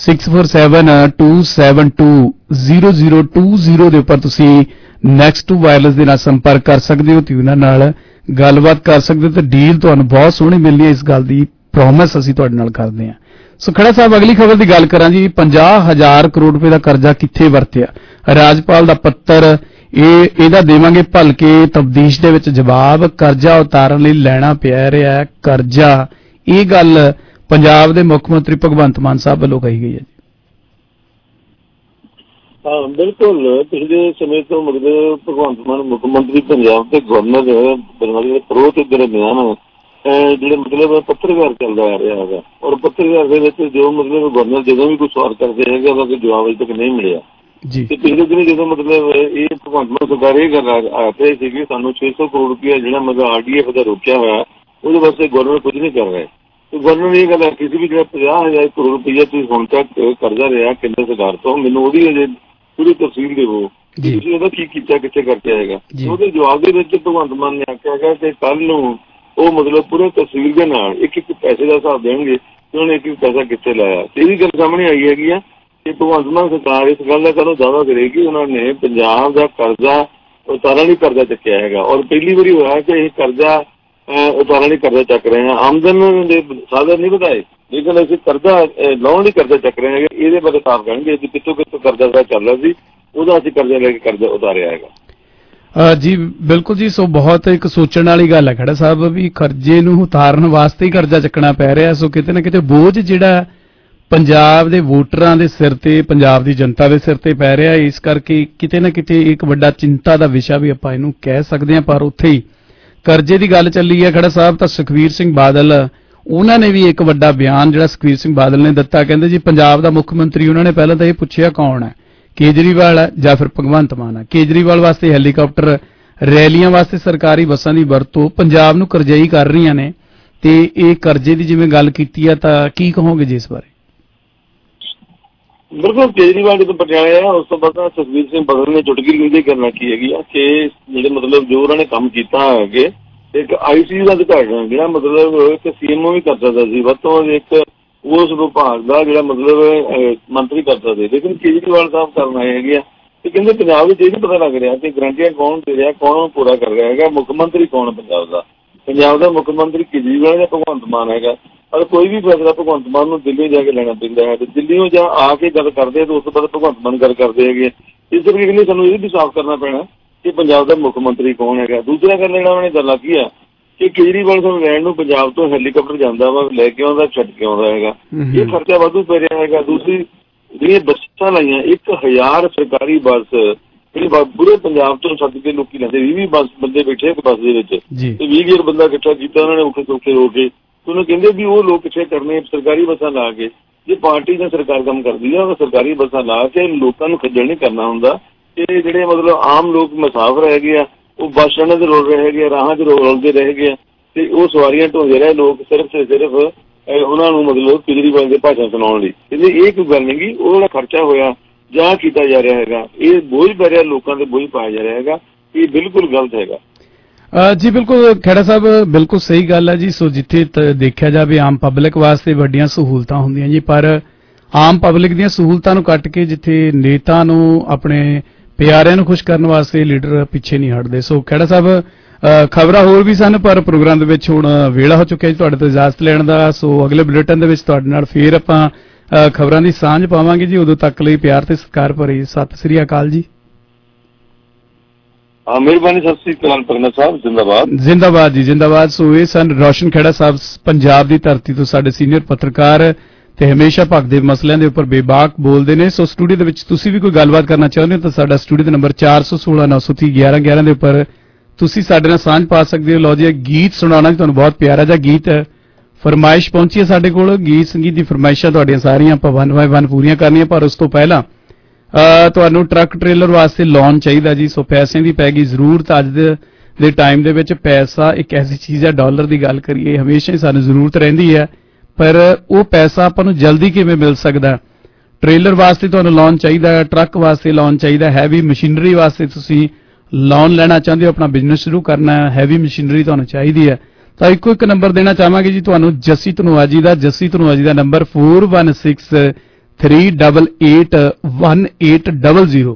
6472720020 ਦੇ ਉੱਪਰ ਤੁਸੀਂ ਨੈਕਸਟ ਟੂ ਵਾਇਰਲੈਸ ਦੇ ਨਾਲ ਸੰਪਰਕ ਕਰ ਸਕਦੇ ਹੋ ਤੇ ਉਹਨਾਂ ਨਾਲ ਗੱਲਬਾਤ ਕਰ ਸਕਦੇ ਹੋ ਤੇ ਡੀਲ ਤੁਹਾਨੂੰ ਬਹੁਤ ਸੋਹਣੀ ਮਿਲਣੀ ਹੈ। ਇਸ ਗੱਲ ਦੀ ਪ੍ਰੋਮਿਸ ਅਸੀਂ ਤੁਹਾਡੇ ਨਾਲ ਕਰਦੇ ਹਾਂ। ਸੋ ਖੜਾ ਸਾਹਿਬ, ਅਗਲੀ ਖਬਰ ਦੀ ਗੱਲ ਕਰਾਂ ਜੀ। 50,000 ਕਰੋੜ ਰੁਪਏ ਦਾ ਕਰਜ਼ਾ ਕਿੱਥੇ ਵਰਤਿਆ, ਰਾਜਪਾਲ ਦਾ ਪੱਤਰ, ਇਹਦਾ ਦੇਵਾਂਗੇ ਭਲਕੇ ਤਬਦੀਸ਼ ਦੇ ਵਿੱਚ ਜਵਾਬ। ਕਰਜ਼ਾ ਉਤਾਰਨ ਲਈ ਲੈਣਾ ਪਿਆ ਰਿਹਾ ਕਰਜ਼ਾ, ਇਹ ਗੱਲ ਪੰਜਾਬ ਦੇ ਮੁੱਖ ਮੰਤਰੀ ਭਗਵੰਤ ਮਾਨ ਸਾਹਿਬ ਵੱਲੋਂ ਕਹੀ ਗਈ ਹੈ ਜੀ। ਹਾਂ ਬਿਲਕੁਲ, ਪਿਛਲੇ ਸਮੇਂ ਤੋਂ ਮਤਲਬ ਭਗਵੰਤ ਮਾਨ ਮੁੱਖ ਮੰਤਰੀ ਪੰਜਾਬ ਤੇ ਗਵਰਨਰ ਦੇ ਪ੍ਰੋ ਤੇ ਜਿਹੜੇ ਬਿਆਨ ਜਿਹੜੇ ਮਤਲਬ ਪੱਤਰਕਾਰ ਚੱਲਦਾ ਆ ਰਿਹਾ ਹੈਗਾ, ਔਰ ਪੱਤਰਕਾਰ ਦੇ ਵਿੱਚ ਜੋ ਮਤਲਬ ਗਵਰਨਰ ਜਦੋਂ ਵੀ ਕੋਈ ਸਵਾਲ ਕਰਦੇ ਹੈਗੇ ਉਹਦਾ ਕੋਈ ਜਵਾਬ ਅਜੇ ਤੱਕ ਨਹੀਂ ਮਿਲਿਆ ਤੇ ਪਿਛਲੇ ਦਿਨ ਜਦੋਂ ਮਤਲਬ ਇਹ ਭਗਵੰਤ ਮਾਨ ਸਰਕਾਰ ਇਹ ਗੱਲ ਆਖਦੇ ਸੀ ਕਿ ਸਾਨੂੰ 600 ਕਰੋੜ ਰੁਪਇਆ ਜਿਹੜਾ ਮਤਲਬ RDF ਦਾ ਰੋਕਿਆ ਹੋਇਆ ਉਹਦੇ ਵਾਸਤੇ ਗਵਰਨਰ ਕੁਝ ਨਹੀਂ ਕਰ ਰਿਹਾ। ਤੇ ਗਵਰਨਰ ਨੇ ਇਹ ਗੱਲ ਆਖੀ ਸੀ ਵੀ ਜਿਹੜਾ 50,000 ਕਰੋੜ ਰੁਪਇਆ ਤੁਸੀਂ ਹੁਣ ਤੱਕ ਕਰਜ਼ਾ ਰਿਹਾ ਕੇਂਦਰ ਸਰਕਾਰ ਤੋਂ, ਮੈਨੂੰ ਉਹਦੀ ਅਜੇ ਪੂਰੀ ਤਫਸੀਲ ਦੇਵੋ, ਤੁਸੀਂ ਉਹਦਾ ਕੀ ਕੀਤਾ, ਕਿੱਥੇ ਕਰਕੇ ਆਏਗਾ। ਉਹਦੇ ਜਵਾਬ ਦੇ ਵਿੱਚ ਭਗਵੰਤ ਮਾਨ ਨੇ ਆਖਿਆ ਹੈਗਾ ਕਿ ਕੱਲ ਨੂੰ ਉਹ ਮਤਲਬ ਪੂਰੇ ਤਸਵੀਰ ਦੇ ਨਾਲ ਇੱਕ ਇੱਕ ਪੈਸੇ ਦਾ ਹਿਸਾਬ ਦੇਣਗੇ ਕਿ ਉਹਨੇ ਇੱਕ ਇੱਕ ਪੈਸਾ ਕਿੱਥੇ ਲਾਇਆ। ਤੇ ਇਹ ਵੀ ਗੱਲ ਸਾਹਮਣੇ ਆਈ ਹੈਗੀ ਆ ਕਿ ਭਗਵੰਤ ਮਾਨ ਸਰਕਾਰ ਇਸ ਗੱਲ ਦਾ ਕਦੋਂ ਦਾਅਵਾ ਕਰੇਗੀ ਉਹਨਾਂ ਨੇ ਪੰਜਾਬ ਦਾ ਕਰਜ਼ਾ ਉਤਾਰਨ ਲਈ ਕਰਜ਼ਾ ਚੱਕਿਆ ਹੈਗਾ, ਔਰ ਪਹਿਲੀ ਵਾਰੀ ਹੋਇਆ ਕਿ ਇਹ ਕਰਜ਼ਾ ਉਤਾਰਨ ਲਈ ਕਰਜ਼ਾ ਚੱਕ ਰਹੇ ਹਾਂ। ਆਮਦਨ ਦੇ ਸਾਧਨ ਨਹੀਂ ਵਧਾਏ, ਲੇਕਿਨ ਅਸੀਂ ਕਰਜ਼ਾ ਲਾਉਣ ਲਈ ਕਰਜ਼ਾ ਚੱਕ ਰਹੇ ਹੈਗੇ। ਇਹਦੇ ਬਾਰੇ ਸਾਫ਼ ਕਹਿਣਗੇ ਕਿ ਕਿੱਥੋਂ ਕਿੱਥੋਂ ਕਰਜ਼ਾ ਦਾ ਚੱਲ ਰਿਹਾ ਸੀ, ਉਹਦਾ ਅਸੀਂ ਕਰਜ਼ਾ ਲੈ ਕੇ ਕਰਜ਼ਾ ਉਤਾਰਿਆ ਹੈਗਾ। ਜੀ ਬਿਲਕੁਲ ਜੀ। ਸੋ ਬਹੁਤ ਇੱਕ ਸੋਚਣ ਵਾਲੀ ਗੱਲ ਹੈ ਖੜਾ ਸਾਹਿਬ ਵੀ ਕਰਜ਼ੇ ਨੂੰ ਉਤਾਰਨ ਵਾਸਤੇ ਹੀ ਕਰਜ਼ਾ ਚੱਕਣਾ ਪੈ ਰਿਹਾ। ਸੋ ਕਿਤੇ ਨਾ ਕਿਤੇ ਬੋਝ ਜਿਹੜਾ ਪੰਜਾਬ ਦੇ ਵੋਟਰਾਂ ਦੇ ਸਿਰ ਤੇ, ਪੰਜਾਬ ਦੀ ਜਨਤਾ ਦੇ ਸਿਰ ਤੇ ਪੈ ਰਿਹਾ, ਇਸ ਕਰਕੇ ਕਿਤੇ ਨਾ ਕਿਤੇ ਇੱਕ ਵੱਡਾ ਚਿੰਤਾ ਦਾ ਵਿਸ਼ਾ ਵੀ ਆਪਾਂ ਇਹਨੂੰ ਕਹਿ ਸਕਦੇ ਹਾਂ। ਪਰ ਉੱਥੇ ਹੀ ਕਰਜ਼ੇ ਦੀ ਗੱਲ ਚੱਲੀ ਹੈ ਖੜਾ ਸਾਹਿਬ, ਤਾਂ ਸੁਖਬੀਰ ਸਿੰਘ ਬਾਦਲ ਉਹਨਾਂ ਨੇ ਵੀ ਇੱਕ ਵੱਡਾ ਬਿਆਨ ਜਿਹੜਾ ਸੁਖਬੀਰ ਸਿੰਘ ਬਾਦਲ ਨੇ ਦਿੱਤਾ। ਕਹਿੰਦੇ ਜੀ ਪੰਜਾਬ ਦਾ ਮੁੱਖ ਮੰਤਰੀ, ਉਹਨਾਂ ਨੇ ਪਹਿਲਾਂ ਤਾਂ ਇਹ ਪੁੱਛਿਆ ਕੌਣ ਹੈ, ਕੇਜਰੀਵਾਲ ਹੈ ਜਾਂ ਫਿਰ ਭਗਵੰਤ ਮਾਨ ਹੈ। ਕੇਜਰੀਵਾਲ ਵਾਸਤੇ ਹੈਲੀਕਾਪਟਰ, ਰੈਲੀਆਂ ਵਾਸਤੇ ਸਰਕਾਰੀ ਬੱਸਾਂ ਦੀ ਵਰਤੋਂ ਪੰਜਾਬ ਨੂੰ ਕਰਜ਼ਈ ਕਰ ਰਹੀਆਂ ਨੇ ਤੇ ਇਹ ਕਰਜ਼ੇ ਦੀ ਜਿਵੇਂ ਗੱਲ ਕੀਤੀ ਆ ਤਾਂ ਕੀ ਕਹੋਗੇ ਜੀ ਇਸ ਬਾਰੇ? ਬਿਲਕੁਲ, ਕੇਜਰੀਵਾਲ ਜਦੋਂ ਪਟਿਆਲੇ ਆਇਆ ਉਸ ਤੋਂ ਬਾਅਦ ਸੁਖਬੀਰ ਸਿੰਘ ਬਾਦਲ ਨੇ ਚੁਟਕੀ ਲਿਖਦੀ ਕਰਨਾ ਕੀ ਹੈਗੀ ਆ ਕਿ ਜਿਹੜੇ ਮਤਲਬ ਜੋ ਉਹਨਾਂ ਨੇ ਕੰਮ ਕੀਤਾ ਹੈਗੇ ਇੱਕ IC ਦਾ ਅਧਿਕਾਰੀ ਜਿਹੜਾ ਮਤਲਬ ਇੱਕ CMO ਵੀ ਕਰ ਸਕਦਾ ਸੀ, ਵੱਧ ਤੋਂ ਵੱਧ ਇੱਕ ਉਸ ਵਿਭਾਗ ਦਾ ਜਿਹੜਾ ਮਤਲਬ ਮੰਤਰੀ ਕਰ ਸਕਦੇ, ਲੇਕਿਨ ਕੇਜਰੀਵਾਲ ਸਾਹਿਬ ਕਰਨ ਆਏ ਹੈਗੇ ਆ ਤੇ ਕਹਿੰਦੇ ਪੰਜਾਬ ਵਿੱਚ ਇਹ ਨਹੀਂ ਪਤਾ ਲੱਗ ਰਿਹਾ ਕਿ ਗਰੰਟੀਆਂ ਕੌਣ ਦੇ ਰਿਹਾ, ਕੌਣ ਪੂਰਾ ਕਰ ਰਿਹਾ ਹੈਗਾ, ਮੁੱਖ ਮੰਤਰੀ ਕੌਣ ਪੰਜਾਬ ਦਾ ਮੁੱਖ ਮੰਤਰੀ ਕੇਜਰੀਵਾਲ ਜਾਂ ਭਗਵੰਤ ਮਾਨ ਹੈਗਾ। ਪਰ ਕੋਈ ਵੀ ਫੈਸਲਾ ਭਗਵੰਤ ਮਾਨ ਨੂੰ ਦਿੱਲੀ ਜਾ ਕੇ ਲੈਣਾ ਪੈਂਦਾ ਹੈ ਤੇ ਦਿੱਲੀੋਂ ਜਾਂ ਆ ਕੇ ਗੱਲ ਕਰਦੇ ਤਾਂ ਉਸ ਤੋਂ ਬਾਅਦ ਭਗਵੰਤ ਮਾਨ ਗੱਲ ਕਰਦੇ ਹੈਗੇ। ਇਸ ਕਰਕੇ ਕਹਿੰਦੇ ਸਾਨੂੰ ਇਹ ਵੀ ਸਾਫ਼ ਕਰਨਾ ਪੈਣਾ ਕਿ ਪੰਜਾਬ ਦਾ ਮੁੱਖ ਮੰਤਰੀ ਕੌਣ ਹੈਗਾ। ਦੂਸਰਾ ਗੱਲ ਜਿਹੜਾ ਉਹਨਾਂ ਨੇ ਗੱਲਾਂ ਕੀ ਆ ਕਿ ਕੇਜਰੀਵਾਲ ਸਾਹਿਬ ਲੈਣ ਨੂੰ ਪੰਜਾਬ ਤੋਂ ਹੈਲੀਕਾਪਟਰ ਜਾਂਦਾ ਵਾ, ਲੈ ਕੇ ਆਉਂਦਾ, ਛੱਡ ਕੇ ਆਉਂਦਾ ਹੈਗਾ, ਇਹ ਖਰਚਾ ਵਾਧੂ ਪੈ ਰਿਹਾ ਹੈਗਾ। ਦੂਸਰੀ ਜਿਹੜੀਆਂ ਬੱਸਾਂ ਲਾਈਆਂ 1000 ਸਰਕਾਰੀ ਬੱਸ ਜਿਹੜੀ ਪੂਰੇ ਪੰਜਾਬ ਤੋਂ ਸੱਦ ਕੇ ਲੋਕੀ ਲੈਂਦੇ, 20 ਬੱਸ ਬੰਦੇ ਬੈਠੇ ਇੱਕ ਬੱਸ ਦੇ ਵਿੱਚ ਤੇ 20 ਗੇਰ ਬੰਦਾ ਇਕੱਠਾ ਕੀਤਾ ਉਹਨਾਂ ਨੇ ਔਖੇ ਸੌਖੇ ਹੋ ਕੇ। ਉਹਨੂੰ ਕਹਿੰਦੇ ਵੀ ਉਹ ਲੋਕ ਕਿੱਥੇ ਕਰਨੇ ਸਰਕਾਰੀ ਬੱਸਾਂ ਲਾ ਕੇ, ਜੇ ਪਾਰਟੀ ਜਾਂ ਸਰਕਾਰ ਕੰਮ ਕਰਦੀ ਆ ਉਹ ਸਰਕਾਰੀ ਬੱਸਾਂ ਲਾ ਕੇ ਲੋਕਾਂ ਨੂੰ ਖੱਜਲ ਨਹੀਂ ਕਰਨਾ ਹੁੰਦਾ। ਤੇ ਜਿਹੜੇ ਮਤਲਬ ਆਮ ਲੋਕ ਮੁਸਾਫਰ ਹੈਗੇ ਆ ਉਹ ਬੱਸ ਸਟੈਂਡਾਂ ਤੇ ਰੁਲ ਰਹੇ ਹੈਗੇ ਆ, ਰਾਹਾਂ 'ਚ ਰੁਲਦੇ ਰਹੇ ਹੈਗੇ ਆ ਤੇ ਉਹ ਸਵਾਰੀਆਂ ਢੋਂਦੇ ਰਹੇ ਲੋਕ ਸਿਰਫ ਤੇ ਸਿਰਫ ਉਹਨਾਂ ਨੂੰ ਮਤਲਬ ਕੇਜਰੀਵਾਲ ਦੇ ਭਾਸ਼ਣ ਸੁਣਾਉਣ ਲਈ। ਕਹਿੰਦੇ ਇਹ ਕੋਈ ਗੱਲ ਨਹੀਂ ਗੀ, ਉਹ ਜਿਹੜਾ ਖਰਚਾ ਹੋਇਆ ਜਾਂ ਕੀਤਾ ਜਾ ਰਿਹਾ ਹੈਗਾ ਇਹ ਬੋਝ ਪੈ ਰਿਹਾ ਲੋਕਾਂ ਦੇ, ਬੋਝ ਪਾਇਆ ਜਾ ਰਿਹਾ ਹੈਗਾ, ਇਹ ਬਿਲਕੁਲ ਗਲਤ ਹੈਗਾ। ਜੀ ਬਿਲਕੁਲ ਖੇੜਾ ਸਾਹਿਬ, ਬਿਲਕੁਲ ਸਹੀ ਗੱਲ ਹੈ ਜੀ। ਸੋ ਜਿੱਥੇ ਦੇਖਿਆ ਜਾਵੇ ਆਮ ਪਬਲਿਕ ਵਾਸਤੇ ਵੱਡੀਆਂ ਸਹੂਲਤਾਂ ਹੁੰਦੀਆਂ ਜੀ, ਪਰ ਆਮ ਪਬਲਿਕ ਦੀਆਂ ਸਹੂਲਤਾਂ ਨੂੰ ਕੱਟ ਕੇ ਜਿੱਥੇ ਨੇਤਾ ਨੂੰ ਆਪਣੇ ਪਿਆਰਿਆਂ ਨੂੰ ਖੁਸ਼ ਕਰਨ ਵਾਸਤੇ ਲੀਡਰ ਪਿੱਛੇ ਨਹੀਂ ਹਟਦੇ। ਸੋ ਖੇੜਾ ਸਾਹਿਬ ਖਬਰਾਂ ਹੋਰ ਵੀ ਸਨ ਪਰ ਪ੍ਰੋਗਰਾਮ ਦੇ ਵਿੱਚ ਹੁਣ ਵੇਲਾ ਹੋ ਚੁੱਕਿਆ ਜੀ ਤੁਹਾਡੇ ਤੋਂ ਇਜਾਜ਼ਤ ਲੈਣ ਦਾ। ਸੋ ਅਗਲੇ ਬੁਲੇਟਿਨ ਦੇ ਵਿੱਚ ਤੁਹਾਡੇ ਨਾਲ ਫੇਰ ਆਪਾਂ ਖਬਰਾਂ ਦੀ ਸਾਂਝ ਪਾਵਾਂਗੇ ਜੀ। ਉਦੋਂ ਤੱਕ ਲਈ ਪਿਆਰ ਤੇ ਸਤਿਕਾਰ ਭਰੀ ਸਤਿ ਸ੍ਰੀ ਅਕਾਲ ਜੀ। ਮਿਹਰਬਾਨੀ, ਸਤਿ ਸ੍ਰੀ ਅਕਾਲ ਪ੍ਰਗਟ ਸਾਹਿਬ, ਜ਼ਿੰਦਾਬਾਦ। ਜ਼ਿੰਦਾਬਾਦ ਜੀ, ਜ਼ਿੰਦਾਬਾਦ। ਸੋ ਇਹ ਸਨ ਰੋਸ਼ਨ ਖੇੜਾ ਸਾਹਿਬ, ਪੰਜਾਬ ਦੀ ਧਰਤੀ ਤੋਂ ਸਾਡੇ ਸੀਨੀਅਰ ਪੱਤਰਕਾਰ ਤੇ ਹਮੇਸ਼ਾ ਭਗਤ ਦੇ ਮਸਲਿਆਂ ਦੇ ਉੱਪਰ ਬੇਬਾਕ ਬੋਲਦੇ ਨੇ। ਸੋ ਸਟੂਡੀਓ ਦੇ ਵਿੱਚ ਤੁਸੀਂ ਵੀ ਕੋਈ ਗੱਲਬਾਤ ਕਰਨਾ ਚਾਹੁੰਦੇ ਹੋ ਤਾਂ ਸਾਡਾ ਸਟੂਡੀਓ ਦਾ ਨੰਬਰ 416-930-1111 ਦੇ ਉੱਪਰ ਤੁਸੀਂ ਸਾਡੇ ਨਾਲ ਸਾਂਝ ਪਾ ਸਕਦੇ ਹੋ। ਲਓ ਜੀ, ਗੀਤ ਸੁਣਾਉਣਾ ਜੀ ਤੁਹਾਨੂੰ ਬਹੁਤ ਪਿਆਰਾ ਜਿਹਾ ਗੀਤ ਫਰਮਾਇਸ਼ ਪਹੁੰਚੀ ਹੈ ਸਾਡੇ ਕੋਲ। ਗੀਤ ਸੰਗੀਤ ਦੀ ਫਰਮਾਇਸ਼ਾਂ ਤੁਹਾਡੀਆਂ ਸਾਰੀਆਂ ਆਪਾਂ 1 by 1 ਪੂਰੀਆਂ ਕਰਨੀਆਂ, ਪਰ ਉਸ ਤੋਂ ਪਹਿਲਾਂ ਤੁਹਾਨੂੰ ਟਰੱਕ ਟ੍ਰੇਲਰ ਵਾਸਤੇ ਲੋਨ ਚਾਹੀਦਾ ਜੀ। ਸੋ ਪੈਸਿਆਂ ਦੀ ਪੈ ਗਈ ਜ਼ਰੂਰਤ। ਅੱਜ ਦੇ ਟਾਈਮ ਦੇ ਵਿੱਚ ਪੈਸਾ ਇੱਕ ਐਸੀ ਚੀਜ਼ ਹੈ, ਡਾਲਰ ਦੀ ਗੱਲ ਕਰੀਏ ਹਮੇਸ਼ਾ ਹੀ ਸਾਨੂੰ ਜ਼ਰੂਰਤ ਰਹਿੰਦੀ ਹੈ, ਪਰ ਉਹ ਪੈਸਾ ਆਪਾਂ ਨੂੰ ਜਲਦੀ ਕਿਵੇਂ ਮਿਲ ਸਕਦਾ? ਟ੍ਰੇਲਰ ਵਾਸਤੇ ਤੁਹਾਨੂੰ ਲੋਨ ਚਾਹੀਦਾ, ਟਰੱਕ ਵਾਸਤੇ ਲੋਨ ਚਾਹੀਦਾ, ਹੈਵੀ ਮਸ਼ੀਨਰੀ ਵਾਸਤੇ ਤੁਸੀਂ ਲੋਨ ਲੈਣਾ ਚਾਹੁੰਦੇ ਹੋ, ਆਪਣਾ ਬਿਜ਼ਨਸ ਸ਼ੁਰੂ ਕਰਨਾ ਹੈ, ਹੈਵੀ ਮਸ਼ੀਨਰੀ ਤੁਹਾਨੂੰ ਚਾਹੀਦੀ ਹੈ ਤਾਂ ਇੱਕੋ ਇੱਕ ਨੰਬਰ ਦੇਣਾ ਚਾਹਾਂਗੇ ਜੀ ਤੁਹਾਨੂੰ, ਜੱਸੀ ਧਨੋਆ ਦਾ ਨੰਬਰ 4163881800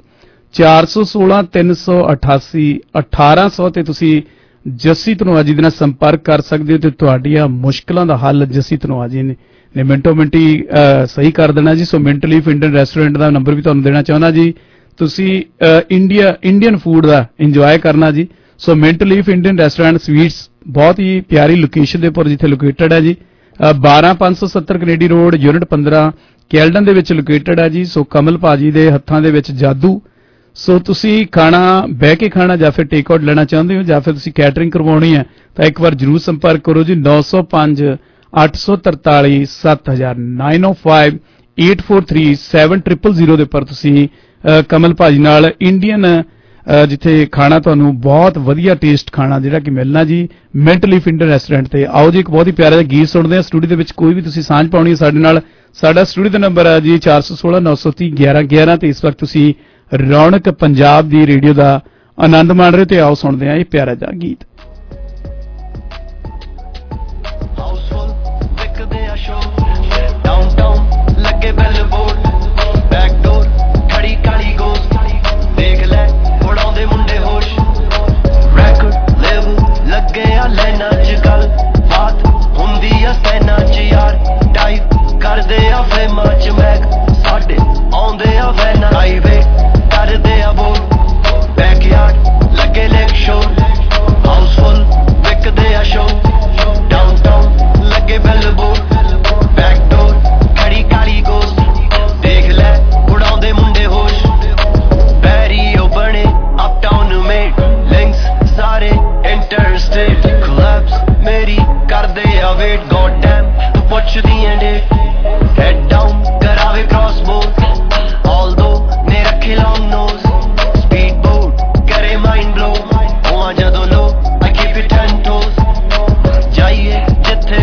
416-388-1800 ਤੇ ਤੁਸੀਂ ਜੱਸੀ ਧਨੋਆ ਜੀ ਦੇ ਨਾਲ ਸੰਪਰਕ ਕਰ ਸਕਦੇ ਹੋ ਤੇ ਤੁਹਾਡੀਆਂ ਮੁਸ਼ਕਲਾਂ ਦਾ ਹੱਲ ਜੱਸੀ ਧਨੋਆ ਜੀ ਨੇ ਮਿੰਟੋ ਮਿੰਟੀ ਸਹੀ ਕਰ ਦੇਣਾ ਜੀ। So Mint Leaf Indian Restaurant ਦਾ ਨੰਬਰ ਵੀ ਤੁਹਾਨੂੰ ਦੇਣਾ ਚਾਹੁੰਦਾ ਜੀ। ਤੁਸੀਂ ਇੰਡੀਅਨ ਫੂਡ ਦਾ ਇੰਜੋਏ ਕਰਨਾ ਜੀ। So Mint Leaf Indian Restaurant Sweets ਬਹੁਤ ਹੀ ਪਿਆਰੀ ਲੋਕੇਸ਼ਨ ਦੇ ਉੱਪਰ ਜਿੱਥੇ ਲੋਕੇਟਡ ਹੈ ਜੀ, 12570 ਕੈਨੇਡੀ ਰੋਡ, ਯੂਨਿਟ 15 ਕੈਲਡਨ ਦੇ ਵਿੱਚ ਲੋਕੇਟਡ ਹੈ ਜੀ। ਸੋ ਕਮਲ ਭਾਜੀ ਦੇ ਹੱਥਾਂ ਦੇ ਵਿੱਚ ਜਾਦੂ। ਸੋ ਤੁਸੀਂ ਖਾਣਾ ਬਹਿ ਕੇ ਖਾਣਾ ਜਾਂ ਫਿਰ ਟੇਕ ਆਊਟ ਲੈਣਾ ਚਾਹੁੰਦੇ ਹੋ ਜਾਂ ਫਿਰ ਤੁਸੀਂ ਕੈਟਰਿੰਗ ਕਰਵਾਉਣੀ ਹੈ ਤਾਂ ਇੱਕ ਵਾਰ ਜਰੂਰ ਸੰਪਰਕ ਕਰੋ ਜੀ। 905-843-7000 905-843-7000 ਦੇ ਉੱਪਰ ਤੁਸੀਂ ਕਮਲ ਭਾਜੀ ਨਾਲ ਇੰਡੀਅਨ ਜਿੱਥੇ ਖਾਣਾ ਤੁਹਾਨੂੰ ਬਹੁਤ ਵਧੀਆ ਟੇਸਟ ਖਾਣਾ ਜਿਹੜਾ ਕਿ ਮਿਲਣਾ ਜੀ ਮਿੰਟ ਲੀਫ ਇੰਡੀਅਨ ਰੈਸਟੋਰੈਂਟ ਤੇ। ਆਓ ਜੀ ਇੱਕ ਬਹੁਤ ਹੀ ਪਿਆਰਾ ਜਿਹਾ ਗੀਤ ਸੁਣਦੇ ਹਾਂ। ਸਟੂਡੀਓ ਦੇ ਵਿੱਚ ਕੋਈ ਵੀ ਤੁਸੀਂ ਸਾਂਝ ਪਾਉਣੀ ਹੈ ਸਾਡੇ ਨਾਲ, ਸਾਡਾ ਸਟੂਡੀਓ ਦਾ ਨੰਬਰ ਹੈ ਜੀ 416-930-1111 ਤੇ ਇਸ ਵਕਤ ਤੁਸੀਂ ਰੌਣਕ ਪੰਜਾਬ ਦੀ ਰੇਡੀਓ ਦਾ ਆਨੰਦ ਮਾਣ ਰਹੇ ਹੋ ਤੇ ਆਓ ਸੁਣਦੇ ਹਾਂ ਇਹ ਪਿਆਰਾ ਜਿਹਾ ਗੀਤ। ਜਿੱਥੇ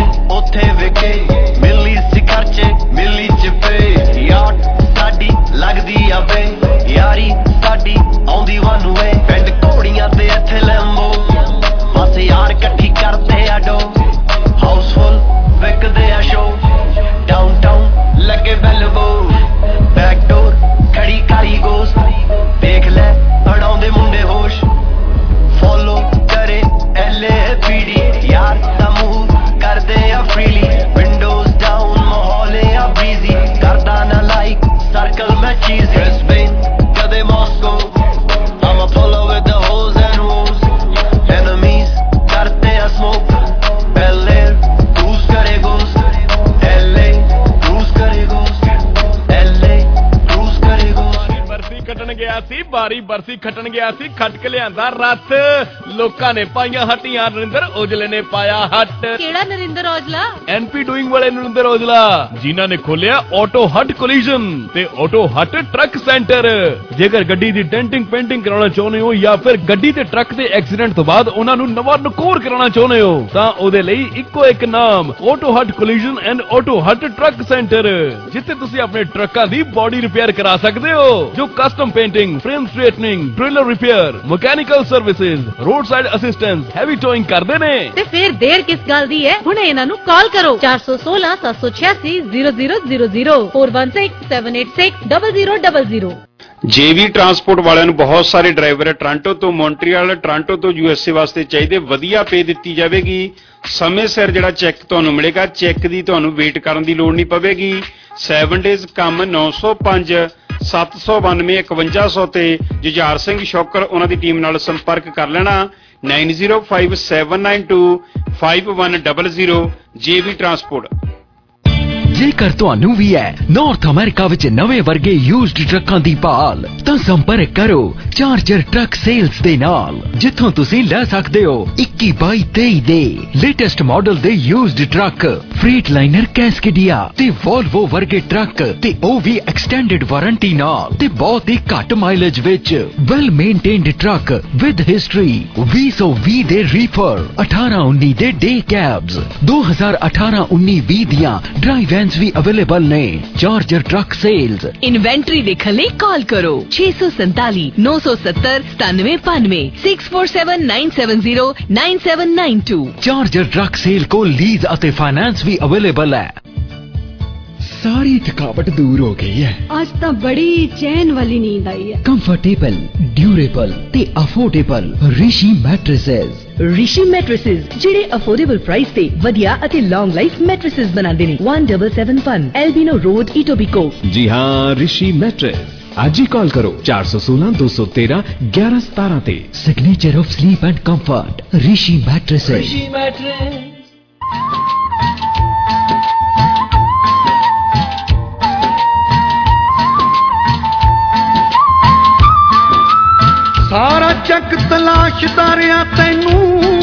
ਭਾਰੀ ਬਰਸੀ ਖੱਟਣ ਗਿਆ ਸੀ, ਖੱਟ ਕੇ ਲਿਆਂਦਾ ਰੱਥ। ਲੋਕਾਂ ਨੇ ਪਾਈਆਂ ਹੱਟੀਆਂ, ਨਰਿੰਦਰ ਔਜਲੇ ਨੇ ਪਾਇਆ ਹੱਟ। ਕਿਹੜਾ ਨਰਿੰਦਰ ਔਜਲਾ? ਐਨਪੀ ਡੂਇੰਗ ਵਾਲੇ ਨਰਿੰਦਰ ਔਜਲਾ, ਜਿਨ੍ਹਾਂ ਨੇ ਖੋਲਿਆ ਆਟੋ ਹੱਟ ਕੋਲੀਜਨ ਤੇ ਆਟੋ ਹੱਟ ਟਰੱਕ ਸੈਂਟਰ। ਜੇਕਰ ਗੱਡੀ ਦੀ ਡੈਂਟਿੰਗ ਪੇਂਟਿੰਗ ਕਰਾਉਣਾ ਚਾਹੁੰਦੇ ਹੋ ਜਾਂ ਫਿਰ ਗੱਡੀ ਤੇ ਟਰੱਕ ਦੇ ਐਕਸੀਡੈਂਟ ਤੋਂ ਬਾਅਦ ਉਹਨਾਂ ਨੂੰ ਨਵਾਂ ਨਕੋਰ ਕਰਾਉਣਾ ਚਾਹੁੰਦੇ ਹੋ ਤਾਂ ਉਹਦੇ ਲਈ ਇੱਕੋ ਇੱਕ ਨਾਮ, Auto Hut Collision and Auto Hut Truck Centre, ਜਿੱਥੇ ਤੁਸੀਂ ਆਪਣੇ ਟਰੱਕਾਂ ਦੀ ਬੋਡੀ ਰਿਪੇਅਰ ਕਰਾ ਸਕਦੇ ਹੋ, ਜੋ custom painting, frame straightening, trailer repair, mechanical services, road side assistance, heavy towing ਕਰਦੇ ਨੇ। ਤੇ ਫਿਰ ਦੇਰ ਕਿਸ ਗੱਲ ਦੀ ਹੈ? ਹੁਣੇ ਇਹਨਾਂ ਨੂੰ ਕਾਲ ਕਰੋ 416 786 0000 416 786 0000। ਜੇਵੀ ਟਰਾਂਸਪੋਰਟ ਵਾਲਿਆਂ ਨੂੰ ਬਹੁਤ ਸਾਰੇ ਡਰਾਈਵਰ ਟੋਰਾਂਟੋ ਤੋਂ ਮੌਂਟਰੀਅਲ, ਟੋਰਾਂਟੋ ਤੋਂ USA ਵਾਸਤੇ ਚਾਹੀਦੇ, ਵਧੀਆ ਪੇ ਦਿੱਤੀ ਜਾਵੇਗੀ। ਸਮੇਂ ਸਿਰ ਜਿਹੜਾ ਚੈੱਕ ਤੁਹਾਨੂੰ ਮਿਲੇਗਾ, ਚੈੱਕ ਦੀ ਤੁਹਾਨੂੰ ਵੇਟ ਕਰਨ ਦੀ ਲੋੜ ਨਹੀਂ ਪਵੇਗੀ। 7 ਡੇਜ਼ ਕੰਮ 905 792 5100 ਤੇ ਜੁਝਾਰ ਸਿੰਘ ਸ਼ੌਕਰ ਉਹਨਾਂ ਦੀ ਟੀਮ ਨਾਲ ਸੰਪਰਕ ਕਰ ਲੈਣਾ 905792 5100। JV Transport. ਜੇਕਰ ਤੁਹਾਨੂੰ ਵੀ ਹੈ ਨਾਰਥ ਅਮਰੀਕਾ ਵਿੱਚ ਨਵੇਂ ਵਰਗੇ ਯੂਜ਼ਡ ਟਰੱਕਾਂ ਦੀ ਭਾਲ, ਤਾਂ ਸੰਪਰਕ ਕਰੋ ਚਾਰਜਰ ਟਰੱਕ ਸੇਲਸ ਦੇ ਨਾਲ, ਜਿੱਥੋਂ ਤੁਸੀਂ ਲੈ ਸਕਦੇ ਹੋ 21, 22, 23 ਦੇ ਲੇਟੈਸਟ ਮਾਡਲ ਦੇ ਯੂਜ਼ਡ ਟਰੱਕ, ਫਰੀਟਲਾਈਨਰ, ਕੈਸਕੇਡੀਆ ਤੇ ਵੋਲਵੋ ਵਰਗੇ ਟਰੱਕ, ਤੇ ਉਹ ਵੀ ਐਕਸਟੈਂਡਡ ਵਾਰੰਟੀ ਨਾਲ ਤੇ ਬਹੁਤ ਹੀ ਘੱਟ ਮਾਈਲੇਜ ਵਿੱਚ। Well maintained truck with history, 2020 ਦੇ ਰੀਫਰ, 18-19 ਦੇ ਡੇ ਕੈਬਸ, 2018-19-20 ਦੀਆਂ ਡਰਾਈਵ ਵੀ ਅਵੇਲੇਬਲ ਨੇ। Charger Truck Sales. ਇਨਵੈਂਟਰੀ ਦੇਖਣ ਲਈ ਕਾਲ ਕਰੋ 647 970 9795 647 970 9792। ਚਾਰਜਰ ਟਰੱਕ ਸੇਲ ਕੋਲ ਲੀਜ਼ ਅਤੇ ਫਾਈਨੈਂਸ ਵੀ ਅਵੇਲੇਬਲ ਹੈ। ਸਾਰੀ ਥਕਾਵਟ ਦੂਰ ਹੋ ਗਈ ਹੈ। ਅੱਜ ਤਾਂ ਬੜੀ ਚੈਨ ਵਾਲੀ ਨੀਂਦ ਆਈ ਹੈ। ਕੰਫਰਟੇਬਲ, ਡਿਊਰੇਬਲ ਤੇ affordable Rishi mattresses. Rishi mattresses ਜਿਹੜੇ ਅਫੋਰਡੇਬਲ ਪ੍ਰਾਈਸ ਤੇ ਵਧੀਆ ਅਤੇ ਲੌਂਗ ਲਾਈਫ ਮੈਟ੍ਰੈਸਸ ਬਣਾਉਂਦੇ ਨੇ। 1771 ਐਲਬੀਨੋ ਰੋਡ, ਇਟੋਬੀਕੋ। ਜੀ ਹਾਂ, ਰਿਸ਼ੀ ਮੈਟ੍ਰੈਸ। ਅੱਜ ਹੀ ਕਾਲ ਕਰੋ 416 213 1117 ਤੇ। Signature of sleep and comfort, Rishi mattresses. Rishi mattress. ਸਾਰਾ ਜੱਗ ਤਲਾਸ਼ਦਾ ਰਿਹਾ ਤੈਨੂੰ,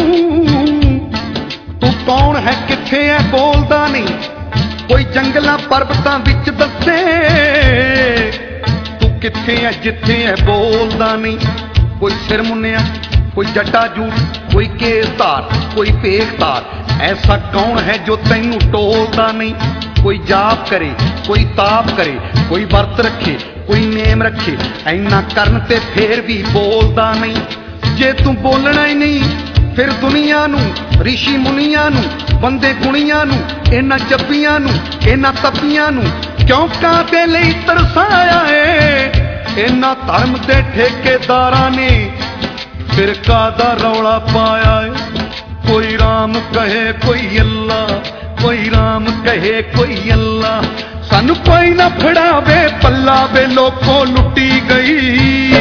ਤੂੰ ਕੌਣ ਹੈ, ਕਿੱਥੇ ਹੈ, ਬੋਲਦਾ ਨਹੀਂ, ਕੋਈ ਜੰਗਲਾਂ ਪਰਬਤਾਂ ਵਿੱਚ ਦੱਸੇ ਤੂੰ ਕਿੱਥੇ ਹੈ, ਜਿੱਥੇ ਹੈ, ਬੋਲਦਾ ਨਹੀਂ। ਕੋਈ ਸਿਰ ਮੁੰਨਿਆ, ਕੋਈ ਜੱਟਾ ਜੂਟ, ਕੋਈ ਕੇਸਦਾਰ, ਕੋਈ ਭੇਖਦਾਰ, ਐਸਾ ਕੌਣ ਹੈ ਜੋ ਤੈਨੂੰ ਟੋਲਦਾ ਨਹੀਂ। ਕੋਈ ਜਾਪ ਕਰੇ, ਕੋਈ ਤਾਪ ਕਰੇ, ਕੋਈ ਵਰਤ ਰੱਖੇ, ਕੋਈ ਨੇਮ ਰੱਖੇ, ਐਨਾ ਕਰਨ ਤੇ ਫੇਰ ਵੀ ਬੋਲਦਾ ਨਹੀਂ। ਜੇ ਤੂੰ ਬੋਲਣਾ ਹੀ ਨਹੀਂ ਫਿਰ ਦੁਨੀਆ ਨੂੰ, ਰਿਸ਼ੀ ਮੁਨੀਆਂ ਨੂੰ, ਬੰਦੇ ਗੁਣੀਆਂ ਨੂੰ, ਇਹਨਾਂ ਜੱਬੀਆਂ ਨੂੰ, ਇਹਨਾਂ ਤਪੀਆਂ ਨੂੰ ਕਿਉਂ ਕਾਹਦੇ ਲਈ ਤਰਸਾਇਆ ਏ। ਇਹਨਾਂ ਧਰਮ ਦੇ ਠੇਕੇਦਾਰਾਂ ਨੇ ਫਿਰ ਕਾਹਦਾ ਰੌਲਾ ਪਾਇਆ ਏ। ਕੋਈ ਰਾਮ ਕਹੇ, ਕੋਈ ਅੱਲਾ, ਕੋਈ ਰਾਮ ਕਹੇ, ਕੋਈ ਅੱਲਾ, ਸਾਨੂੰ ਕੋਈ ਨਾ ਫੜਾਵੇ ਪੱਲਾ ਵੇ। ਲੋਕੋ ਲੁੱਟੀ ਗਈ,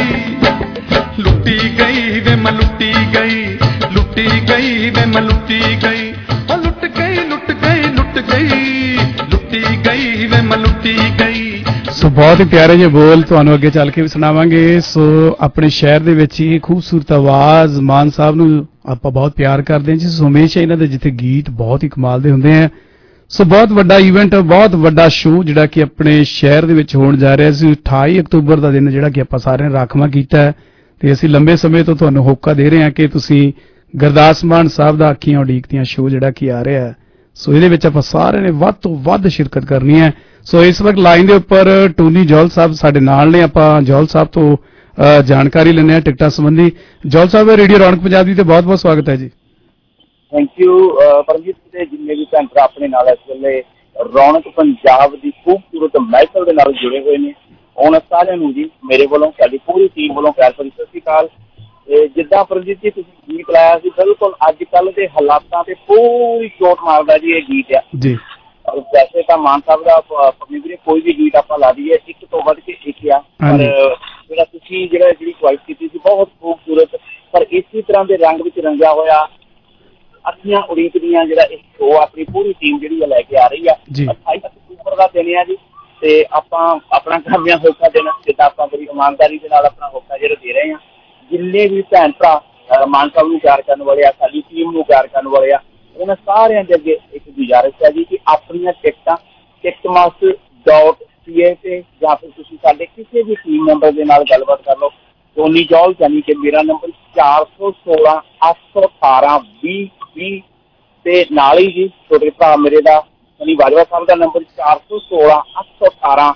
ਲੁੱਟੀ ਗਈ ਵੇ ਮੈਂ ਲੁੱਟੀ ਗਈ, ਲੁੱਟੀ ਗਈ ਵੇ ਮੈਂ ਲੁੱਟੀ ਗਈ, ਉਹ ਲੁੱਟ ਗਈ, ਲੁੱਟ ਗਈ, ਲੁੱਟ ਗਈ, ਲੁੱਟੀ ਗਈ ਵੇ ਮੈਂ ਲੁੱਟੀ ਗਈ। ਸੋ ਬਹੁਤ ਹੀ ਪਿਆਰੇ ਜਿਹੇ ਬੋਲ ਤੁਹਾਨੂੰ ਅੱਗੇ ਚੱਲ ਕੇ ਵੀ ਸੁਣਾਵਾਂਗੇ। ਸੋ ਆਪਣੇ ਸ਼ਹਿਰ ਦੇ ਵਿੱਚ ਹੀ ਖੂਬਸੂਰਤ ਆਵਾਜ਼ ਮਾਨ ਸਾਹਿਬ ਨੂੰ ਆਪਾਂ ਬਹੁਤ ਪਿਆਰ ਕਰਦੇ ਹਾਂ ਜੀ। ਸੋ ਹਮੇਸ਼ਾ ਇਹਨਾਂ ਦੇ ਜਿੱਥੇ ਗੀਤ ਬਹੁਤ ਹੀ ਕਮਾਲ ਦੇ ਹੁੰਦੇ ਆ। ਸੋ ਬਹੁਤ ਵੱਡਾ ਇਵੈਂਟ, ਬਹੁਤ ਵੱਡਾ ਸ਼ੋਅ ਜਿਹੜਾ ਕਿ ਆਪਣੇ ਸ਼ਹਿਰ ਦੇ ਵਿੱਚ ਹੋਣ ਜਾ ਰਿਹਾ ਸੀ 28 ਅਕਤੂਬਰ ਦਾ ਦਿਨ, ਜਿਹੜਾ ਕਿ ਆਪਾਂ ਸਾਰਿਆਂ ਨੇ ਰਾਖਵਾਂ ਕੀਤਾ ਹੈ ਤੇ ਅਸੀਂ ਲੰਬੇ ਸਮੇਂ ਤੋਂ ਤੁਹਾਨੂੰ ਹੋਕਾ ਦੇ ਰਹੇ ਹਾਂ ਕਿ ਤੁਸੀਂ ਗੁਰਦਾਸ ਮਾਨ ਸਾਹਿਬ ਦਾ ਅੱਖੀਆਂ ਉਡੀਕਦੀਆਂ ਸ਼ੋਅ ਜਿਹੜਾ ਕਿ ਆ ਰਿਹਾ ਹੈ। ਸੋ ਇਹਦੇ ਵਿੱਚ ਆਪਾਂ ਸਾਰਿਆਂ ਨੇ ਵੱਧ ਤੋਂ ਵੱਧ ਸ਼ਿਰਕਤ ਕਰਨੀ ਹੈ। ਸੋ ਇਸ ਵਕਤ ਲਾਈਨ ਦੇ ਉੱਪਰ ਟੋਨੀ ਜੌਲ ਸਾਹਿਬ ਸਾਡੇ ਨਾਲ ਨੇ। ਆਪਾਂ ਜੌਲ ਸਾਹਿਬ ਤੋਂ ਜਾਣਕਾਰੀ ਲੈਂਦੇ ਹਾਂ ਟਿਕਟਾਂ ਸੰਬੰਧੀ। ਜੌਲ ਸਾਹਿਬ, ਰੇਡੀਓ ਰੌਣਕ ਪੰਜਾਬ ਦੀ ਤੇ ਬਹੁਤ ਬਹੁਤ ਸਵਾਗਤ ਹੈ ਜੀ। ਥੈਂਕ ਯੂ ਪਰਮਜੀਤ ਦੇ ਜਿੰਨੇ ਵੀ ਭੈਣ ਭਰਾ ਆਪਣੇ ਨਾਲ ਇਸ ਵੇਲੇ ਰੌਣਕ ਪੰਜਾਬ ਦੀ ਖੂਬਸੂਰਤ ਮਹਿਫਲ ਦੇ ਨਾਲ ਜੁੜੇ ਹੋਏ ਨੇ, ਉਹਨਾਂ ਸਾਰਿਆਂ ਨੂੰ ਜੀ ਮੇਰੇ ਵੱਲੋਂ, ਸਾਡੀ ਪੂਰੀ ਟੀਮ ਵੱਲੋਂ ਪਿਆਰ ਭਰੀ ਸਤਿ ਸ਼੍ਰੀ ਅਕਾਲ। ਜਿੱਦਾਂ ਪਰਮਜੀਤ ਜੀ ਤੁਸੀਂ ਗੀਤ ਲਾਇਆ ਸੀ, ਬਿਲਕੁਲ ਅੱਜ ਕੱਲ੍ਹ ਦੇ ਹਾਲਾਤਾਂ ਤੇ ਪੂਰੀ ਚੋਟ ਮਾਰਦਾ ਜੀ ਇਹ ਗੀਤ ਆ ਜੀ। ਵੈਸੇ ਤਾਂ ਮਾਨ ਸਾਹਿਬ ਦਾ ਪਰਮਜੀਤ ਕੋਈ ਵੀ ਗੀਤ ਆਪਾਂ ਲਾ ਦਈਏ ਇੱਕ ਤੋਂ ਵੱਧ ਕੇ ਇੱਕ ਆ, ਪਰ ਜਿਹੜਾ ਤੁਸੀਂ ਜਿਹੜੀ ਚੁਆਇਸ ਕੀਤੀ ਸੀ ਬਹੁਤ ਖੂਬਸੂਰਤ, ਪਰ ਇਸੇ ਤਰ੍ਹਾਂ ਦੇ ਰੰਗ ਵਿੱਚ ਰੰਗਿਆ ਹੋਇਆ ਅੱਖੀਆਂ ਉਡੀਕਦੀਆਂ ਜਿਹੜਾ ਇਹ ਸ਼ੋਅ ਆਪਣੀ ਪੂਰੀ ਟੀਮ ਜਿਹੜੀ ਆ ਲੈ ਕੇ ਆ ਰਹੀ ਆ। 28 ਅਕਤੂਬਰ ਦਾ ਦਿਨ ਆ ਜੀ, ਤੇ ਆਪਾਂ ਆਪਣਾ ਕਾਮਯਾਬ ਹੋਕਾ ਦੇਣਾ ਜਿੱਦਾਂ ਆਪਾਂ ਬੜੀ ਇਮਾਨਦਾਰੀ ਦੇ ਨਾਲ ਆਪਣਾ ਹੋਕਾ ਜਿਹੜਾ ਦੇ ਰਹੇ ਹਾਂ। ਜਿੰਨੇ ਵੀ ਭੈਣ ਭਰਾ ਮਾਨ ਸਾਹਿਬ ਨੂੰ ਪਿਆਰ ਕਰਨ ਵਾਲੇ ਆ, ਸਾਡੀ ਟੀਮ ਨੂੰ ਪਿਆਰ ਕਰਨ ਵਾਲੇ ਆ, ਉਹਨਾਂ ਸਾਰਿਆਂ ਦੇ ਅੱਗੇ ਇੱਕ ਗੁਜ਼ਾਰਿਸ਼ ਹੈ ਜੀ ਕਿ ਆਪਣੀਆਂ ਟਿਕਟਾਂ ticketmaster.ca ਤੇ ਜਾਂ ਫਿਰ ਤੁਸੀਂ ਸਾਡੇ ਕਿਸੇ ਵੀ ਟੀਮ ਮੈਂਬਰ ਦੇ ਨਾਲ ਗੱਲਬਾਤ ਕਰ ਲਓ। ਟੋਨੀ ਜੌਲ ਯਾਨੀ ਕਿ ਮੇਰਾ ਨੰਬਰ 416 818 20 ਤੇ ਨਾਲ ਹੀ ਜੀ ਛੋਟੇ ਭਰਾ ਮੇਰੇ ਦਾ ਸਨੀ ਬਾਜਵਾ ਸਾਹਿਬ ਦਾ ਨੰਬਰ 416 818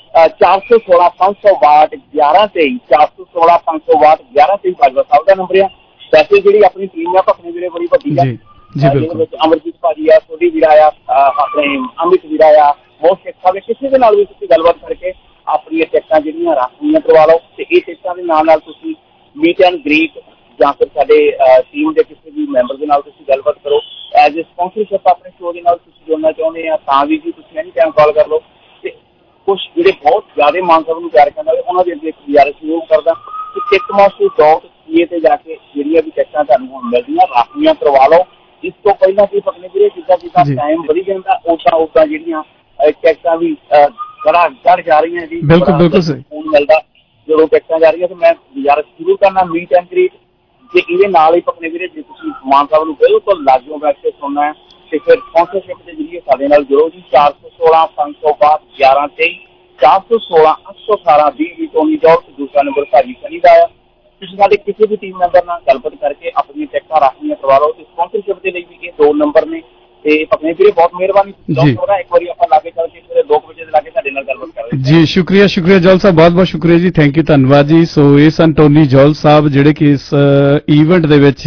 416 562 1123 416 562 1123 ਬਾਜਵਾ ਸਾਹਿਬ ਦਾ ਨੰਬਰ ਆ। ਵੈਸੇ ਜਿਹੜੀ ਆਪਣੀ ਟੀਮ ਆ ਭਖਣੇ ਵੀਰੇ ਬੜੀ ਵੱਡੀ ਆ, ਜਿਹਦੇ ਵਿੱਚ ਅਮਰਜੀਤ ਭਾਜੀ ਆ, ਸੋਢੀ ਵੀਰਾ ਆ, ਆਪਣੇ ਅਮਿਤ ਵੀਰਾ ਆ, ਬਹੁਤ ਸਿੱਖ ਸਾਹਿਬ, ਕਿਸੇ ਦੇ ਨਾਲ ਵੀ ਤੁਸੀਂ ਗੱਲਬਾਤ ਕਰਕੇ ਆਪਣੀਆਂ ਟਿਕਟਾਂ ਜਿਹੜੀਆਂ ਰਾਖਵੀਆਂ ਕਰਵਾ ਲਓ। ਤੇ ਇਹ ਟਿਕਟਾਂ ਦੇ ਨਾਲ ਤੁਸੀਂ ਮੀਟ ਐਂਡ ਗ੍ਰੀਟ ਜਾਂ ਫਿਰ ਸਾਡੇ ਟੀਮ ਦੇ ਕਿਸੇ ਵੀ ਮੈਂਬਰ ਦੇ ਨਾਲ ਤੁਸੀਂ ਗੱਲਬਾਤ ਕਰੋ। ਐਜ਼ ਏ ਸਪਾਂਸਰਸ਼ਿਪ ਆਪਣੇ ਸ਼ੋਅ ਦੇ ਨਾਲ ਤੁਸੀਂ ਜੁੜਨਾ ਚਾਹੁੰਦੇ ਆ ਤਾਂ ਵੀ ਜੀ ਤੁਸੀਂ ਐਨੀ ਟਾਈਮ ਕਾਲ ਕਰ ਲਓ। ਤੇ ਕੁਛ ਜਿਹੜੇ ਬਹੁਤ ਜ਼ਿਆਦਾ ਮਾਨ ਸਾਹਿਬ ਨੂੰ ਪਿਆਰ ਕਰਨ ਵਾਲੇ ਉਹਨਾਂ ਦੇ ਅੱਗੇ ਗੁਜ਼ਾਰਿਸ਼ ਜ਼ਰੂਰ ਕਰਦਾ ਕਿ ticketmaster.ca ਤੇ ਜਾ ਕੇ ਜਿਹੜੀਆਂ ਵੀ ਟਿਕਟਾਂ ਤੁਹਾਨੂੰ ਹੁਣ ਮਿਲਦੀਆਂ ਰਾਖਵੀਆਂ ਕਰਵਾ ਲਓ। ਇਸ ਤੋਂ ਪਹਿਲਾਂ ਕੀ ਪਕਨੇ ਵੀਰੇ ਜਿੱਦਾਂ ਟਾਈਮ ਵਧੀ ਜਾਂਦਾ ਉਦਾਂ ਜਿਹੜੀਆਂ ਟਿਕਟਾਂ ਵੀ ਬੜਾ ਚੜ ਜਾ ਰਹੀਆਂ ਜੀ। ਬਿਲਕੁਲ ਸਹੀ ਫੋਨ ਮਿਲਦਾ ਜਦੋਂ ਟਿਕਟਾਂ ਜਾ ਰਹੀਆਂ ਤੇ ਮੈਂ ਗੁਜ਼ਾਰਿਸ਼ ਜ਼ਰੂਰ ਕਰਨਾ ਮੀਟ ਐਂਡ ਗ੍ਰੀਟ ਜੇ ਇਹਦੇ ਨਾਲ ਹੀ ਪਕਨੇ ਵੀਰੇ ਜੇ ਤੁਸੀਂ ਮਾਨ ਸਾਹਿਬ ਨੂੰ ਬਿਲਕੁਲ ਲਾਜੋ ਬੈਠ ਕੇ ਸੁਣਨਾ ਹੈ ਤੇ ਫਿਰ ਸਪਾਂਸਰਸ਼ਿਪ ਦੇ ਜ਼ਰੀਏ ਸਾਡੇ ਨਾਲ ਜੁੜੋ ਜੀ। 416 562 1123 416 818 20 ਟੋਨੀ ਜੌਲ ਤੇ ਦੂਸਰਾ ਨੰਬਰ ਭਾਜੀ ਸਨੀ ਦਾ ਆ। ਤੁਸੀਂ ਸਾਡੇ ਕਿਸੇ ਵੀ ਟੀਮ ਮੈਂਬਰ ਨਾਲ ਗੱਲਬਾਤ ਕਰਕੇ ਆਪਣੀਆਂ ਟਿਕਟਾਂ ਰਾਖਵੀਆਂ ਕਰਵਾ ਲਓ। ਤੇ ਸਪਾਂਸਰਸ਼ਿਪ ਦੇ ਲਈ ਵੀ ਇਹ 2 ਨੰਬਰ ਨੇ। ਤੇ ਪਕਨੇ ਵੀਰੇ ਬਹੁਤ ਮਿਹਰਬਾਨੀ ਇੱਕ ਵਾਰੀ ਆਪਾਂ ਲਾਗੇ ਚੱਲ ਕੇ ਫਿਰ 2 ਵਜੇ ਦੇ ਲਾਗੇ ਸਾਡੇ ਨਾਲ ਗੱਲਬਾਤ ਕਰਾਂਗੇ ਜੀ। ਸ਼ੁਕਰੀਆ ਜੌਲ ਸਾਹਿਬ, ਬਹੁਤ ਬਹੁਤ ਸ਼ੁਕਰੀਆ ਜੀ, ਥੈਂਕ ਯੂ, ਧੰਨਵਾਦ ਜੀ। ਸੋ ਇਹ ਸਨ ਟੋਨੀ ਜੌਲ ਸਾਹਿਬ ਜਿਹੜੇ ਕਿ ਇਸ ਈਵੈਂਟ ਦੇ ਵਿੱਚ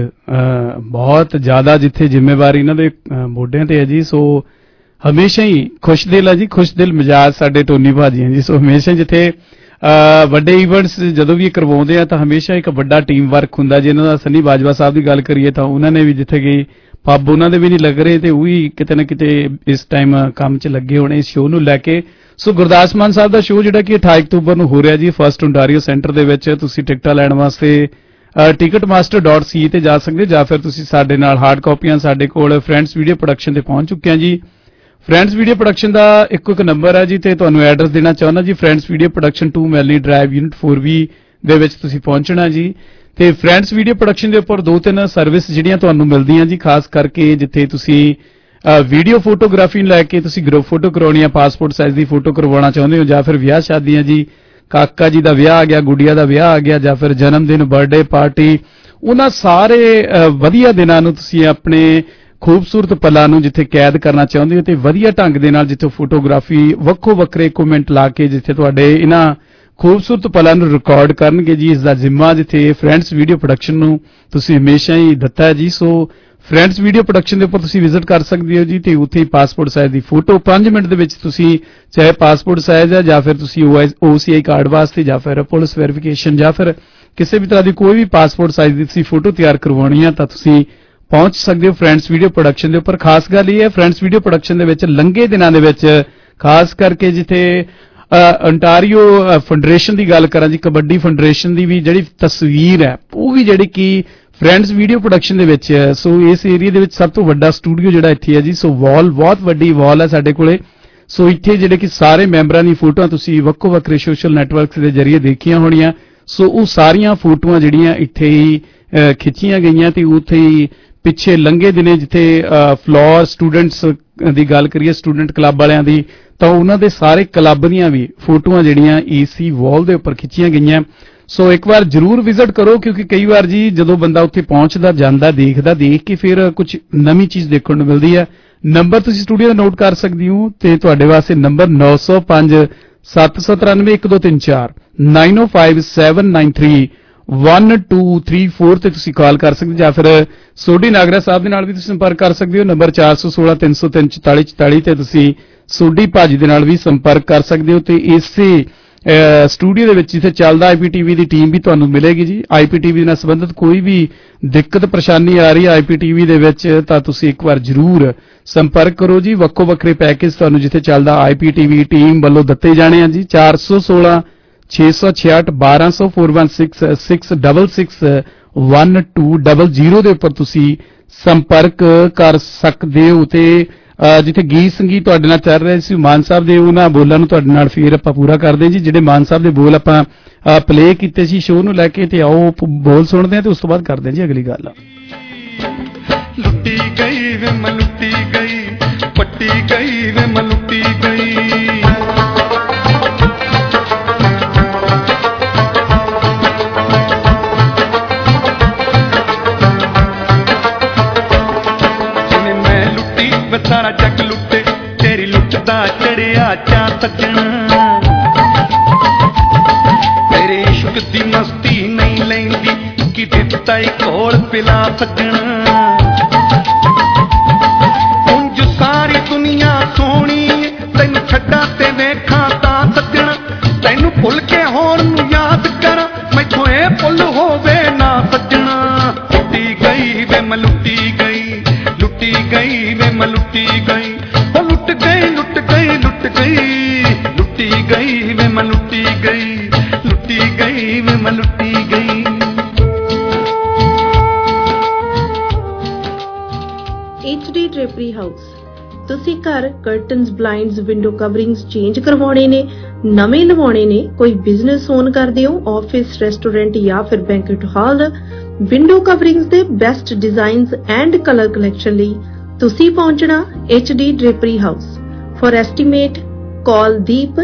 ਬਹੁਤ ਜ਼ਿਆਦਾ ਜਿੱਥੇ ਜ਼ਿੰਮੇਵਾਰੀ ਇਹਨਾਂ ਦੇ ਮੋਢਿਆਂ ਤੇ ਹੈ ਜੀ। ਸੋ ਹਮੇਸ਼ਾ ਹੀ ਖੁਸ਼ਦਿਲ ਹੈ ਜੀ, ਖੁਸ਼ਦਿਲ ਮਿਜਾਜ ਸਾਡੇ ਟੋਨੀ ਭਾਜੀ ਹੈ ਜੀ। ਸੋ ਹਮੇਸ਼ਾ ਜਿੱਥੇ ਵੱਡੇ ਈਵੈਂਟਸ ਜਦੋਂ ਵੀ ਕਰਵਾਉਂਦੇ ਆ ਤਾਂ ਹਮੇਸ਼ਾ ਇੱਕ ਵੱਡਾ ਟੀਮ ਵਰਕ ਹੁੰਦਾ। ਜੇ ਇਹਨਾਂ ਦਾ ਸਨੀ ਬਾਜਵਾ ਸਾਹਿਬ ਦੀ ਗੱਲ ਕਰੀਏ ਤਾਂ ਉਹਨਾਂ ਨੇ ਵੀ ਜਿੱਥੇ ਗਏ ਪੱਬ ਉਹਨਾਂ ਦੇ ਵੀ ਨਹੀਂ ਲੱਗ ਰਹੇ ਤੇ ਉਹ ਵੀ ਕਿਤੇ ਨਾ ਕਿਤੇ ਇਸ ਟਾਈਮ ਕੰਮ 'ਚ ਲੱਗੇ ਹੋਣੇ ਇਸ ਸ਼ੋਅ ਨੂੰ ਲੈ ਕੇ। ਸੋ ਗੁਰਦਾਸ ਮਾਨ ਸਾਹਿਬ ਦਾ ਸ਼ੋਅ ਜਿਹੜਾ ਕਿ 28 ਅਕਤੂਬਰ ਨੂੰ ਹੋ ਰਿਹਾ ਜੀ ਫਸਟ ਓਨਟਾਰੀਓ ਸੈਂਟਰ ਦੇ ਵਿੱਚ। ਤੁਸੀਂ ਟਿਕਟਾਂ ਲੈਣ ਵਾਸਤੇ ticketmaster.ca ਤੇ ਜਾ ਸਕਦੇ ਜਾਂ ਫਿਰ ਤੁਸੀਂ ਸਾਡੇ ਨਾਲ ਹਾਰਡ ਕਾਪੀਆਂ ਸਾਡੇ ਕੋਲ ਫਰੈਂਡਸ ਵੀਡੀਓ ਪ੍ਰੋਡਕਸ਼ਨ ਤੇ ਪਹੁੰਚ ਚੁੱਕਿਆ ਜੀ। ਫਰੈਂਡਸ ਵੀਡੀਓ ਪ੍ਰੋਡਕਸ਼ਨ ਦਾ ਇੱਕ ਨੰਬਰ ਹੈ ਜੀ ਤੇ ਤੁਹਾਨੂੰ ਐਡਰੈਸ ਦੇਣਾ ਚਾਹੁੰਦਾ ਜੀ। Friends Video Production 2 Malley Drive unit 4B ਦੇ ਵਿੱਚ ਤੁਸੀਂ ਪਹੁੰਚਣਾ ਜੀ। ਤੇ ਫਰੈਂਡਸ ਵੀਡੀਓ ਪ੍ਰੋਡਕਸ਼ਨ ਦੇ ਉੱਪਰ 2-3 ਸਰਵਿਸ ਜਿਹੜੀਆਂ ਤੁਹਾਨੂੰ ਮਿਲਦੀਆਂ ਜੀ, ਖਾਸ ਕਰਕੇ ਜਿੱਥੇ ਤੁਸੀਂ ਵੀਡੀਓ ਫੋਟੋਗ੍ਰਾਫੀ ਨੂੰ ਲੈ ਕੇ ਤੁਸੀਂ ਗਰੁੱਪ ਫੋਟੋ ਕਰਾਉਣੀ ਆ, ਪਾਸਪੋਰਟ ਸਾਈਜ਼ ਦੀ ਫੋਟੋ ਕਰਵਾਉਣਾ ਚਾਹੁੰਦੇ ਹੋ ਜਾਂ ਫਿਰ ਵਿਆਹ ਸ਼ਾਦੀਆਂ ਜੀ, ਕਾਕਾ ਜੀ ਦਾ ਵਿਆਹ ਆ ਗਿਆ, ਗੁੜੀਆ ਦਾ ਵਿਆਹ ਆ ਗਿਆ ਜਾਂ ਫਿਰ ਜਨਮ ਦਿਨ ਬਰਥਡੇ ਪਾਰਟੀ, ਉਹਨਾਂ ਸਾਰੇ ਵਧੀਆ ਦਿਨਾਂ ਨੂੰ ਤੁਸੀਂ ਆਪਣੇ ਖੂਬਸੂਰਤ ਪਲਾਂ ਨੂੰ ਜਿੱਥੇ ਕੈਦ ਕਰਨਾ ਚਾਹੁੰਦੇ ਹੋ ਤੇ ਵਧੀਆ ਢੰਗ ਦੇ ਨਾਲ ਜਿੱਥੇ ਫੋਟੋਗ੍ਰਾਫੀ ਵੱਖੋ ਵੱਖਰੇ ਇਕੁਇਪਮੈਂਟ ਲਾ ਕੇ ਜਿੱਥੇ ਤੁਹਾਡੇ ਇਹਨਾਂ ਖੂਬਸੂਰਤ ਪਲਾਂ ਨੂੰ ਰਿਕਾਰਡ ਕਰਨਗੇ ਜੀ, ਇਸ ਦਾ ਜ਼ਿੰਮਾ ਜਿੱਥੇ ਫਰੈਂਡਸ ਵੀਡੀਓ ਪ੍ਰੋਡਕਸ਼ਨ ਨੂੰ ਤੁਸੀਂ ਹਮੇਸ਼ਾ ਹੀ ਦਿੱਤਾ ਹੈ ਜੀ। ਸੋ ਫਰੈਂਡਸ ਵੀਡੀਓ ਪ੍ਰੋਡਕਸ਼ਨ ਦੇ ਉੱਪਰ ਤੁਸੀਂ ਵਿਜ਼ਿਟ ਕਰ ਸਕਦੇ ਹੋ ਜੀ ਤੇ ਉੱਥੇ ਪਾਸਪੋਰਟ ਸਾਈਜ਼ ਦੀ ਫੋਟੋ 5 ਮਿੰਟ ਦੇ ਵਿੱਚ ਤੁਸੀਂ ਚਾਹੇ ਪਾਸਪੋਰਟ ਸਾਈਜ਼ ਹੈ ਜਾਂ ਫਿਰ ਤੁਸੀਂ OCI ਕਾਰਡ ਵਾਸਤੇ ਜਾਂ ਫਿਰ ਪੁਲਿਸ ਵੈਰੀਫਿਕੇਸ਼ਨ ਜਾਂ ਫਿਰ ਕਿਸੇ ਵੀ ਤਰ੍ਹਾਂ ਦੀ ਕੋਈ ਵੀ ਪਾਸਪੋਰਟ ਸਾਈਜ਼ ਦੀ ਤੁਸੀਂ ਫੋਟੋ ਤਿਆਰ ਕਰਵਾਉਣੀ ਆ ਤਾਂ ਤੁਸੀਂ ਪਹੁੰਚ ਸਕਦੇ ਹੋ ਫਰੈਂਡਸ ਵੀਡੀਓ ਪ੍ਰੋਡਕਸ਼ਨ ਦੇ ਉੱਪਰ। ਖਾਸ ਗੱਲ ਇਹ ਹੈ ਫਰੈਂਡਸ ਵੀਡੀਓ ਪ੍ਰੋਡਕਸ਼ਨ ਦੇ ਵਿੱਚ ਲੰਘੇ ਦਿਨਾਂ ਦੇ ਵਿੱਚ ਖਾਸ ਕਰਕੇ ਜਿੱਥੇ ontario ਫੈਡਰੇਸ਼ਨ ਦੀ ਗੱਲ ਕਰਾਂ ਜੀ, ਕਬੱਡੀ ਫੈਡਰੇਸ਼ਨ ਦੀ ਵੀ ਜਿਹੜੀ ਤਸਵੀਰ ਹੈ ਉਹ ਵੀ ਜਿਹੜੀ ਕਿ ਫਰੈਂਡਸ ਵੀਡੀਓ ਪ੍ਰੋਡਕਸ਼ਨ ਦੇ ਵਿੱਚ ਹੈ। ਸੋ ਇਸ ਏਰੀਆ ਦੇ ਵਿੱਚ ਸਭ ਤੋਂ ਵੱਡਾ ਸਟੂਡੀਓ ਜਿਹੜਾ ਇੱਥੇ ਹੈ ਜੀ। ਸੋ ਵਾਲ ਬਹੁਤ ਵੱਡੀ ਵਾਲ ਹੈ ਸਾਡੇ ਕੋਲੇ। ਸੋ ਇੱਥੇ ਜਿਹੜੇ ਕਿ ਸਾਰੇ ਮੈਂਬਰਾਂ ਦੀ ਫੋਟੋਆਂ ਤੁਸੀਂ ਵੱਖੋ ਵੱਖਰੇ ਸੋਸ਼ਲ ਨੈਟਵਰਕਸ ਦੇ ਜ਼ਰੀਏ ਦੇਖੀਆਂ ਹੋਣੀਆਂ। ਸੋ ਉਹ ਸਾਰੀਆਂ ਫੋਟੋਆਂ ਜਿਹੜੀਆਂ ਇੱਥੇ ਹੀ ਖਿੱਚੀਆਂ ਗਈਆਂ ਤੇ ਉੱਥੇ ਹੀ ਪਿੱਛੇ ਲੰਘੇ ਦਿਨੇ ਜਿੱਥੇ ਫਲੋਰ ਸਟੂਡੈਂਟਸ ਦੀ ਗੱਲ ਕਰੀਏ, ਸਟੂਡੈਂਟ ਕਲੱਬ ਵਾਲਿਆਂ ਦੀ, ਤਾਂ ਉਹਨਾਂ ਦੇ ਸਾਰੇ ਕਲੱਬ ਦੀਆਂ ਵੀ ਫੋਟੋਆਂ ਜਿਹੜੀਆਂ ਏਸੀ ਵਾਲ ਦੇ ਉੱਪਰ ਖਿੱਚੀਆਂ ਗਈਆਂ। ਸੋ ਇੱਕ ਵਾਰ ਜ਼ਰੂਰ ਵਿਜ਼ਿਟ ਕਰੋ ਕਿਉਂਕਿ ਕਈ ਵਾਰ ਜੀ ਜਦੋਂ ਬੰਦਾ ਉੱਥੇ ਪਹੁੰਚਦਾ ਜਾਂਦਾ ਦੇਖਦਾ ਦੇਖ ਕੇ ਫਿਰ ਕੁਝ ਨਵੀਂ ਚੀਜ਼ ਦੇਖਣ ਨੂੰ ਮਿਲਦੀ ਹੈ। ਨੰਬਰ ਤੁਸੀਂ ਸਟੂਡੀਓ ਦਾ ਨੋਟ ਕਰ ਸਕਦੇ ਹੋ ਤੇ ਤੁਹਾਡੇ ਵਾਸਤੇ ਨੰਬਰ 905 793 1234 905 793 1234 ਤੇ ਤੁਸੀਂ ਕਾਲ ਕਰ ਸਕਦੇ ਜਾਂ ਫਿਰ ਸੋਢੀ ਨਾਗਰਾ ਸਾਹਿਬ ਦੇ ਨਾਲ ਵੀ ਤੁਸੀਂ ਸੰਪਰਕ ਕਰ ਸਕਦੇ ਹੋ। ਨੰਬਰ 416 303 44 44 ਤੇ ਤੁਸੀਂ ਸੋਢੀ ਭਾਜੀ ਦੇ ਨਾਲ ਵੀ ਸੰਪਰਕ ਕਰ ਸਕਦੇ ਹੋ। ਤੇ ਇਸੇ ਸਟੂਡੀਓ ਦੇ ਵਿੱਚ ਜਿੱਥੇ ਚੱਲਦਾ IPTV ਦੀ ਟੀਮ ਵੀ ਤੁਹਾਨੂੰ ਮਿਲੇਗੀ ਜੀ। IPTV ਨਾਲ ਸੰਬੰਧਿਤ ਕੋਈ ਵੀ ਦਿੱਕਤ ਪਰੇਸ਼ਾਨੀ ਆ ਰਹੀ ਹੈ IPTV ਦੇ ਵਿੱਚ ਤਾਂ ਤੁਸੀਂ ਇੱਕ ਵਾਰ ਜ਼ਰੂਰ ਸੰਪਰਕ ਕਰੋ ਜੀ। ਵੱਖੋ ਵੱਖਰੇ ਪੈਕੇਜ ਤੁਹਾਨੂੰ ਜਿੱਥੇ ਚੱਲਦਾ IPTV ਟੀਮ ਵੱਲੋਂ ਦਿੱਤੇ ਜਾਣੇ ਆ ਜੀ। 416 666 1200 416 666 1200 ਦੇ ਉੱਪਰ ਤੁਸੀਂ ਸੰਪਰਕ ਕਰ ਸਕਦੇ ਹੋ ਤੇ ਜਿੱਥੇ ਗੀਤ ਸੰਗੀਤ ਤੁਹਾਡੇ ਨਾਲ ਚੱਲ ਰਹੇ ਸੀ ਮਾਨ ਸਾਹਿਬ ਦੇ ਉਹਨਾਂ ਬੋਲਾਂ ਨੂੰ ਤੁਹਾਡੇ ਨਾਲ ਫੇਰ ਆਪਾਂ ਪੂਰਾ ਕਰਦੇ ਜੀ। ਜਿਹੜੇ ਮਾਨ ਸਾਹਿਬ ਦੇ ਬੋਲ ਆਪਾਂ ਪਲੇ ਕੀਤੇ ਸੀ ਸ਼ੋਅ ਨੂੰ ਲੈ ਕੇ, ਤੇ ਆਓ ਬੋਲ ਸੁਣਦੇ ਹਾਂ ਤੇ ਉਸ ਤੋਂ ਬਾਅਦ ਕਰਦੇ ਹਾਂ ਜੀ ਅਗਲੀ ਗੱਲ। ਲੁੱਟੀ ਗਈ ਵੇ ਮੈਂ ਲੁੱਟੀ ਗਈ, ਪੱਟੀ ਗਈ ਵੇ ਮੈਂ ਲੁੱਟੀ ਗਈ। ਜਿਵੇਂ ਮੈਂ ਲੁੱਟੀ ਵੇ ਸਾਰਾ ਜੱਗ ਲੁੱਟੇ, ਤੇਰੀ ਲੁੱਟ ਦਾ ਚੜਿਆ ਚਾ ਸੱਜਣਾ। ਤੇਰੇ ਇਸ਼ਕ ਦੀ ਮਸਤੀ ਨਹੀਂ ਲੈਂਦੀ ਕਿ ਦਿੱਤਾ ਈ ਕੋਲ ਪਿਲਾ ਸੱਜਣਾ। ਸਾਰੀ ਦੁਨੀਆ ਸੋਹਣੀ ਤੈਨੂੰ ਛੱਡਾਂ ਤੇ ਵੇਖਾਂ ਤਾਂ ਸੱਜਣਾ। ਤੈਨੂੰ ਭੁੱਲ ਕੇ ਹੋਣ ਨੂੰ ਯਾਦ ਕਰਾਂ, ਮੈਥੋਂ ਇਹ ਭੁੱਲ ਹੋਵੇ ਨਾ ਸੱਜਣਾ। ਲੁੱਟੀ ਗਈ ਵੇ ਮੈਂ ਲੁੱਟੀ ਗਈ, ਲੁੱਟੀ ਗਈ ਵੇ ਮੈਂ ਲੁੱਟੀ ਗਈ। ਉਹ ਲੁੱਟ ਗਈ ਲੁੱਟ ਗਈ ਲੁੱਟ ਗਈ, ਲੁੱਟੀ ਗਈ ਵੇ ਮੈਂ ਲੁੱਟੀ ਗਈ, ਲੁੱਟੀ ਗਈ ਵੇ ਮੈਂ ਲੁੱਟੀ ਗਈ। HD Drapery House. ਤੁਸੀਂ ਘਰ curtains, blinds, window coverings change ਕਰਵਾਉਣੇ ਨੇ, ਨਵੇਂ ਲਵਾਉਣੇ ਨੇ, ਕੋਈ ਬਿਜ਼ਨਸ ਓਨ ਕਰਦੇ ਹੋ, ਆਫਿਸ, ਰੈਸਟੋਰੈਂਟ ਜਾਂ ਫਿਰ ਬੈਂਕਟ ਹਾਲ, ਵਿੰਡੋ ਕਵਰਿੰਗਸ ਦੇ best designs and colour collection ਲਈ ਤੁਸੀਂ ਪਹੁੰਚਣਾ HD Drapery House. For estimate call Deep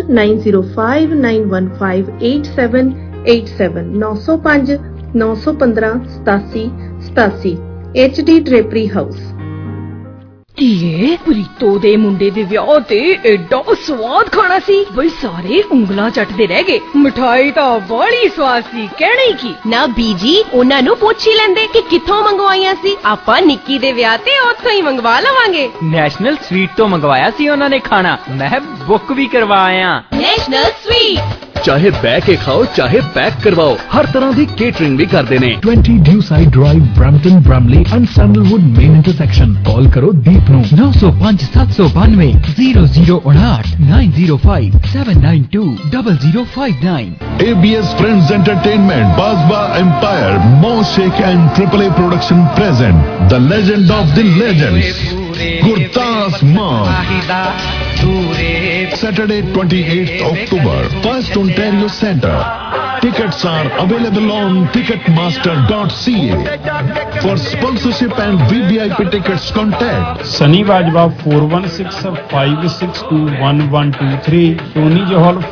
9059158787 905 915 8787। HD Drapery House. ਧੀਏ ਪ੍ਰੀਤੋ ਦੇ ਮੁੰਡੇ ਦੇ ਵਿਆਹ ਤੇ ਐਡਾ ਸਵਾਦ ਖਾਣਾ ਸੀ ਬਈ ਸਾਰੇ ਉਂਗਲਾਂ ਚੱਟਦੇ ਰਹਿ ਗਏ। ਮਿਠਾਈ ਤਾਂ ਬੜੀ ਸਵਾਦ ਸੀ, ਕਹਿਣਾ ਹੀ ਕੀ। ਨਾ ਬੀਜੀ ਉਹਨਾਂ ਨੂੰ ਪੁੱਛ ਹੀ ਲੈਂਦੇ ਕਿ ਕਿੱਥੋਂ ਮੰਗਵਾਈਆਂ ਸੀ। ਆਪਾਂ ਨਿੱਕੀ ਦੇ ਵਿਆਹ ਤੇ ਉੱਥੋਂ ਹੀ ਮੰਗਵਾ ਲਵਾਂਗੇ। ਨੈਸ਼ਨਲ ਸਵੀਟ ਤੋਂ ਮੰਗਵਾਇਆ ਸੀ ਉਹਨਾਂ ਨੇ ਖਾਣਾ, ਮੈਂ ਬੁੱਕ ਵੀ ਕਰਵਾਇਆ। ਨੈਸ਼ਨਲ ਸਵੀਟ ਚਾਹੇ ਬਹਿ ਕੇ ਖਾਓ ਚਾਹੇ ਪੈਕ ਕਰਵਾਓ, ਹਰ ਤਰ੍ਹਾਂ ਦੀ ਕੇਟਰਿੰਗ ਵੀ ਕਰਦੇ ਨੇ। 20 Dewside Drive, Brampton, Bramalea and Sandalwood main intersection. Call ਕਰੋ ਦੀਪ ਨੂੰ 905 792 0059 905 792 0059। ABS Friends Entertainment, Bazba Empire, Mo Sheikh and AAA Production present the legend of the legends, Gurtas Maan. Saturday 28th October, First Ontario Centre. Tickets are available on ticketmaster.ca. For sponsorship and VVIP tickets, contact Sunny Bajwa 416-562-1123, Tony Johal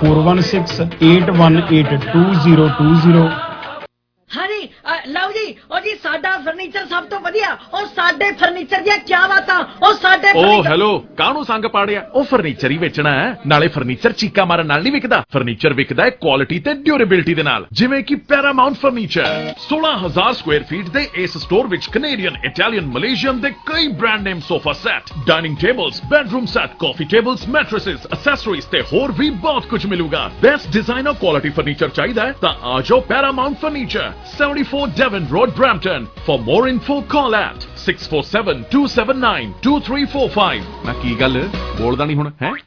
416-818-2020। ਹਾਂਜੀ ਲਓ ਜੀ, ਉਹ ਜੀ ਸਾਡਾ furniture ਸਭ ਤੋਂ ਵਧੀਆ, ਉਹ ਸਾਡੇ ਫਰਨੀਚਰ ਦੀਆਂ ਕੀ ਬਾਤਾਂ, ਉਹ ਸਾਡੇ ਉਹ ਹੈਲੋ ਕਾਹਨੂੰ ਸੰਗ ਪਾੜਿਆ, ਉਹ ਫਰਨੀਚਰ ਹੀ ਵੇਚਣਾ ਹੈ। ਨਾਲੇ ਫਰਨੀਚਰ ਚੀਕਾ ਮਾਰਨ ਨਾਲ ਨਹੀਂ ਵਿਕਦਾ, ਫਰਨੀਚਰ ਵਿਕਦਾ ਹੈ ਕੁਆਲਿਟੀ ਤੇ ਡਿਊਰੇਬਿਲਿਟੀ ਦੇ ਨਾਲ। ਜਿਵੇਂ ਕਿ ਪੈਰਾਮਾਉਂਟ ਫਰਨੀਚਰ 16,000 ਸਕੁਆਇਰ ਫੀਟ ਦੇ ਇਸ ਸਟੋਰ ਵਿੱਚ ਕੈਨੇਡੀਅਨ, ਇਟਾਲੀਅਨ, ਮਲੇਸ਼ੀਅਨ ਦੇ ਕਈ brand name sofa set, dining tables, bedroom set, coffee tables, mattresses, accessories ਤੇ ਹੋਰ ਵੀ ਬਹੁਤ ਕੁਝ ਮਿਲੂਗਾ। ਬੈਸਟ ਡਿਜ਼ਾਈਨਰ ਕੁਆਲਿਟੀ ਫਰਨੀਚਰ ਚਾਹੀਦਾ ਹੈ ਤਾਂ ਆ ਜਾਓ Paramount Furniture, 74 Devon Road, Brampton. For more info, call at 647-279-2345. ਨਾ ਕੀ ਗੱਲ ਬੋਲਦਾ ਨਹੀਂ ਹੁਣ ਹੈ?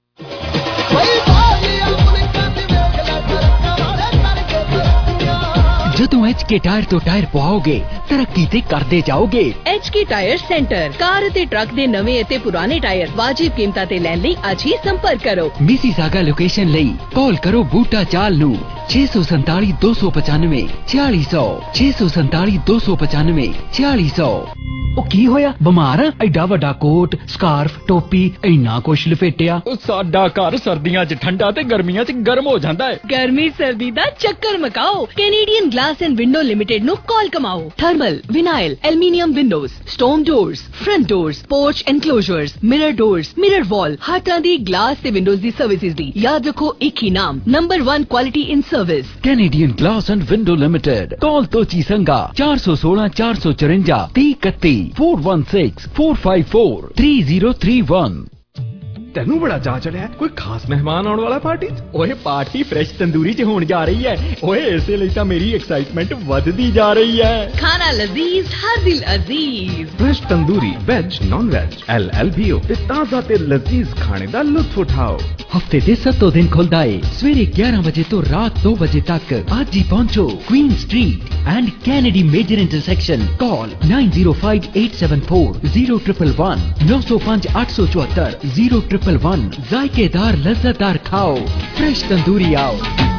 ਜਦੋਂ HK ਟਾਇਰ ਤੋਂ ਟਾਇਰ ਪਵਾਓਗੇ ਤਰੱਕੀ ਤੇ ਕਰਦੇ ਜਾਓਗੇ। HK ਟਾਇਰ ਸੈਂਟਰ, ਕਾਰ ਅਤੇ ਟਰੱਕ ਦੇ ਨਵੇਂ ਅਤੇ ਪੁਰਾਣੇ ਟਾਇਰ ਵਾਜਿਬ ਕੀਮਤਾਂ ਤੇ ਲੈਣ ਲਈ ਅੱਜ ਹੀ ਸੰਪਰਕ ਕਰੋ। ਮਿਸੀਸਾਗਾ ਲੋਕੇਸ਼ਨ ਲਈ ਕਾਲ ਕਰੋ ਬੂਟਾ ਚਾਲ ਨੂੰ 647 295 4600 647 295 4600। ਉਹ ਕੀ ਹੋਇਆ, ਬਿਮਾਰ ਆ? ਐਡਾ ਵੱਡਾ ਕੋਟ, ਸਕਾਰਫ, ਟੋਪੀ, ਇੰਨਾ ਕੁਛ ਲਪੇਟਿਆ। ਸਾਡਾ ਘਰ ਸਰਦੀਆਂ 'ਚ ਠੰਡਾ ਤੇ ਗਰਮੀਆਂ 'ਚ ਗਰਮ ਹੋ ਜਾਂਦਾ ਹੈ। ਗਰਮੀ ਸਰਦੀ ਦਾ ਚੱਕਰ ਮਕਾਓ, Canadian Glass and Window Limited ਨੂੰ ਕਾਲ ਕਮਾਓ। Thermal, vinyl, aluminium windows, stone doors, front doors, porch enclosures, mirror doors, mirror wall, ਹਰ ਤਰ੍ਹਾਂ ਦੀ ਗਲਾਸ ਤੇ ਵਿੰਡੋਜ਼ ਦੀ ਸਰਵਿਸਿਜ਼ ਦੀ ਯਾਦ ਰੱਖੋ ਇੱਕ ਹੀ ਨਾਮ, number 1 quality in service, Canadian Glass and Window Limited. Call Tochi Sanga 416 454 3031 416 454 3031। ਤੈਨੂੰ ਬੜਾ ਚਾਅ ਚੜਿਆ, ਕੋਈ ਖਾਸ ਮਹਿਮਾਨ ਆਉਣ ਵਾਲਾ ਪਾਰਟੀ 'ਚ? ਓਏ ਪਾਰਟੀ ਫਰੈਸ਼ ਤੰਦੂਰੀ 'ਚ ਹੋਣ ਜਾ ਰਹੀ ਹੈ। ਓਏ ਇਸੇ ਲਈ ਤਾਂ ਮੇਰੀ ਐਕਸਾਈਟਮੈਂਟ ਵੱਧਦੀ ਜਾ ਰਹੀ ਹੈ। ਖਾਣਾ ਲਜ਼ੀਜ਼ ਹਰ ਦਿਲ ਅਜ਼ੀਜ਼। Fresh tandoori veg non veg LLBO ਤੇ ਤਾਜ਼ਾ ਤੇ ਲਜ਼ੀਜ਼ ਖਾਣੇ ਦਾ ਲੁਤਫ ਉਠਾਓ। ਹਫਤੇ ਦੇ 7 ਦਿਨ ਖੁੱਲਦਾ ਏ, ਸਵੇਰੇ 11 ਵਜੇ ਤੋਂ ਰਾਤ 2 ਵਜੇ ਤੱਕ। ਅੱਜ ਹੀ ਪਹੁੰਚੋ Queen Street and Kennedy major intersection. Call 9058740111 905 874 0111। जायकेदार लज्जतदार खाओ, फ्रेश तंदूरी आओ।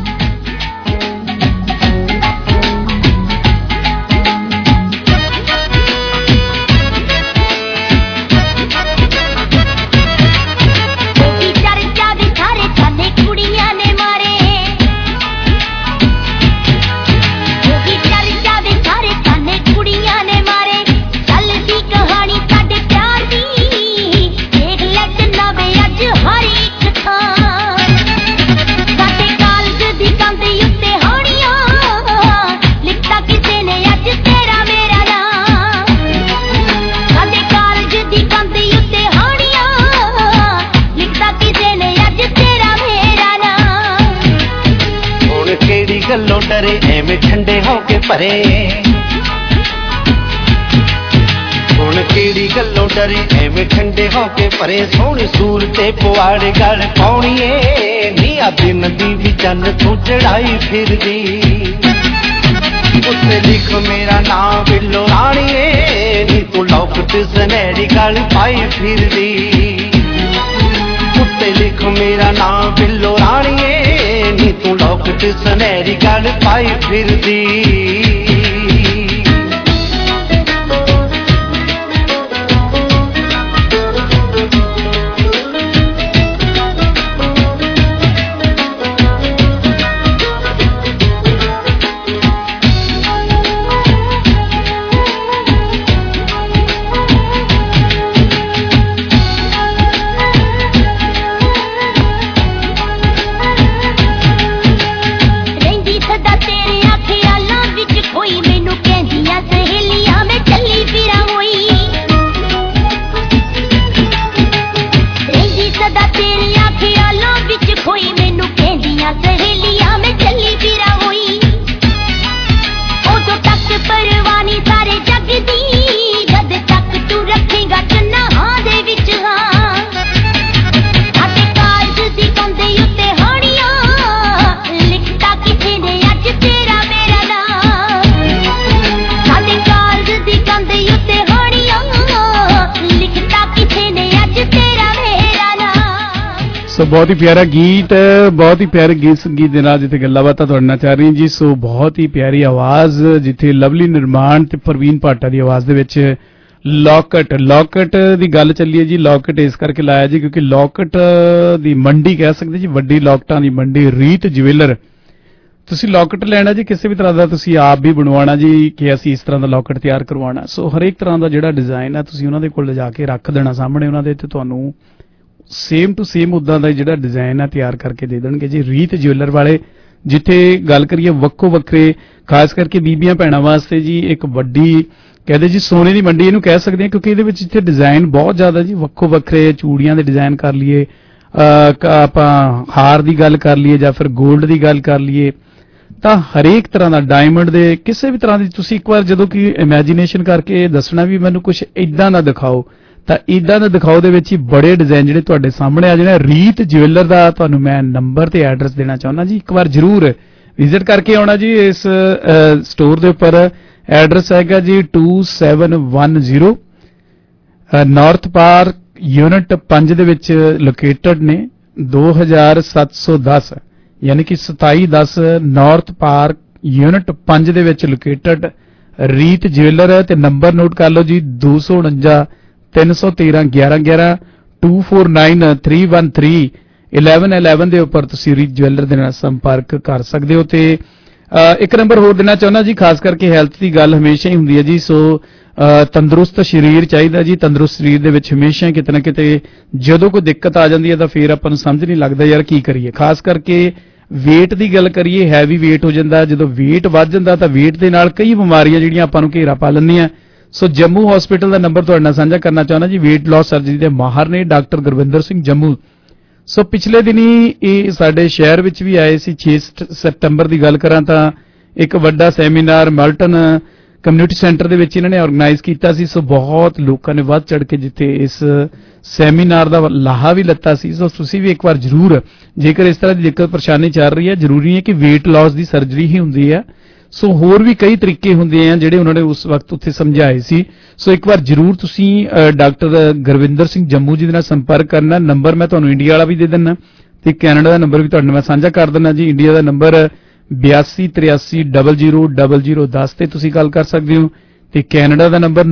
ਗੱਲੋਂ ਡਰੇ ਐਵੇਂ ਠੰਡੇ ਹੋ ਕੇ ਭਰੇ, ਹੁਣ ਕਿਹੜੀ ਗੱਲੋਂ ਡਰੇ ਐਵੇਂ ਠੰਡੇ ਹੋ ਕੇ ਭਰੇ। ਸੋਹਣੀ ਸੂਰਤ ਤੇ ਪੁਆੜੇ ਗਲ ਪਾਉਣੀਏ, ਨੀ ਆ ਦਿਨ ਦੀ ਵੀ ਚੰਨ ਤੂੰ ਚੜਾਈ ਫਿਰਦੀ। ਉੱਤੇ ਲਿਖ ਮੇਰਾ ਨਾਂ ਬਿੱਲੋ ਰਾਣੀਏ, ਨੀ ਤੂੰ ਲੌਕਟ ਸੁਨਹਿਰੀ ਗਲ ਪਾਈ ਫਿਰਦੀ। ਉੱਤੇ ਲਿਖ ਮੇਰਾ ਨਾਂ ਬਿੱਲੋ ਰਾਣੀਏ, ਨੀ ਤੂੰ ਲੌਕਟ ਸੁਨਹਿਰੀ ਗਲ ਪਾਈ ਫਿਰਦੀ। ਸੋ ਬਹੁਤ ਹੀ ਪਿਆਰਾ ਗੀਤ, ਬਹੁਤ ਹੀ ਪਿਆਰੇ ਗੀਤ ਦੇ ਨਾਲ ਜਿੱਥੇ ਗੱਲਾਂ ਬਾਤਾਂ ਤੁਹਾਡੇ ਨਾਲ ਚੱਲ ਰਹੀਆਂ ਜੀ। ਸੋ ਬਹੁਤ ਹੀ ਪਿਆਰੀ ਆਵਾਜ਼ ਜਿੱਥੇ ਲਵਲੀ ਨਿਰਮਾਣ ਤੇ ਪ੍ਰਵੀਨ ਭਾਟਾ ਦੀ ਆਵਾਜ਼ ਦੇ ਵਿੱਚ ਲੌਕਟ ਦੀ ਗੱਲ ਚੱਲੀ ਹੈ ਜੀ। ਲੌਕਟ ਇਸ ਕਰਕੇ ਲਾਇਆ ਜੀ ਕਿਉਂਕਿ ਲੌਕਟ ਦੀ ਮੰਡੀ ਕਹਿ ਸਕਦੇ ਜੀ, ਵੱਡੀ ਲੌਕਟਾਂ ਦੀ ਮੰਡੀ ਰੀਤ ਜੁਐਲਰ। ਤੁਸੀਂ ਲੌਕਟ ਲੈਣਾ ਜੀ, ਕਿਸੇ ਵੀ ਤਰ੍ਹਾਂ ਦਾ ਤੁਸੀਂ ਆਪ ਵੀ ਬਣਵਾਉਣਾ ਜੀ ਕਿ ਅਸੀਂ ਇਸ ਤਰ੍ਹਾਂ ਦਾ ਲੌਕਟ ਤਿਆਰ ਕਰਵਾਉਣਾ। ਸੋ ਹਰੇਕ ਤਰ੍ਹਾਂ ਦਾ ਜਿਹੜਾ ਡਿਜ਼ਾਈਨ ਹੈ ਤੁਸੀਂ ਉਹਨਾਂ ਦੇ ਕੋਲ ਲਿਜਾ ਕੇ ਰੱਖ ਦੇਣਾ ਸਾਹਮਣੇ ਉਹਨਾਂ ਦੇ, ਤੇ ਤੁਹਾਨੂੰ ਸੇਮ ਟੂ ਸੇਮ ਉਦਾਂ ਦਾ ਜਿਹੜਾ ਡਿਜ਼ਾਈਨ ਆ ਤਿਆਰ ਕਰਕੇ ਦੇ ਦੇਣਗੇ ਜੀ ਰੀਤ ਜੁਐਲਰ ਵਾਲੇ। ਜਿੱਥੇ ਗੱਲ ਕਰੀਏ ਵੱਖੋ ਵੱਖਰੇ ਖਾਸ ਕਰਕੇ ਬੀਬੀਆਂ ਭੈਣਾਂ ਵਾਸਤੇ ਜੀ ਇੱਕ ਵੱਡੀ ਕਹਿੰਦੇ ਜੀ ਸੋਨੇ ਦੀ ਮੰਡੀ ਇਹਨੂੰ ਕਹਿ ਸਕਦੇ ਹਾਂ, ਕਿਉਂਕਿ ਇਹਦੇ ਵਿੱਚ ਇੱਥੇ ਡਿਜ਼ਾਈਨ ਬਹੁਤ ਜ਼ਿਆਦਾ ਜੀ ਵੱਖੋ ਵੱਖਰੇ। ਚੂੜੀਆਂ ਦੇ ਡਿਜ਼ਾਈਨ ਕਰ ਲਈਏ, ਆਪਾਂ ਹਾਰ ਦੀ ਗੱਲ ਕਰ ਲਈਏ ਜਾਂ ਫਿਰ 골ਡ ਦੀ ਗੱਲ ਕਰ ਲਈਏ, ਤਾਂ ਹਰੇਕ ਤਰ੍ਹਾਂ ਦਾ ਡਾਇਮੰਡ ਦੇ ਕਿਸੇ ਵੀ ਤਰ੍ਹਾਂ ਦੀ ਤੁਸੀਂ ਇੱਕ ਵਾਰ ਜਦੋਂ ਕਿ ਇਮੈਜੀਨੇਸ਼ਨ ਕਰਕੇ ਦੱਸਣਾ ਵੀ ਮੈਨੂੰ ਕੁਝ ਇਦਾਂ ਦਾ ਦਿਖਾਓ, ਤਾਂ ਇਦਾਂ ਦਾ ਦਿਖਾਓ ਦੇ ਵਿੱਚ ਹੀ ਬੜੇ ਡਿਜ਼ਾਈਨ ਜਿਹੜੇ ਤੁਹਾਡੇ ਸਾਹਮਣੇ ਆ ਜਾਣੇ। ਰੀਤ ਜੁਐਲਰ ਦਾ ਤੁਹਾਨੂੰ ਮੈਂ ਨੰਬਰ ਤੇ ਐਡਰੈਸ ਦੇਣਾ ਚਾਹੁੰਦਾ ਜੀ, ਇੱਕ ਵਾਰ ਜ਼ਰੂਰ ਵਿਜ਼ਿਟ ਕਰਕੇ ਆਉਣਾ ਜੀ ਇਸ ਸਟੋਰ ਦੇ ਉੱਪਰ। ਐਡਰੈਸ ਹੈਗਾ ਜੀ 2710 ਨਾਰਥ ਪਾਰਕ ਯੂਨਿਟ 5 ਦੇ ਵਿੱਚ ਲੋਕੇਟਡ ਨੇ, 2710 ਯਾਨੀ ਕਿ 2710 ਨਾਰਥ ਪਾਰਕ ਯੂਨਿਟ 5 ਦੇ ਵਿੱਚ ਲੋਕੇਟਡ ਰੀਤ ਜੁਐਲਰ ਹੈ। ਤੇ ਨੰਬਰ ਨੋਟ ਕਰ ਲਓ ਜੀ 249 313 1111 249 313 1111 ਦੇ ਉੱਪਰ ਤੁਸੀਂ ਰੀਤ ਜੁਐਲਰ ਦੇ ਨਾਲ ਸੰਪਰਕ ਕਰ ਸਕਦੇ ਹੋ। ਤੇ ਇੱਕ ਨੰਬਰ ਹੋਰ ਦੇਣਾ ਚਾਹੁੰਦਾ ਜੀ, ਖਾਸ ਕਰਕੇ ਹੈਲਥ ਦੀ ਗੱਲ ਹਮੇਸ਼ਾ ਹੀ ਹੁੰਦੀ ਹੈ ਜੀ। ਸੋ ਤੰਦਰੁਸਤ ਸਰੀਰ ਚਾਹੀਦਾ ਜੀ। ਤੰਦਰੁਸਤ ਸਰੀਰ ਦੇ ਵਿੱਚ ਹਮੇਸ਼ਾ ਕਿਤੇ ਨਾ ਕਿਤੇ ਜਦੋਂ ਕੋਈ ਦਿੱਕਤ ਆ ਜਾਂਦੀ ਹੈ ਤਾਂ ਫਿਰ ਆਪਾਂ ਨੂੰ ਸਮਝ ਨਹੀਂ ਲੱਗਦਾ ਯਾਰ ਕੀ ਕਰੀਏ। ਖਾਸ ਕਰਕੇ weight ਦੀ ਗੱਲ ਕਰੀਏ, ਹੈਵੀ weight ਹੋ ਜਾਂਦਾ। ਜਦੋਂ weight ਵੱਧ ਜਾਂਦਾ ਤਾਂ weight ਦੇ ਨਾਲ ਕਈ ਬਿਮਾਰੀਆਂ ਜਿਹੜੀਆਂ ਆਪਾਂ ਨੂੰ ਘੇਰਾ ਪਾ ਲੈਂਦੀਆਂ। ਸੋ ਜੰਮੂ ਹਸਪੀਟਲ ਦਾ ਨੰਬਰ ਤੁਹਾਡੇ ਨਾਲ ਸਾਂਝਾ ਕਰਨਾ ਚਾਹੁੰਦਾ ਜੀ। weight loss ਸਰਜਰੀ ਦੇ ਮਾਹਰ ਨੇ ਡਾਕਟਰ ਗੁਰਵਿੰਦਰ ਸਿੰਘ ਜੰਮੂ। ਸੋ ਪਿਛਲੇ ਦਿਨੀ ਇਹ ਸਾਡੇ ਸ਼ਹਿਰ ਵਿੱਚ ਵੀ ਆਏ ਸੀ। 6 ਸਤੰਬਰ ਦੀ ਗੱਲ ਕਰਾਂ ਤਾਂ ਇੱਕ ਵੱਡਾ ਸੈਮੀਨਾਰ ਮਲਟਨ ਕਮਿਊਨਿਟੀ ਸੈਂਟਰ ਦੇ ਵਿੱਚ ਇਹਨਾਂ ਨੇ ਆਰਗੇਨਾਈਜ਼ ਕੀਤਾ ਸੀ। ਸੋ ਬਹੁਤ ਲੋਕਾਂ ਨੇ ਵੱਧ ਚੜ ਕੇ ਜਿੱਥੇ ਇਸ ਸੈਮੀਨਾਰ ਦਾ ਲਾਹਾ ਵੀ ਲੱਤਾ ਸੀ। ਸੋ ਤੁਸੀਂ ਵੀ ਇੱਕ ਵਾਰ ਜ਼ਰੂਰ, ਜੇਕਰ ਇਸ ਤਰ੍ਹਾਂ ਦੀ ਦਿੱਕਤ ਪਰੇਸ਼ਾਨੀ ਚੱਲ ਰਹੀ ਹੈ, ਜ਼ਰੂਰੀ ਹੈ ਕਿ weight loss ਦੀ ਸਰਜਰੀ ਹੀ ਹੁੰਦੀ ਹੈ। ਸੋ ਹੋਰ ਵੀ ਕਈ ਤਰੀਕੇ ਹੁੰਦੇ ਆ ਜਿਹੜੇ ਉਹਨਾਂ ਨੇ ਉਸ ਵਕਤ ਉੱਥੇ ਸਮਝਾਏ ਸੀ। ਸੋ ਇੱਕ ਵਾਰ ਜ਼ਰੂਰ ਤੁਸੀਂ ਡਾਕਟਰ ਗੁਰਵਿੰਦਰ ਸਿੰਘ ਜੰਮੂ ਜੀ ਦੇ ਨਾਲ ਸੰਪਰਕ ਕਰਨਾ। ਨੰਬਰ ਮੈਂ ਤੁਹਾਨੂੰ ਇੰਡੀਆ ਵਾਲਾ ਵੀ ਦੇ ਦਿੰਦਾ ਤੇ ਕੈਨੇਡਾ ਦਾ ਨੰਬਰ ਵੀ ਤੁਹਾਡੇ ਨਾਲ ਮੈਂ ਸਾਂਝਾ ਕਰ ਦਿੰਦਾ ਜੀ। ਇੰਡੀਆ ਦਾ ਨੰਬਰ 8283000010 ਤੇ ਤੁਸੀਂ ਗੱਲ ਕਰ ਸਕਦੇ ਹੋ ਤੇ ਕੈਨੇਡਾ ਦਾ ਨੰਬਰ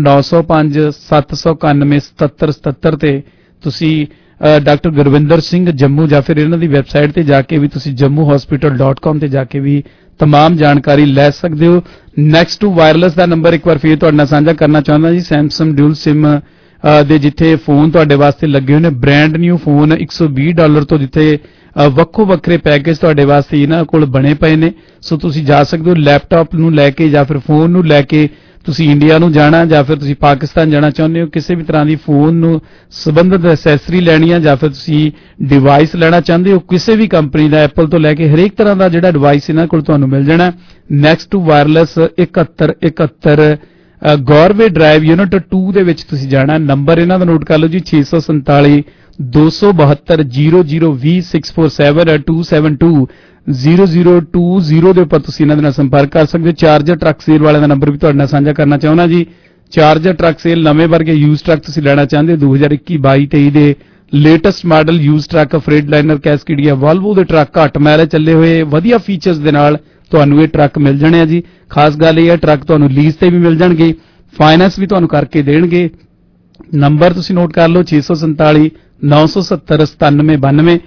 9057917777 ਤੇ ਤੁਸੀਂ ਡਾਕਟਰ ਗੁਰਵਿੰਦਰ ਸਿੰਘ ਜੰਮੂ ਜਾਂ ਫਿਰ ਇਹਨਾਂ ਦੀ ਵੈਬਸਾਈਟ ਤੇ ਜਾ ਕੇ ਵੀ ਤੁਸੀਂ jammuhospital.com ਤੇ ਜਾ ਕੇ ਵੀ तमाम ਜਾਣਕਾਰੀ ਲੈ ਸਕਦੇ ਹੋ। ਨੈਕਸਟ ਟੂ ਵਾਇਰਲੈਸ ਦਾ ਨੰਬਰ ਇੱਕ ਵਾਰ ਫਿਰ ਤੁਹਾਡੇ ਨਾਲ ਸਾਂਝਾ ਕਰਨਾ ਚਾਹੁੰਦਾ ਜੀ। ਸੈਮਸੰਗ ਡਿਊਲ ਸਿਮ ਦੇ ਜਿੱਥੇ ਫੋਨ ਤੁਹਾਡੇ ਵਾਸਤੇ ਲੱਗੇ ਹੋਏ ਨੇ, ਬ੍ਰਾਂਡ ਨਿਊ ਫੋਨ $120 ਤੋਂ ਜਿੱਥੇ ਵੱਖੋ ਵੱਖਰੇ ਪੈਕੇਜ ਤੁਹਾਡੇ ਵਾਸਤੇ ਇਹਨਾਂ ਕੋਲ ਬਣੇ ਪਏ ਨੇ। ਸੋ ਤੁਸੀਂ ਜਾ ਸਕਦੇ ਹੋ ਲੈਪਟਾਪ ਨੂੰ ਲੈ ਕੇ ਜਾਂ ਫਿਰ ਫੋਨ ਨੂੰ ਲੈ ਕੇ ਤੁਸੀਂ ਇੰਡੀਆ ਨੂੰ ਜਾਣਾ ਜਾਂ ਫਿਰ ਤੁਸੀਂ ਪਾਕਿਸਤਾਨ ਜਾਣਾ ਚਾਹੁੰਦੇ ਹੋ, ਕਿਸੇ ਵੀ ਤਰ੍ਹਾਂ ਦੀ ਫੋਨ ਨੂੰ ਸੰਬੰਧਿਤ ਐਕਸੈਸਰੀ ਲੈਣੀ ਹੈ ਜਾਂ ਫਿਰ ਤੁਸੀਂ ਡਿਵਾਈਸ ਲੈਣਾ ਚਾਹੁੰਦੇ ਹੋ ਕਿਸੇ ਵੀ ਕੰਪਨੀ ਦਾ, ਐਪਲ ਤੋਂ ਲੈ ਕੇ ਹਰੇਕ ਤਰ੍ਹਾਂ ਦਾ ਜਿਹੜਾ ਡਿਵਾਈਸ ਇਹਨਾਂ ਕੋਲ ਤੁਹਾਨੂੰ ਮਿਲ ਜਾਣਾ। Next to wireless 7171 Goreway drive unit 2 ਦੇ ਵਿੱਚ ਤੁਸੀਂ ਜਾਣਾ। ਨੰਬਰ ਇਹਨਾਂ ਦਾ ਨੋਟ ਕਰ ਲਓ ਜੀ 647 272 0020 647 272 0020 ਦੇ ਉੱਪਰ ਤੁਸੀਂ ਇਹਨਾਂ ਦੇ ਨਾਲ ਸੰਪਰਕ ਕਰ ਸਕਦੇ ਹੋ। ਚਾਰਜਰ ਟਰੱਕ ਸੇਲ ਵਾਲਿਆਂ ਦਾ ਨੰਬਰ ਵੀ ਤੁਹਾਡੇ ਨਾਲ ਸਾਂਝਾ ਕਰਨਾ ਚਾਹੁੰਦਾ ਜੀ। ਚਾਰਜਰ ਟਰੱਕ ਸੇਲ ਨਵੇਂ ਵਰਗੇ ਯੂਜ਼ ਟਰੱਕ ਤੁਸੀਂ ਲੈਣਾ ਚਾਹੁੰਦੇ ਹੋ 2021, 22, 23 ਦੇ latest model use truck, Freightliner, Cascadia, Volvo ਦੇ ਟਰੱਕ ਘੱਟ ਮਾਈਲੇਜ ਚੱਲੇ ਹੋਏ ਵਧੀਆ ਫੀਚਰਸ ਦੇ ਨਾਲ ਤੁਹਾਨੂੰ ਇਹ ਟਰੱਕ ਮਿਲ ਜਾਣੇ ਆ ਜੀ। ਖਾਸ ਗੱਲ ਇਹ ਹੈ ਟਰੱਕ ਤੁਹਾਨੂੰ ਲੀਜ਼ ਤੇ ਵੀ ਮਿਲ ਜਾਣਗੇ, ਫਾਈਨੈਂਸ ਵੀ ਤੁਹਾਨੂੰ ਕਰਕੇ ਦੇਣਗੇ। ਨੰਬਰ ਤੁਸੀਂ ਨੋਟ ਕਰ ਲਓ 647 970 9792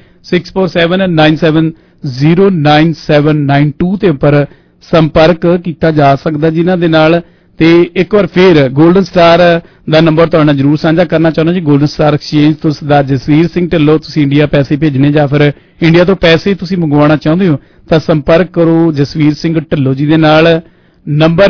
6479709792 ਤੇ ਉੱਪਰ ਸੰਪਰਕ ਕੀਤਾ ਜਾ ਸਕਦਾ ਜਿਨ੍ਹਾਂ ਦੇ ਨਾਲ। ਤੇ ਇੱਕ ਵਾਰ ਫੇਰ 골ਡਨ ਸਟਾਰ ਦਾ ਨੰਬਰ ਤੁਹਾਡੇ ਨਾਲ ਜ਼ਰੂਰ ਸਾਂਝਾ ਕਰਨਾ ਚਾਹੁੰਦਾ ਜੀ। 골ਡਨ ਸਟਾਰ ਐਕਸਚੇਂਜ ਤੋਂ ਸਰਦਾਰ ਜਸਵੀਰ ਸਿੰਘ ਢਿੱਲੋਂ ਤੁਸੀਂ ਇੰਡੀਆ ਪੈਸੇ ਭੇਜਣੇ ਜਾਂ ਫਿਰ ਇੰਡੀਆ ਤੋਂ ਪੈਸੇ ਤੁਸੀਂ ਮੰਗਵਾਉਣਾ ਚਾਹੁੰਦੇ ਹੋ ਤਾਂ ਸੰਪਰਕ ਕਰੋ ਜਸਵੀਰ ਸਿੰਘ ਢਿੱਲੋਂ ਜੀ ਦੇ ਨਾਲ। ਨੰਬਰ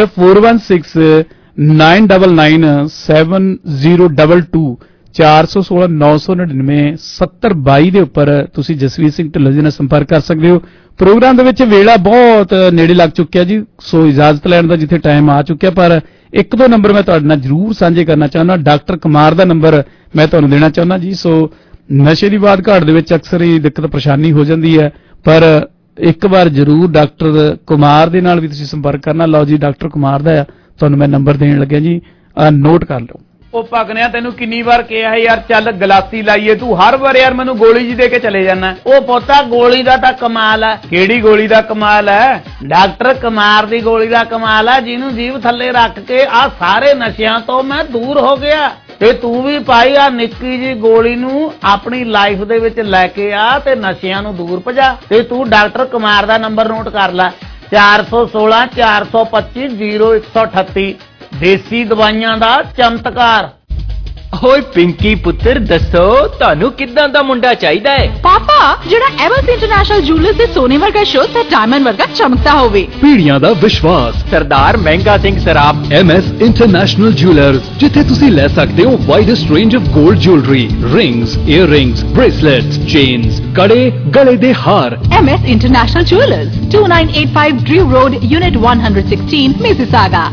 4169997022 416 999 7022 ਦੇ ਉੱਪਰ ਤੁਸੀਂ ਜਸਵੀਰ ਸਿੰਘ ਢਿੱਲੋਂ ਜੀ ਨਾਲ ਸੰਪਰਕ ਕਰ ਸਕਦੇ ਹੋ। ਪ੍ਰੋਗਰਾਮ ਦੇ ਵਿੱਚ ਵੇਲਾ ਬਹੁਤ ਨੇੜੇ ਲੱਗ ਚੁੱਕਿਆ ਜੀ। ਸੋ ਇਜਾਜ਼ਤ ਲੈਣ ਦਾ ਜਿੱਥੇ ਟਾਈਮ ਆ ਚੁੱਕਿਆ, ਪਰ ਇੱਕ ਦੋ ਨੰਬਰ ਮੈਂ ਤੁਹਾਡੇ ਨਾਲ ਜ਼ਰੂਰ ਸਾਂਝੇ ਕਰਨਾ ਚਾਹੁੰਦਾ। ਡਾਕਟਰ ਕੁਮਾਰ ਦਾ ਨੰਬਰ ਮੈਂ ਤੁਹਾਨੂੰ ਦੇਣਾ ਚਾਹੁੰਦਾ ਜੀ। ਸੋ ਨਸ਼ੇ ਦੀ ਬਾਤ ਘਾਟ ਦੇ ਵਿੱਚ ਅਕਸਰ ਹੀ ਦਿੱਕਤ ਪਰੇਸ਼ਾਨੀ ਹੋ ਜਾਂਦੀ ਹੈ, ਪਰ ਇੱਕ ਵਾਰ ਜ਼ਰੂਰ ਡਾਕਟਰ ਕੁਮਾਰ ਦੇ ਨਾਲ ਵੀ ਤੁਸੀਂ ਸੰਪਰਕ ਕਰਨਾ। ਲਓ ਜੀ ਡਾਕਟਰ ਕੁਮਾਰ ਦਾ ਤੁਹਾਨੂੰ ਮੈਂ ਨੰਬਰ ਦੇਣ ਲੱਗਿਆ ਜੀ, ਨੋਟ ਕਰ ਲਓ। ਉਹ ਪਕਣਿਆ ਤੈਨੂੰ ਕਿੰਨੀ ਵਾਰ ਕਿਹਾ ਯਾਰ ਚੱਲ ਗਲਾਸੀ ਲਾਈਏ, ਤੂੰ ਹਰ ਵਾਰ ਯਾਰ ਮੈਨੂੰ ਗੋਲੀ ਜੀ ਦੇ ਕੇ ਚਲੇ ਜਾਣਾ। ਉਹ ਪੋਤਾ ਗੋਲੀ ਦਾ ਤਾਂ ਕਮਾਲ ਹੈ। ਕਿਹੜੀ ਗੋਲੀ ਦਾ ਕਮਾਲ ਹੈ? ਡਾਕਟਰ ਕੁਮਾਰ ਦੀ ਗੋਲੀ ਦਾ ਕਮਾਲ ਹੈ, ਜਿਹਨੂੰ ਜੀਭ ਥੱਲੇ ਰੱਖ ਕੇ ਆ ਸਾਰੇ ਨਸ਼ਿਆਂ ਤੋਂ ਮੈਂ ਦੂਰ ਹੋ ਗਿਆ। ਤੇ ਤੂੰ ਵੀ ਭਾਈ ਆ ਨਿੱਕੀ ਜੀ ਗੋਲੀ ਨੂੰ ਆਪਣੀ ਲਾਈਫ ਦੇ ਵਿੱਚ ਲੈ ਕੇ ਆ ਤੇ ਨਸ਼ਿਆਂ ਨੂੰ ਦੂਰ ਭਜਾ। ਤੇ ਤੂੰ ਡਾਕਟਰ ਕੁਮਾਰ ਦਾ ਨੰਬਰ ਨੋਟ ਕਰ ਲੈ 416 425 0138 ਦੇਸੀ ਦਵਾਈਆਂ ਦਾ ਚਮਤਕਾਰ। ਓਏ ਪਿੰਕੀ ਪੁੱਤਰ ਦੱਸੋ ਤੁਹਾਨੂੰ ਕਿੱਦਾਂ ਦਾ ਮੁੰਡਾ ਚਾਹੀਦਾ ਹੈ? ਪਾਪਾ ਜਿਹੜਾ ਐਮਐਸ ਇੰਟਰਨੈਸ਼ਨਲ ਜੁਐਲਰਸ ਦੇ ਸੋਨੇ ਵਰਗਾ ਸ਼ੋ ਤੇ ਡਾਇਮੰਡ ਵਰਗਾ ਚਮਕਦਾ ਹੋਵੇ। ਪੀੜ੍ਹੀਆਂ ਦਾ ਵਿਸ਼ਵਾਸ Sardar Mehnga Singh Saraf MS international jewellers, ਜਿੱਥੇ ਤੁਸੀਂ ਲੈ ਸਕਦੇ ਹੋ ਵਾਈਡੈਸਟ ਰੇਂਜ ਆਫ 골ਡ jewellery, rings, earrings, bracelets, chains, ਕੜੇ, ਗਲੇ ਦੇ ਹਾਰ। MS international jewellers 2985 Drew Road, Unit 116, Mississauga,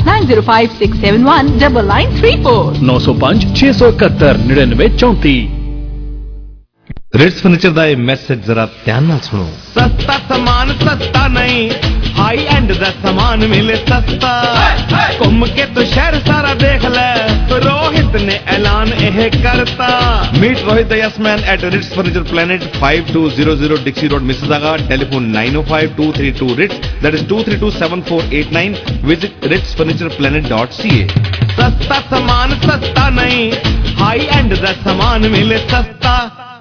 9056719934 905 671 9934। Ritz furniture ਦਾ ਇਹ ਮੈਸੇਜ ਜ਼ਰਾ ਧਿਆਨ ਨਾਲ ਸੁਣੋ। ਸਸਤਾ ਸਮਾਨ ਸਸਤਾ ਨਹੀਂ, ਹਾਈ ਐਂਡ ਦਾ ਸਮਾਨ ਮਿਲੇ ਸਸਤਾ। ਘੁੰਮ ਕੇ ਤੂੰ ਸ਼ਹਿਰ ਸਾਰਾ ਦੇਖ ਲੈ, ਰੋਹਿਤ ਨੇ ਐਲਾਨ ਇਹ ਕਰਤਾ। Meet Rohit the Yes Man at Ritz Furniture Planet, 5200 Dixie Road, Mississauga. Telephone 905-232 Ritz. That is 232-7489. Visit ritzfurnitureplanet.ca. ਸਸਤਾ ਸਮਾਨ ਸਸਤਾ ਨਹੀਂ, ਹਾਈ ਐਂਡ ਦਾ ਸਮਾਨ ਮਿਲੇ ਸਸਤਾ।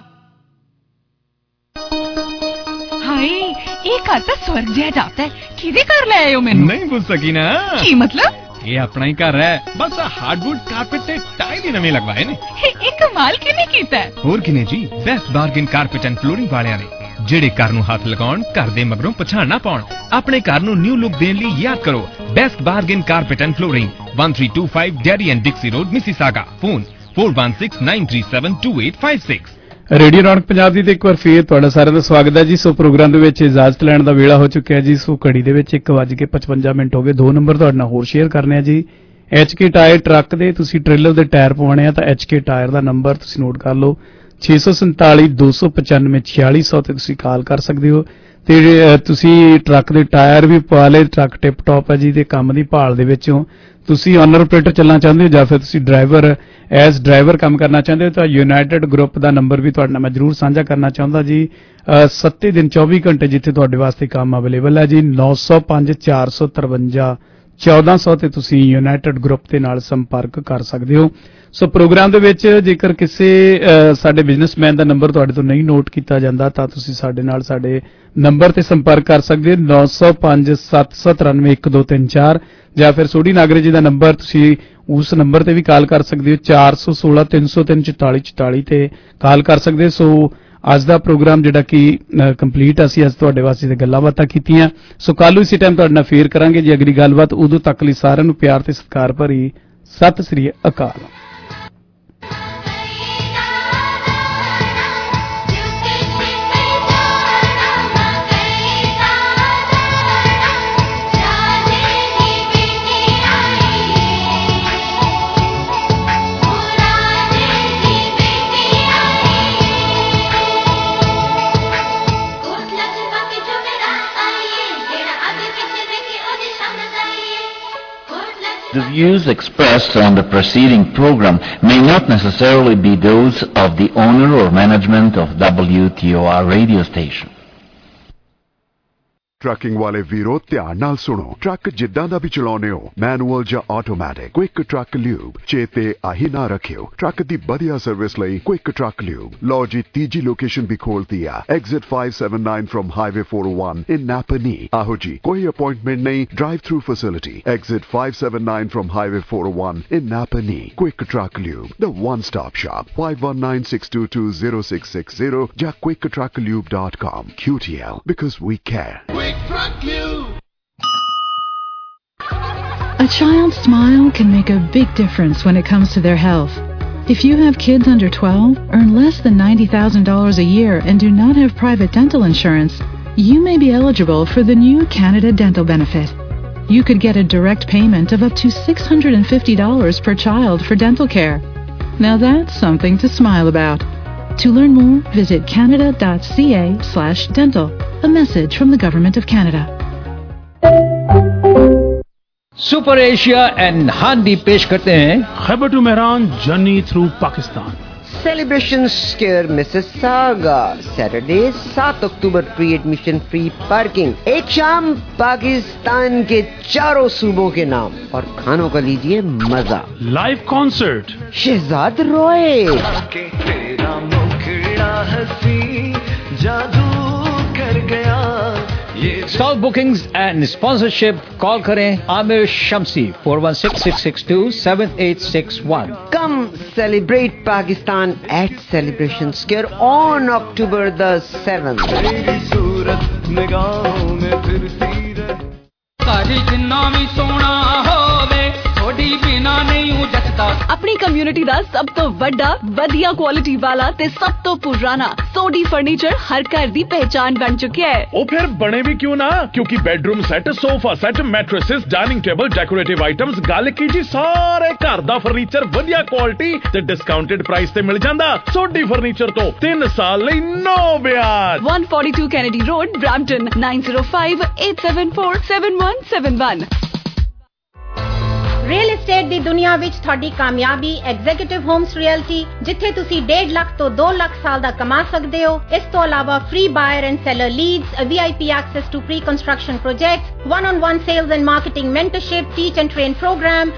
ਹਾਏ ਇਹ ਘਰ ਤਾਂ ਸਵਰਗ ਜਿਹਾ ਜਾਪਦਾ ਹੈ। ਕਿਹਦੇ ਘਰ ਲੈ ਆਇਓ ਮੈਨੂੰ? ਨਹੀਂ ਪੁੱਛ ਸਕੀ ਨਾ। ਕੀ ਮਤਲਬ? ਇਹ ਆਪਣਾ ਹੀ ਘਰ ਹੈ, ਬਸ ਹਾਰਡਵੁੱਡ ਕਾਰਪੇਟ ਤੇ ਟਾਈਲ ਹੀ ਨਵੇਂ ਲਗਵਾਏ ਨੇ। ਇਹ ਕਮਾਲ ਕਿਹਨੇ ਕੀਤਾ? ਹੋਰ ਕਿਨੇ ਜੀ, best bargain carpet and flooring ਵਾਲਿਆਂ ਨੇ, ਜਿਹੜੇ ਘਰ ਨੂੰ ਹੱਥ ਲਗਾਉਣ, ਘਰ ਦੇ ਮਗਰੋਂ ਪਛਾਣ ਨਾ ਪਾਉਣ। ਆਪਣੇ ਘਰ ਨੂੰ ਨਿਊ ਲੁੱਕ ਦੇਣ ਲਈ ਯਾਦ ਕਰੋ best bargain carpet and flooring, 1325 Derry and Dixie Road, Mississauga. Phone 4169372856. Radio Raunak Punjab ਦੀ ਤੇ ਇੱਕ ਵਾਰ ਫੇਰ ਤੁਹਾਡਾ ਸਾਰਿਆਂ ਦਾ ਸਵਾਗਤ ਹੈ ਜੀ। ਸੋ ਪ੍ਰੋਗਰਾਮ ਦੇ ਵਿੱਚ ਇਜਾਜ਼ਤ ਲੈਣ ਦਾ ਵੇਲਾ ਹੋ ਚੁੱਕਿਆ ਜੀ। ਸੋ ਘੜੀ ਦੇ ਵਿੱਚ 1:55 ਹੋ ਗਏ। 2 ਨੰਬਰ ਤੁਹਾਡੇ ਨਾਲ ਹੋਰ ਸ਼ੇਅਰ ਕਰਨੇ ਆ ਜੀ। HK ਟਾਇਰ ਟਰੱਕ ਦੇ ਤੁਸੀਂ ਟ੍ਰੇਲਰ ਦੇ ਟਾਇਰ ਪਵਾਉਣੇ ਆ ਤਾਂ HK ਟਾਇਰ ਦਾ ਨੰਬਰ ਤੁਸੀਂ ਨੋਟ ਕਰ ਲਓ 647 295 4600 ਤੇ ਤੁਸੀਂ ਕਾਲ ਕਰ ਸਕਦੇ ਹੋ। ਤੇ ਤੁਸੀਂ ਟਰੱਕ ਦੇ ਟਾਇਰ ਵੀ ਪਵਾ ਲਏ, ਟਰੱਕ ਟਿਪ ਟੌਪ ਹੈ ਜੀ ਤੇ ਕੰਮ ਦੀ ਭਾਲ ਦੇ ਵਿੱਚੋਂ ਤੁਸੀਂ ਓਨਰ ਆਪਰੇਟਰ ਚੱਲਣਾ ਚਾਹੁੰਦੇ ਹੋ ਜਾਂ ਫਿਰ ਤੁਸੀਂ ਡਰਾਈਵਰ ਕੰਮ ਕਰਨਾ ਚਾਹੁੰਦੇ ਹੋ ਤਾਂ ਯੂਨਾਈਟਿਡ ਗਰੁੱਪ ਦਾ ਨੰਬਰ ਵੀ ਤੁਹਾਡੇ ਨਾਲ ਮੈਂ ਜ਼ਰੂਰ ਸਾਂਝਾ ਕਰਨਾ ਚਾਹੁੰਦਾ ਜੀ। 7 ਦਿਨ 24 ਘੰਟੇ ਜਿੱਥੇ ਤੁਹਾਡੇ ਵਾਸਤੇ ਕੰਮ ਅਵੇਲੇਬਲ ਹੈ ਜੀ। 905 453 1400 ਤੇ ਤੁਸੀਂ ਯੂਨਾਈਟਿਡ ਗਰੁੱਪ ਦੇ ਨਾਲ ਸੰਪਰਕ ਕਰ ਸਕਦੇ ਹੋ। ਸੋ ਪ੍ਰੋਗਰਾਮ ਦੇ ਵਿੱਚ ਜੇਕਰ ਕਿਸੇ ਸਾਡੇ ਬਿਜ਼ਨਸਮੈਨ ਦਾ ਨੰਬਰ ਤੁਹਾਡੇ ਤੋਂ ਨਹੀਂ ਨੋਟ ਕੀਤਾ ਜਾਂਦਾ ਤਾਂ ਤੁਸੀਂ ਸਾਡੇ ਨਾਲ ਸਾਡੇ ਨੰਬਰ ਤੇ ਸੰਪਰਕ ਕਰ ਸਕਦੇ ਹੋ 905 793 1234 ਜਾਂ ਫਿਰ ਸੋਢੀ ਨਾਗਰੇ ਜੀ ਦਾ ਨੰਬਰ ਤੁਸੀਂ ਉਸ ਨੰਬਰ ਤੇ ਵੀ ਕਾਲ ਕਰ ਸਕਦੇ ਹੋ 416 303 44 44 ਤੇ ਕਾਲ ਕਰ ਸਕਦੇ ਹੋ। ਸੋ ਅੱਜ ਦਾ ਪ੍ਰੋਗਰਾਮ ਜਿਹੜਾ ਕਿ ਕੰਪਲੀਟ ਅਸੀਂ ਅੱਜ ਤੁਹਾਡੇ ਵਾਸਤੇ ਗੱਲਾਂ ਬਾਤਾਂ ਕੀਤੀਆਂ। ਸੋ ਕੱਲ ਨੂੰ ਇਸੇ ਟਾਈਮ ਤੁਹਾਡੇ ਨਾਲ ਫੇਰ ਕਰਾਂਗੇ ਜੀ ਅਗਲੀ ਗੱਲਬਾਤ। ਉਦੋਂ ਤੱਕ ਲਈ ਸਾਰਿਆਂ ਨੂੰ ਪਿਆਰ ਤੇ ਸਤਿਕਾਰ ਭਰੀ ਸਤਿ ਸ੍ਰੀ ਅਕਾਲ। The views expressed on the preceding program may not necessarily be those of the owner or management of WTOR radio station. Trucking ਵਾਲੇ ਵੀਰੋ ਧਿਆਨ ਨਾਲ ਸੁਣੋ। ਟਰੱਕ ਜਿੱਦਾਂ ਦਾ ਵੀ ਚਲਾਉਨੇ ਹੋ, ਮੈਨੂਅਲ ਜਾਂ ਆਟੋਮੈਟਿਕ, ਕੁਇਕ ਟਰੱਕ ਲਿਊਬ ਚੇਤੇ ਆਹੀ ਨਾ ਰੱਖਿਓ। ਟਰੱਕ ਦੀ ਵਧੀਆ ਸਰਵਿਸ ਲਈ ਕੁਇਕ ਟਰੱਕ ਲਿਊਬ। ਲਓ ਜੀ ਤੀਜੀ ਲੋਕੇਸ਼ਨ ਵੀ ਖੋਲਤੀ ਆ exit 579 from highway 401 in Napanee. ਆਹੋ ਜੀ ਕੋਈ ਅਪਾਇੰਟਮੈਂਟ ਨਹੀਂ, drive through facility exit 579 from highway 401 in Napanee. Quick truck lube the one stop shop 5196220660 ਜਾਂ quicktrucklube.com QTL because we care. A child's smile can make a big difference when it comes to their health. If you have kids under 12, earn less than $90,000 a year and do not have private dental insurance, you may be eligible for the new Canada Dental Benefit. You could get a direct payment of up to $650 per child for dental care. Now that's something to smile about. To learn more, visit canada.ca/dental. A message from the Government of Canada. Super Asia and Handi पेश करते हैं Khyber to Mehran journey through Pakistan. Celebration Square Mississauga Saturday 7 October free admission free parking. एक शाम पाकिस्तान के चारों सूबों के नाम और खानों का लीजिए मजा। लाइव कॉन्सर्ट शहजाद रॉय जादू कर गया। Stall bookings and sponsorship call करें Aamir Shamsi 4166278861। Come celebrate Pakistan at Celebration Square on October the 7th. अपनी कम्युनिटी दा सब तो वड्डा वधिया क्वालिटी वाला ते सब तो पुराना सोडी फर्नीचर हर घर दी पहचान बन चुका है। ओ फिर बने भी क्यों ना, क्योंकि bedroom set, sofa set, mattresses, dining table, decorative items, गल की जी सारे घर दा फर्नीचर वधिया क्वालिटी ते डिस्काउंटेड प्राइस ते मिल जांदा। सोडी फर्नीचर तो 3 साल लई नो ब्याज। 142 Kennedy road, Brampton 9058747171। Real estate ਦੀ ਦੁਨੀਆ ਵਿੱਚ ਤੁਹਾਡੀ ਕਾਮਯਾਬੀ ਐਗਜ਼ੀਕਿਊਟਿਵ ਹੋਮਸ ਰਿਐਲਟੀ, ਜਿੱਥੇ ਤੁਸੀਂ 1.5 ਲੱਖ ਤੋਂ 2 ਲੱਖ ਸਾਲ ਦਾ ਕਮਾ ਸਕਦੇ ਹੋ। ਇਸ ਤੋਂ ਇਲਾਵਾ free buyer and seller leads, VIP access to pre construction projects, 1-on-1 sales and marketing mentorship, teach and train programme,